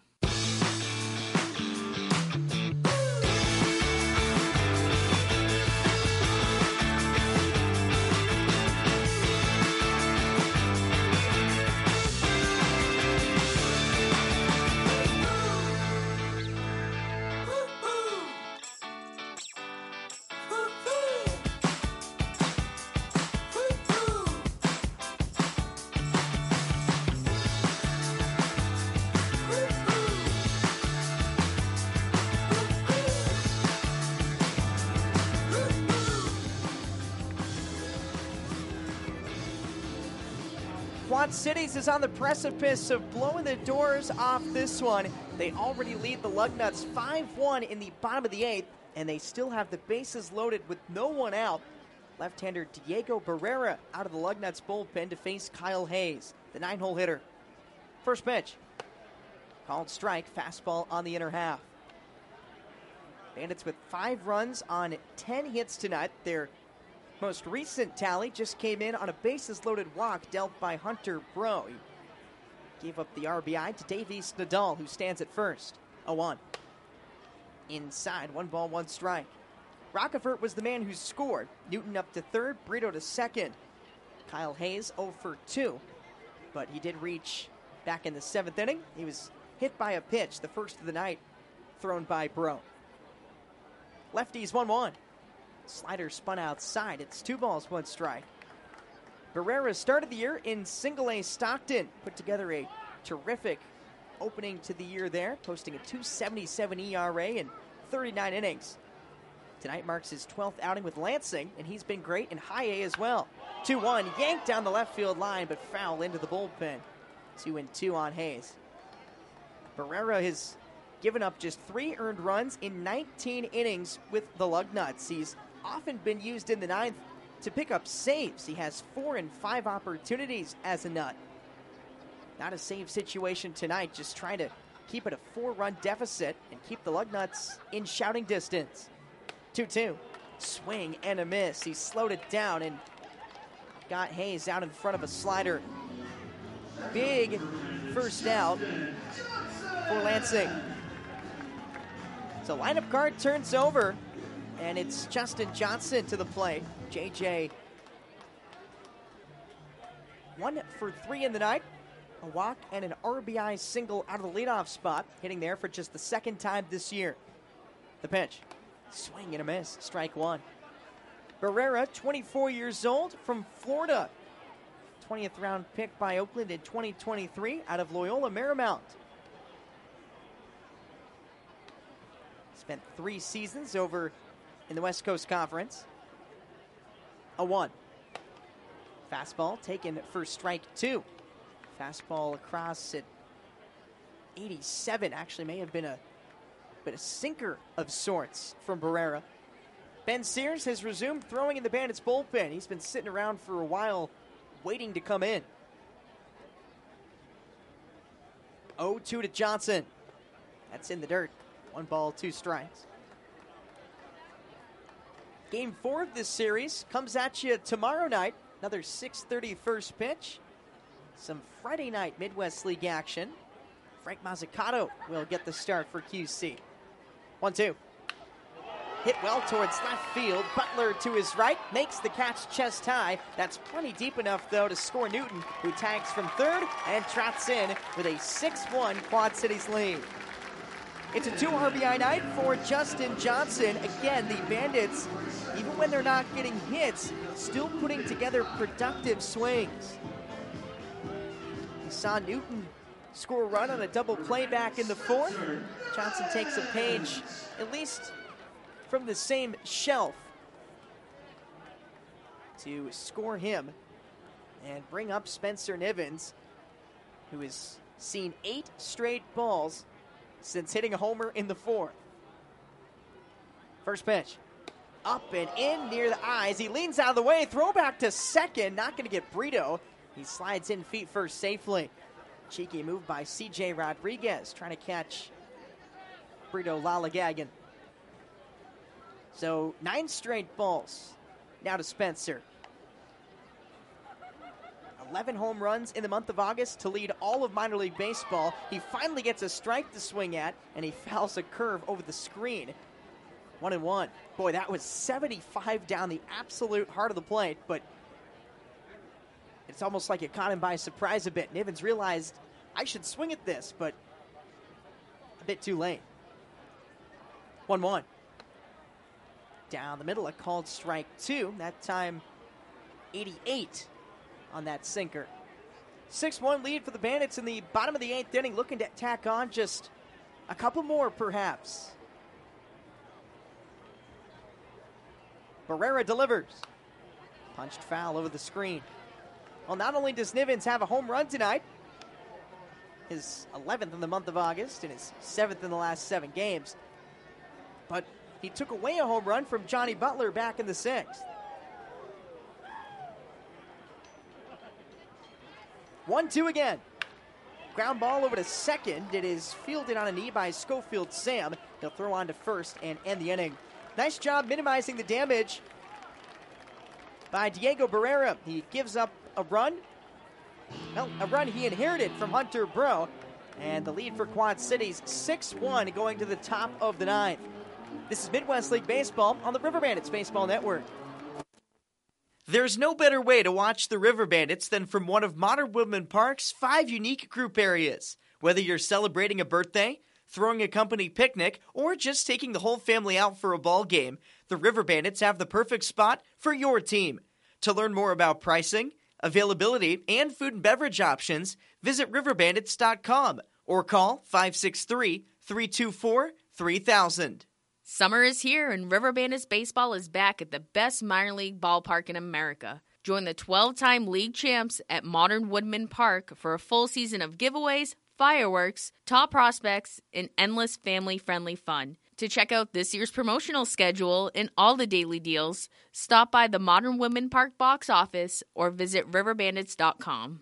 S3: Quad Cities is on the precipice of blowing the doors off this one. They already lead the Lugnuts 5-1 in the bottom of the eighth, and they still have the bases loaded with no one out. Left-hander Diego Barrera out of the Lugnuts bullpen to face Kyle Hayes, the 9-hole hitter. First pitch. Called strike, fastball on the inner half. Bandits with 5 runs on 10 hits tonight. Their most recent tally just came in on a bases-loaded walk dealt by Hunter Bro. He gave up the RBI to Davies Nadal, who stands at first. 0-1. Inside, 1 ball, 1 strike. Rockefort was the man who scored. Newton up to third, Brito to second. Kyle Hayes 0 for 2, but he did reach back in the 7th inning. He was hit by a pitch, the first of the night, thrown by Bro. Lefties 1-1. Slider spun outside. It's 2 balls, 1 strike. Barrera started the year in Single-A Stockton. Put together a terrific opening to the year there, posting a 2.77 ERA in 39 innings. Tonight marks his 12th outing with Lansing, and he's been great in High A as well. 2-1, yanked down the left field line, but foul into the bullpen. 2-2 on Hayes. Barrera has given up just 3 earned runs in 19 innings with the Lugnuts. He's often been used in the 9th to pick up saves. He has 4 and 5 opportunities as a Nut. Not a save situation tonight, just trying to keep it a 4-run deficit and keep the Lugnuts in shouting distance. 2-2. Swing and a miss. He slowed it down and got Hayes out in front of a slider. Big first out for Lansing. So lineup card turns over, and it's Justin Johnson to the plate. JJ 1 for 3 in the night. A walk and an RBI single out of the leadoff spot, hitting there for just the 2nd time this year. The pitch. Swing and a miss. Strike 1. Barrera, 24 years old, from Florida. 20th round pick by Oakland in 2023 out of Loyola Marymount. Spent 3 seasons over in the West Coast Conference. 0-1. Fastball taken for strike 2. Fastball across at 87. Actually may have been a sinker of sorts from Barrera. Ben Sears has resumed throwing in the Bandits bullpen. He's been sitting around for a while waiting to come in. 0-2 to Johnson. That's in the dirt. 1 ball, 2 strikes. Game 4 of this series comes at you tomorrow night. Another 6:30 first pitch. Some Friday night Midwest League action. Frank Mazzucato will get the start for QC. 1-2. Hit well towards left field. Butler to his right makes the catch chest high. That's plenty deep enough, though, to score Newton, who tags from third and trots in with a 6-1 Quad Cities lead. It's a 2 RBI night for Justin Johnson. Again, the Bandits, even when they're not getting hits, still putting together productive swings. We saw Newton score a run on a double play back in the 4th. Johnson takes a page, at least from the same shelf, to score him and bring up Spencer Nivens, who has seen 8 straight balls since hitting a homer in the 4th. First pitch. Up and in near the eyes. He leans out of the way. Throw back to second. Not going to get Brito. He slides in feet first safely. Cheeky move by C.J. Rodriguez, trying to catch Brito Lalagagan. So 9 straight balls now to Spencer. 11 home runs in the month of August to lead all of minor league baseball. He finally gets a strike to swing at, and he fouls a curve over the screen. 1-1. Boy, that was 75 down the absolute heart of the plate, but it's almost like it caught him by surprise a bit. Nivens realized, I should swing at this, but a bit too late. 1-1. Down the middle, a called strike 2. That time, 88 on that sinker. 6-1 lead for the Bandits in the bottom of the 8th inning, looking to tack on just a couple more, perhaps. Barrera delivers. Punched foul over the screen. Well, not only does Nivens have a home run tonight, his 11th in the month of August and his 7th in the last 7 games, but he took away a home run from Johnny Butler back in the 6th. 1-2 again. Ground ball over to second. It is fielded on a knee by Schofield Sam. He'll throw on to first and end the inning. Nice job minimizing the damage by Diego Barrera. He gives up a run. Well, a run he inherited from Hunter Bro. And the lead for Quad Cities, 6-1 going to the top of the 9th. This is Midwest League Baseball on the River Bandits Baseball Network. There's no better way to watch the River Bandits than from one of Modern Woodmen Park's 5 unique group areas. Whether you're celebrating a birthday, throwing a company picnic, or just taking the whole family out for a ball game, the River Bandits have the perfect spot for your team. To learn more about pricing, availability, and food and beverage options, visit riverbandits.com or call 563-324-3000.
S5: Summer is here, and River Bandits baseball is back at the best minor league ballpark in America. Join the 12-time league champs at Modern Woodmen Park for a full season of giveaways, fireworks, top prospects, and endless family-friendly fun. To check out this year's promotional schedule and all the daily deals, stop by the Modern Woodmen Park box office or visit riverbandits.com.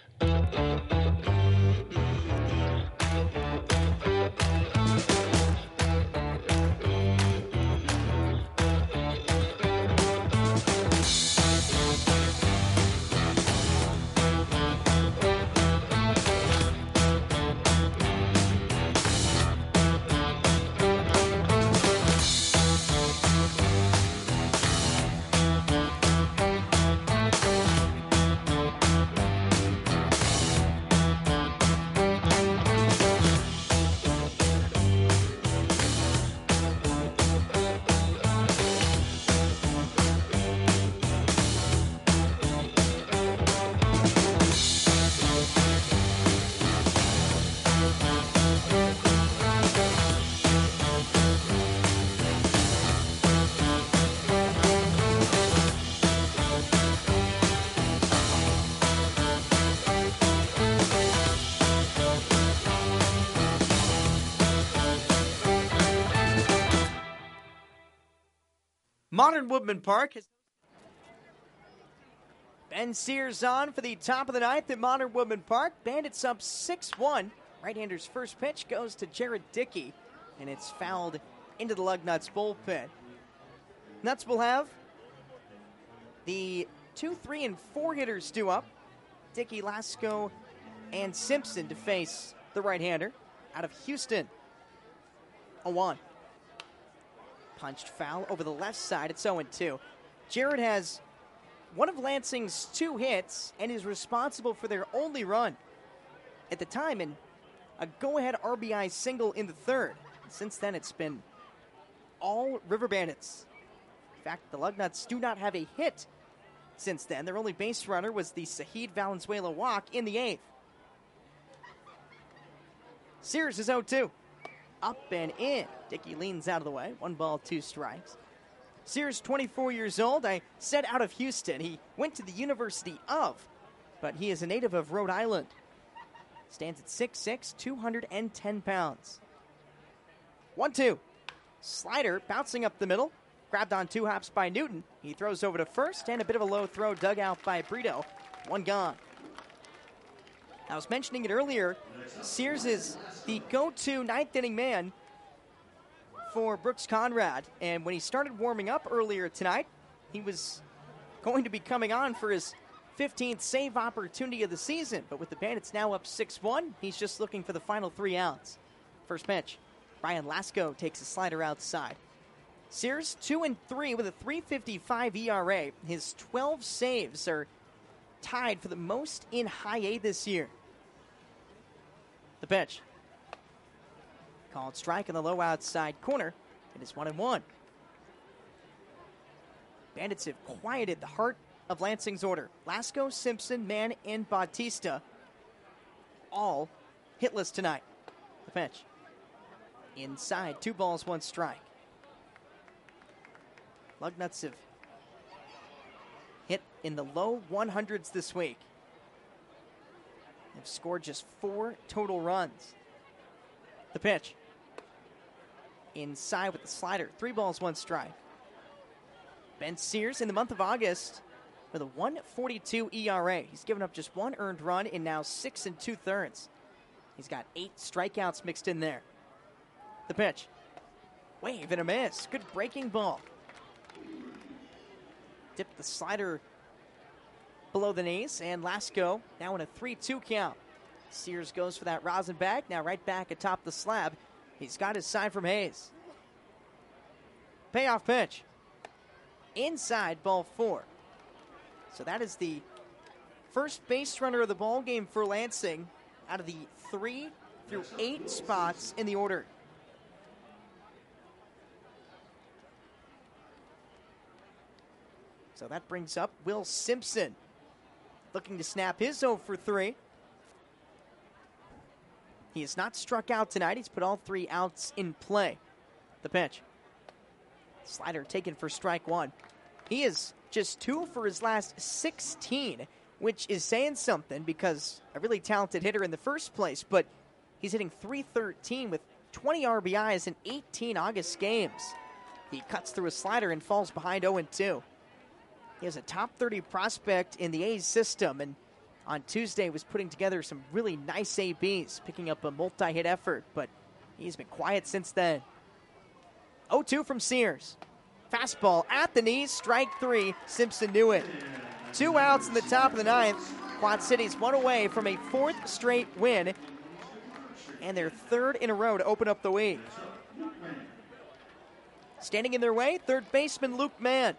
S3: Modern Woodmen Park has Ben Sears on for the top of the 9th at Modern Woodmen Park. Bandits up 6-1 Right-hander's first pitch goes to Jared Dickey, and it's fouled into the Lugnuts bullpen. Nuts will have the 2, 3, and 4 hitters due up. Dickey, Lasko, and Simpson to face the right-hander out of Houston. 0-1. Punched foul over the left side. It's 0-2. Jared has one of Lansing's 2 hits and is responsible for their only run at the time, and a go-ahead RBI single in the third. Since then, it's been all River Bandits. In fact, the Lugnuts do not have a hit since then. Their only base runner was the Sahid Valenzuela walk in the 8th. Sears is 0-2. Up and in. Dickey leans out of the way. 1 ball, 2 strikes. Sears, 24 years old. I said out of Houston. He went to the University of, but he is a native of Rhode Island. Stands at 6'6", 210 pounds. 1-2. Slider bouncing up the middle. Grabbed on 2 hops by Newton. He throws over to first, and a bit of a low throw dug out by Brito. 1 gone. I was mentioning it earlier. Sears is the go-to 9th inning man for Brooks Conrad. And when he started warming up earlier tonight, he was going to be coming on for his 15th save opportunity of the season. But with the Bandits now up 6-1, he's just looking for the final 3 outs. First pitch. Ryan Lasko takes a slider outside. Sears 2-3 with a 3.55 ERA. His 12 saves are tied for the most in high A this year. The pitch. Called strike in the low outside corner. It is 1-1. Bandits have quieted the heart of Lansing's order. Lasko, Simpson, Mann, and Bautista all hitless tonight. The pitch. Inside, 2 balls, 1 strike. Lugnuts have hit in the low 100s this week. They've scored just 4 total runs. The pitch. Inside with the slider. 3 balls, 1 strike. Ben Sears in the month of August with a 1.42 ERA. He's given up just 1 earned run in now 6 2/3. He's got 8 strikeouts mixed in there. The pitch. Wave and a miss. Good breaking ball. Dipped the slider below the knees, and Lasko now in a 3-2 count. Sears goes for that rosin bag, now right back atop the slab. He's got his sign from Hayes. Payoff pitch. Inside, ball 4. So that is the first base runner of the ball game for Lansing out of the 3 through 8 spots in the order. So that brings up Will Simpson, looking to snap his 0 for 3. He has not struck out tonight. He's put all 3 outs in play. The pitch. Slider taken for strike 1. He is just 2 for his last 16, which is saying something because a really talented hitter in the first place, but he's hitting .313 with 20 RBIs in 18 August games. He cuts through a slider and falls behind 0-2. He has a top 30 prospect in the A's system, and on Tuesday was putting together some really nice ABs, picking up a multi-hit effort, but he's been quiet since then. 0-2 from Sears. Fastball at the knees, strike 3. Simpson knew it. 2 outs in the top of the 9th. Quad Cities 1 away from a 4th straight win, and their 3rd in a row to open up the week. Standing in their way, 3rd baseman Luke Mann.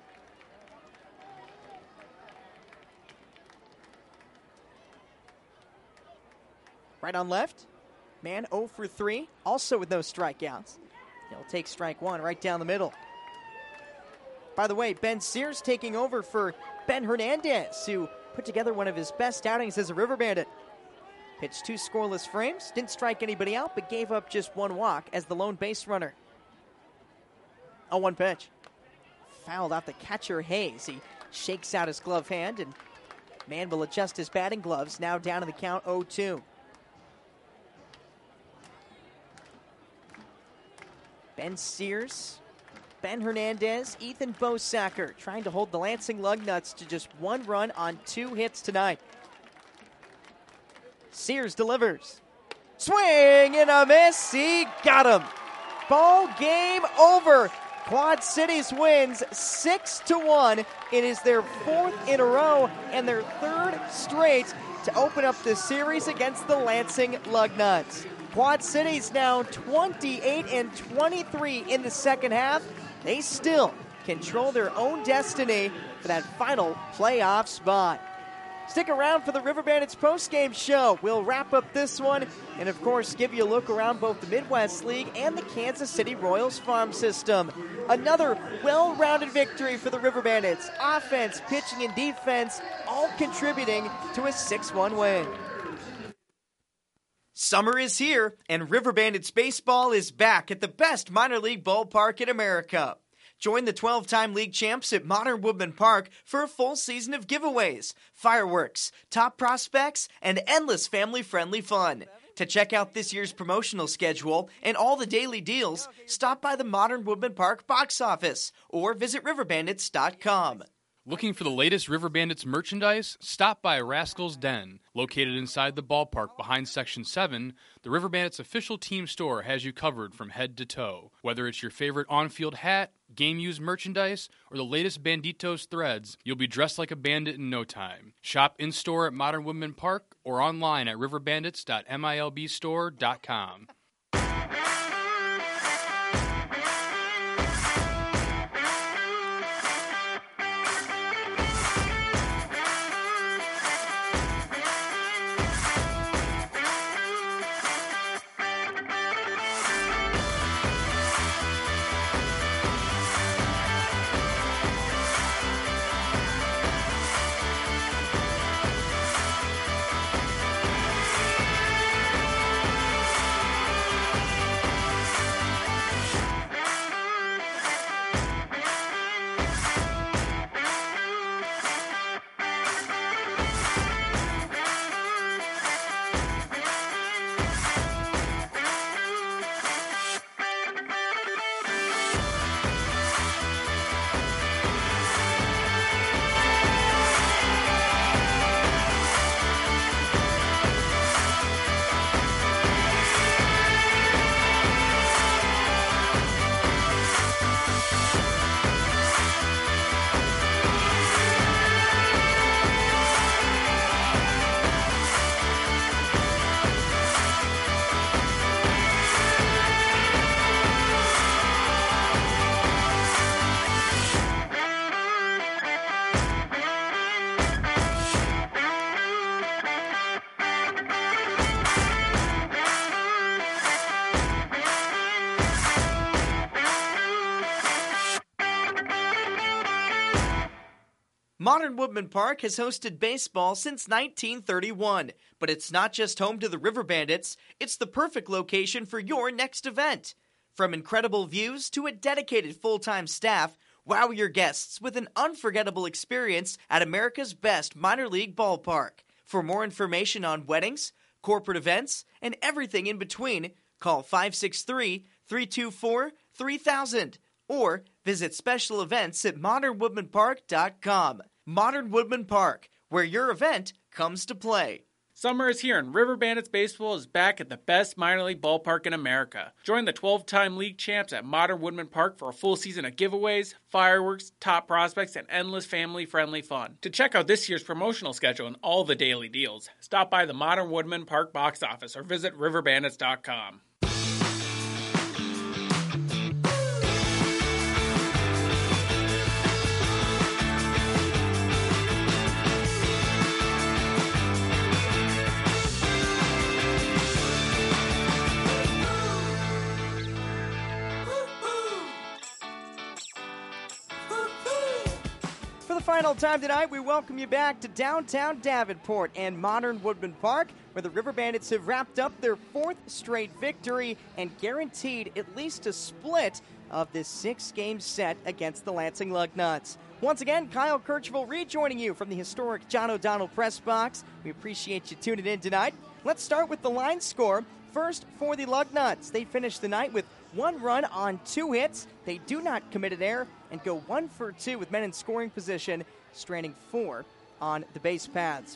S3: Right on left. Mann 0 for 3, also with no strikeouts. He'll take strike 1 right down the middle. By the way, Ben Sears taking over for Ben Hernandez, who put together one of his best outings as a River Bandit. Pitched 2 scoreless frames, didn't strike anybody out, but gave up just 1 walk as the lone base runner. 0-1 pitch. Fouled out the catcher Hayes. He shakes out his glove hand, and Mann will adjust his batting gloves, now down in the count 0-2. Ben Sears, Ben Hernandez, Ethan Bosacker trying to hold the Lansing Lugnuts to just 1 run on 2 hits tonight. Sears delivers. Swing and a miss. He got him. Ball game over. Quad Cities wins 6-1. It is their fourth in a row and their third straight to open up the series against the Lansing Lugnuts. Quad Cities now 28-23 in the second half. They still control their own destiny for that final playoff spot. Stick around for the River Bandits postgame show. We'll wrap up this one and, of course, give you a look around both the Midwest League and the Kansas City Royals farm system. Another well-rounded victory for the River Bandits. Offense, pitching, and defense all contributing to a 6-1 win. Summer is here, and River Bandits baseball is back at the best minor league ballpark in America. Join the 12-time league champs at Modern Woodman Park for a full season of giveaways, fireworks, top prospects, and endless family-friendly fun. To check out this year's promotional schedule and all the daily deals, stop by the Modern Woodman Park box office or visit riverbandits.com.
S6: Looking for the latest River Bandits merchandise? Stop by Rascal's Den. Located inside the ballpark behind Section 7, the River Bandits official team store has you covered from head to toe. Whether it's your favorite on-field hat, game-used merchandise, or the latest Banditos threads, you'll be dressed like a bandit in no time. Shop in-store at Modern Woodman Park or online at riverbandits.milbstore.com.
S3: Modern Woodman Park has hosted baseball since 1931, but it's not just home to the River Bandits, it's the perfect location for your next event. From incredible views to a dedicated full-time staff, wow your guests with an unforgettable experience at America's best minor league ballpark. For more information on weddings, corporate events, and everything in between, call 563-324-3000 or visit special events at modernwoodmanpark.com. Modern Woodman Park, where your event comes to play.
S4: Summer is here and River Bandits baseball is back at the best minor league ballpark in America. Join the 12-time league champs at Modern Woodman Park for a full season of giveaways, fireworks, top prospects, and endless family-friendly fun. To check out this year's promotional schedule and all the daily deals, stop by the Modern Woodman Park box office or visit riverbandits.com.
S3: Final time tonight, we welcome you back to downtown Davenport and Modern Woodman Park, where the River Bandits have wrapped up their fourth straight victory and guaranteed at least a split of this 6-game set against the Lansing Lugnuts. Once again, Kyle Kirchville rejoining you from the historic John O'Donnell press box. We appreciate you tuning in tonight. Let's start with the line score. First, for the Lugnuts, they finished the night with 1 run on 2 hits. They do not commit an error and go 1 for 2 with men in scoring position, straining 4 on the base paths.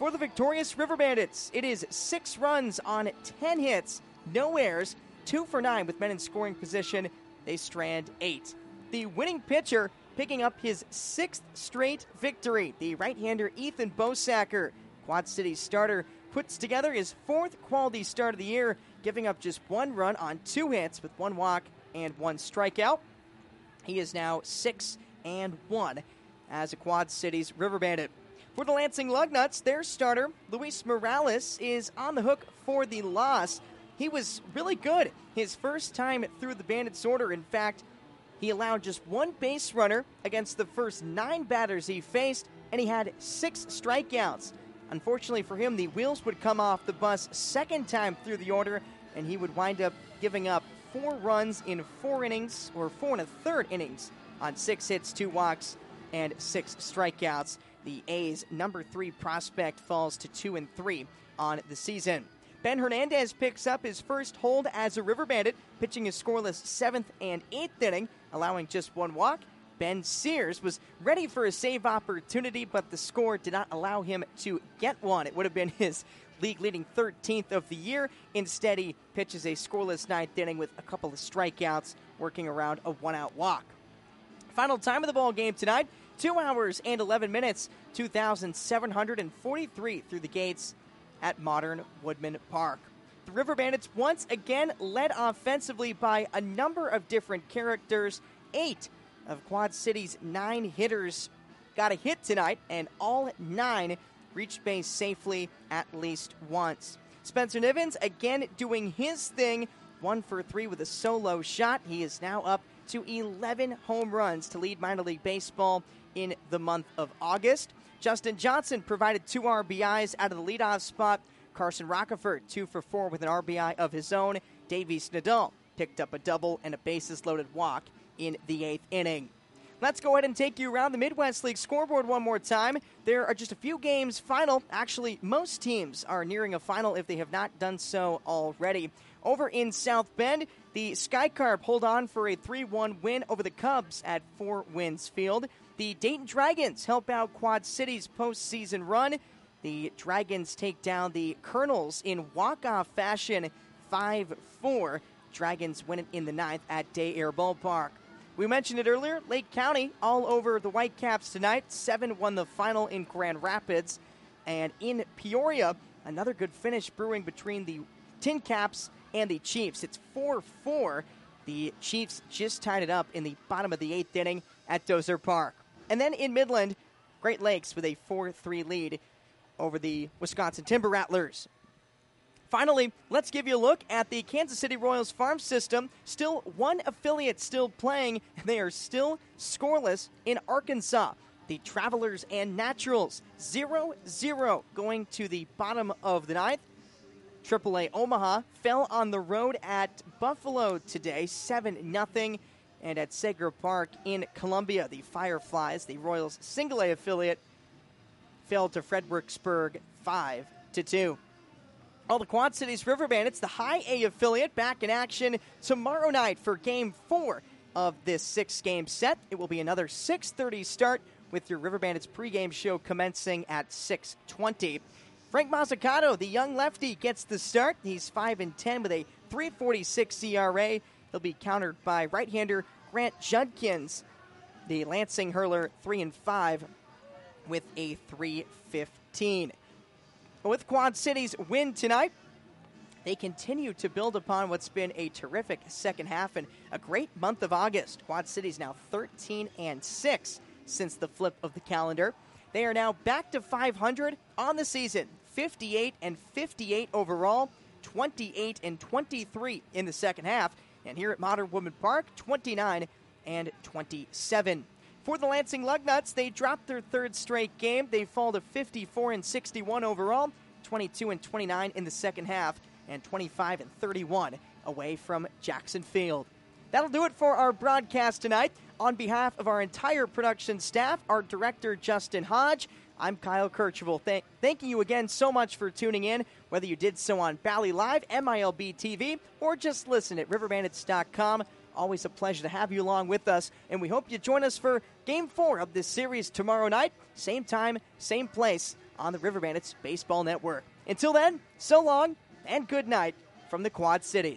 S3: For the victorious River Bandits, it is 6 runs on 10 hits, no errors, 2 for 9 with men in scoring position. They strand 8. The winning pitcher picking up his 6th straight victory. The right-hander Ethan Bosacker, Quad City's starter, puts together his 4th quality start of the year, giving up just 1 run on 2 hits with 1 walk and 1 strikeout. He is now 6-1 as a Quad Cities River Bandit. For the Lansing Lugnuts, their starter, Luis Morales, is on the hook for the loss. He was really good his first time through the Bandits' order. In fact, he allowed just 1 base runner against the first 9 batters he faced, and he had 6 strikeouts. Unfortunately for him, the wheels would come off the bus second time through the order, and he would wind up giving up 4 runs in 4 innings, or 4 1/3 innings, on 6 hits, 2 walks, and 6 strikeouts. The A's number 3 prospect falls to 2-3 on the season. Ben Hernandez picks up his first hold as a River Bandit, pitching a scoreless 7th and 8th inning, allowing just 1 walk. Ben Sears was ready for a save opportunity, but the score did not allow him to get one. It would have been his league-leading 13th of the year. Instead, he pitches a scoreless 9th inning with a couple of strikeouts, working around a 1-out walk. Final time of the ball game tonight, 2 hours and 11 minutes, 2,743 through the gates at Modern Woodmen Park. The River Bandits once again led offensively by a number of different characters. 8 of Quad City's 9 hitters got a hit tonight, and all 9 reached base safely at least once. Spencer Nivens again doing his thing, 1 for 3 with a solo shot. He is now up to 11 home runs to lead minor league baseball in the month of August. Justin Johnson provided 2 RBIs out of the leadoff spot. Carson Rockefort, 2 for 4 with an RBI of his own. Davies Nadal picked up a double and a bases-loaded walk in the 8th inning. Let's go ahead and take you around the Midwest League scoreboard one more time. There are just a few games final. Actually, most teams are nearing a final if they have not done so already. Over in South Bend, the Skycarp hold on for a 3-1 win over the Cubs at 4 Winds Field. The Dayton Dragons help out Quad City's postseason run. The Dragons take down the Colonels in walk-off fashion, 5-4. Dragons win it in the 9th at Day Air Ballpark. We mentioned it earlier, Lake County all over the Whitecaps tonight. 7 won the final in Grand Rapids. And in Peoria, another good finish brewing between the Tin Caps and the Chiefs. It's 4-4. The Chiefs just tied it up in the bottom of the 8th inning at Dozer Park. And then in Midland, Great Lakes with a 4-3 lead over the Wisconsin Timber Rattlers. Finally, let's give you a look at the Kansas City Royals farm system. Still 1 affiliate still playing, and they are still scoreless in Arkansas. The Travelers and Naturals, 0-0 going to the bottom of the 9th. AAA Omaha fell on the road at Buffalo today, 7-0. And at Sager Park in Columbia, the Fireflies, the Royals' single-A affiliate, fell to Fredericksburg 5-2. All the Quad Cities River Bandits, the High A affiliate, back in action tomorrow night for Game 4 of this 6-game set. It will be another 6:30 start with your River Bandits pregame show commencing at 6:20. Frank Mazzucato, the young lefty, gets the start. He's 5-10 with a 3.46 ERA. He'll be countered by right-hander Grant Judkins. The Lansing hurler, 3-5 with a 3.15. With Quad City's win tonight, they continue to build upon what's been a terrific second half and a great month of August. Quad City's now 13-6 since the flip of the calendar. They are now back to 500 on the season, 58-58 overall, 28-23 in the second half. And here at Modern Woodmen Park, 29-27. For the Lansing Lugnuts, they dropped their 3rd straight game. They fall to 54-61 overall, 22-29 in the second half, and 25-31 away from Jackson Field. That'll do it for our broadcast tonight. On behalf of our entire production staff, our director, Justin Hodge, I'm Kyle Kirchhoff. Thanking you again so much for tuning in, whether you did so on Bally Live, MILB TV, or just listen at riverbandits.com. Always a pleasure to have you along with us, and we hope you join us for Game 4 of this series tomorrow night. Same time, same place, on the River Bandits Baseball Network. Until then, so long and good night from the Quad Cities.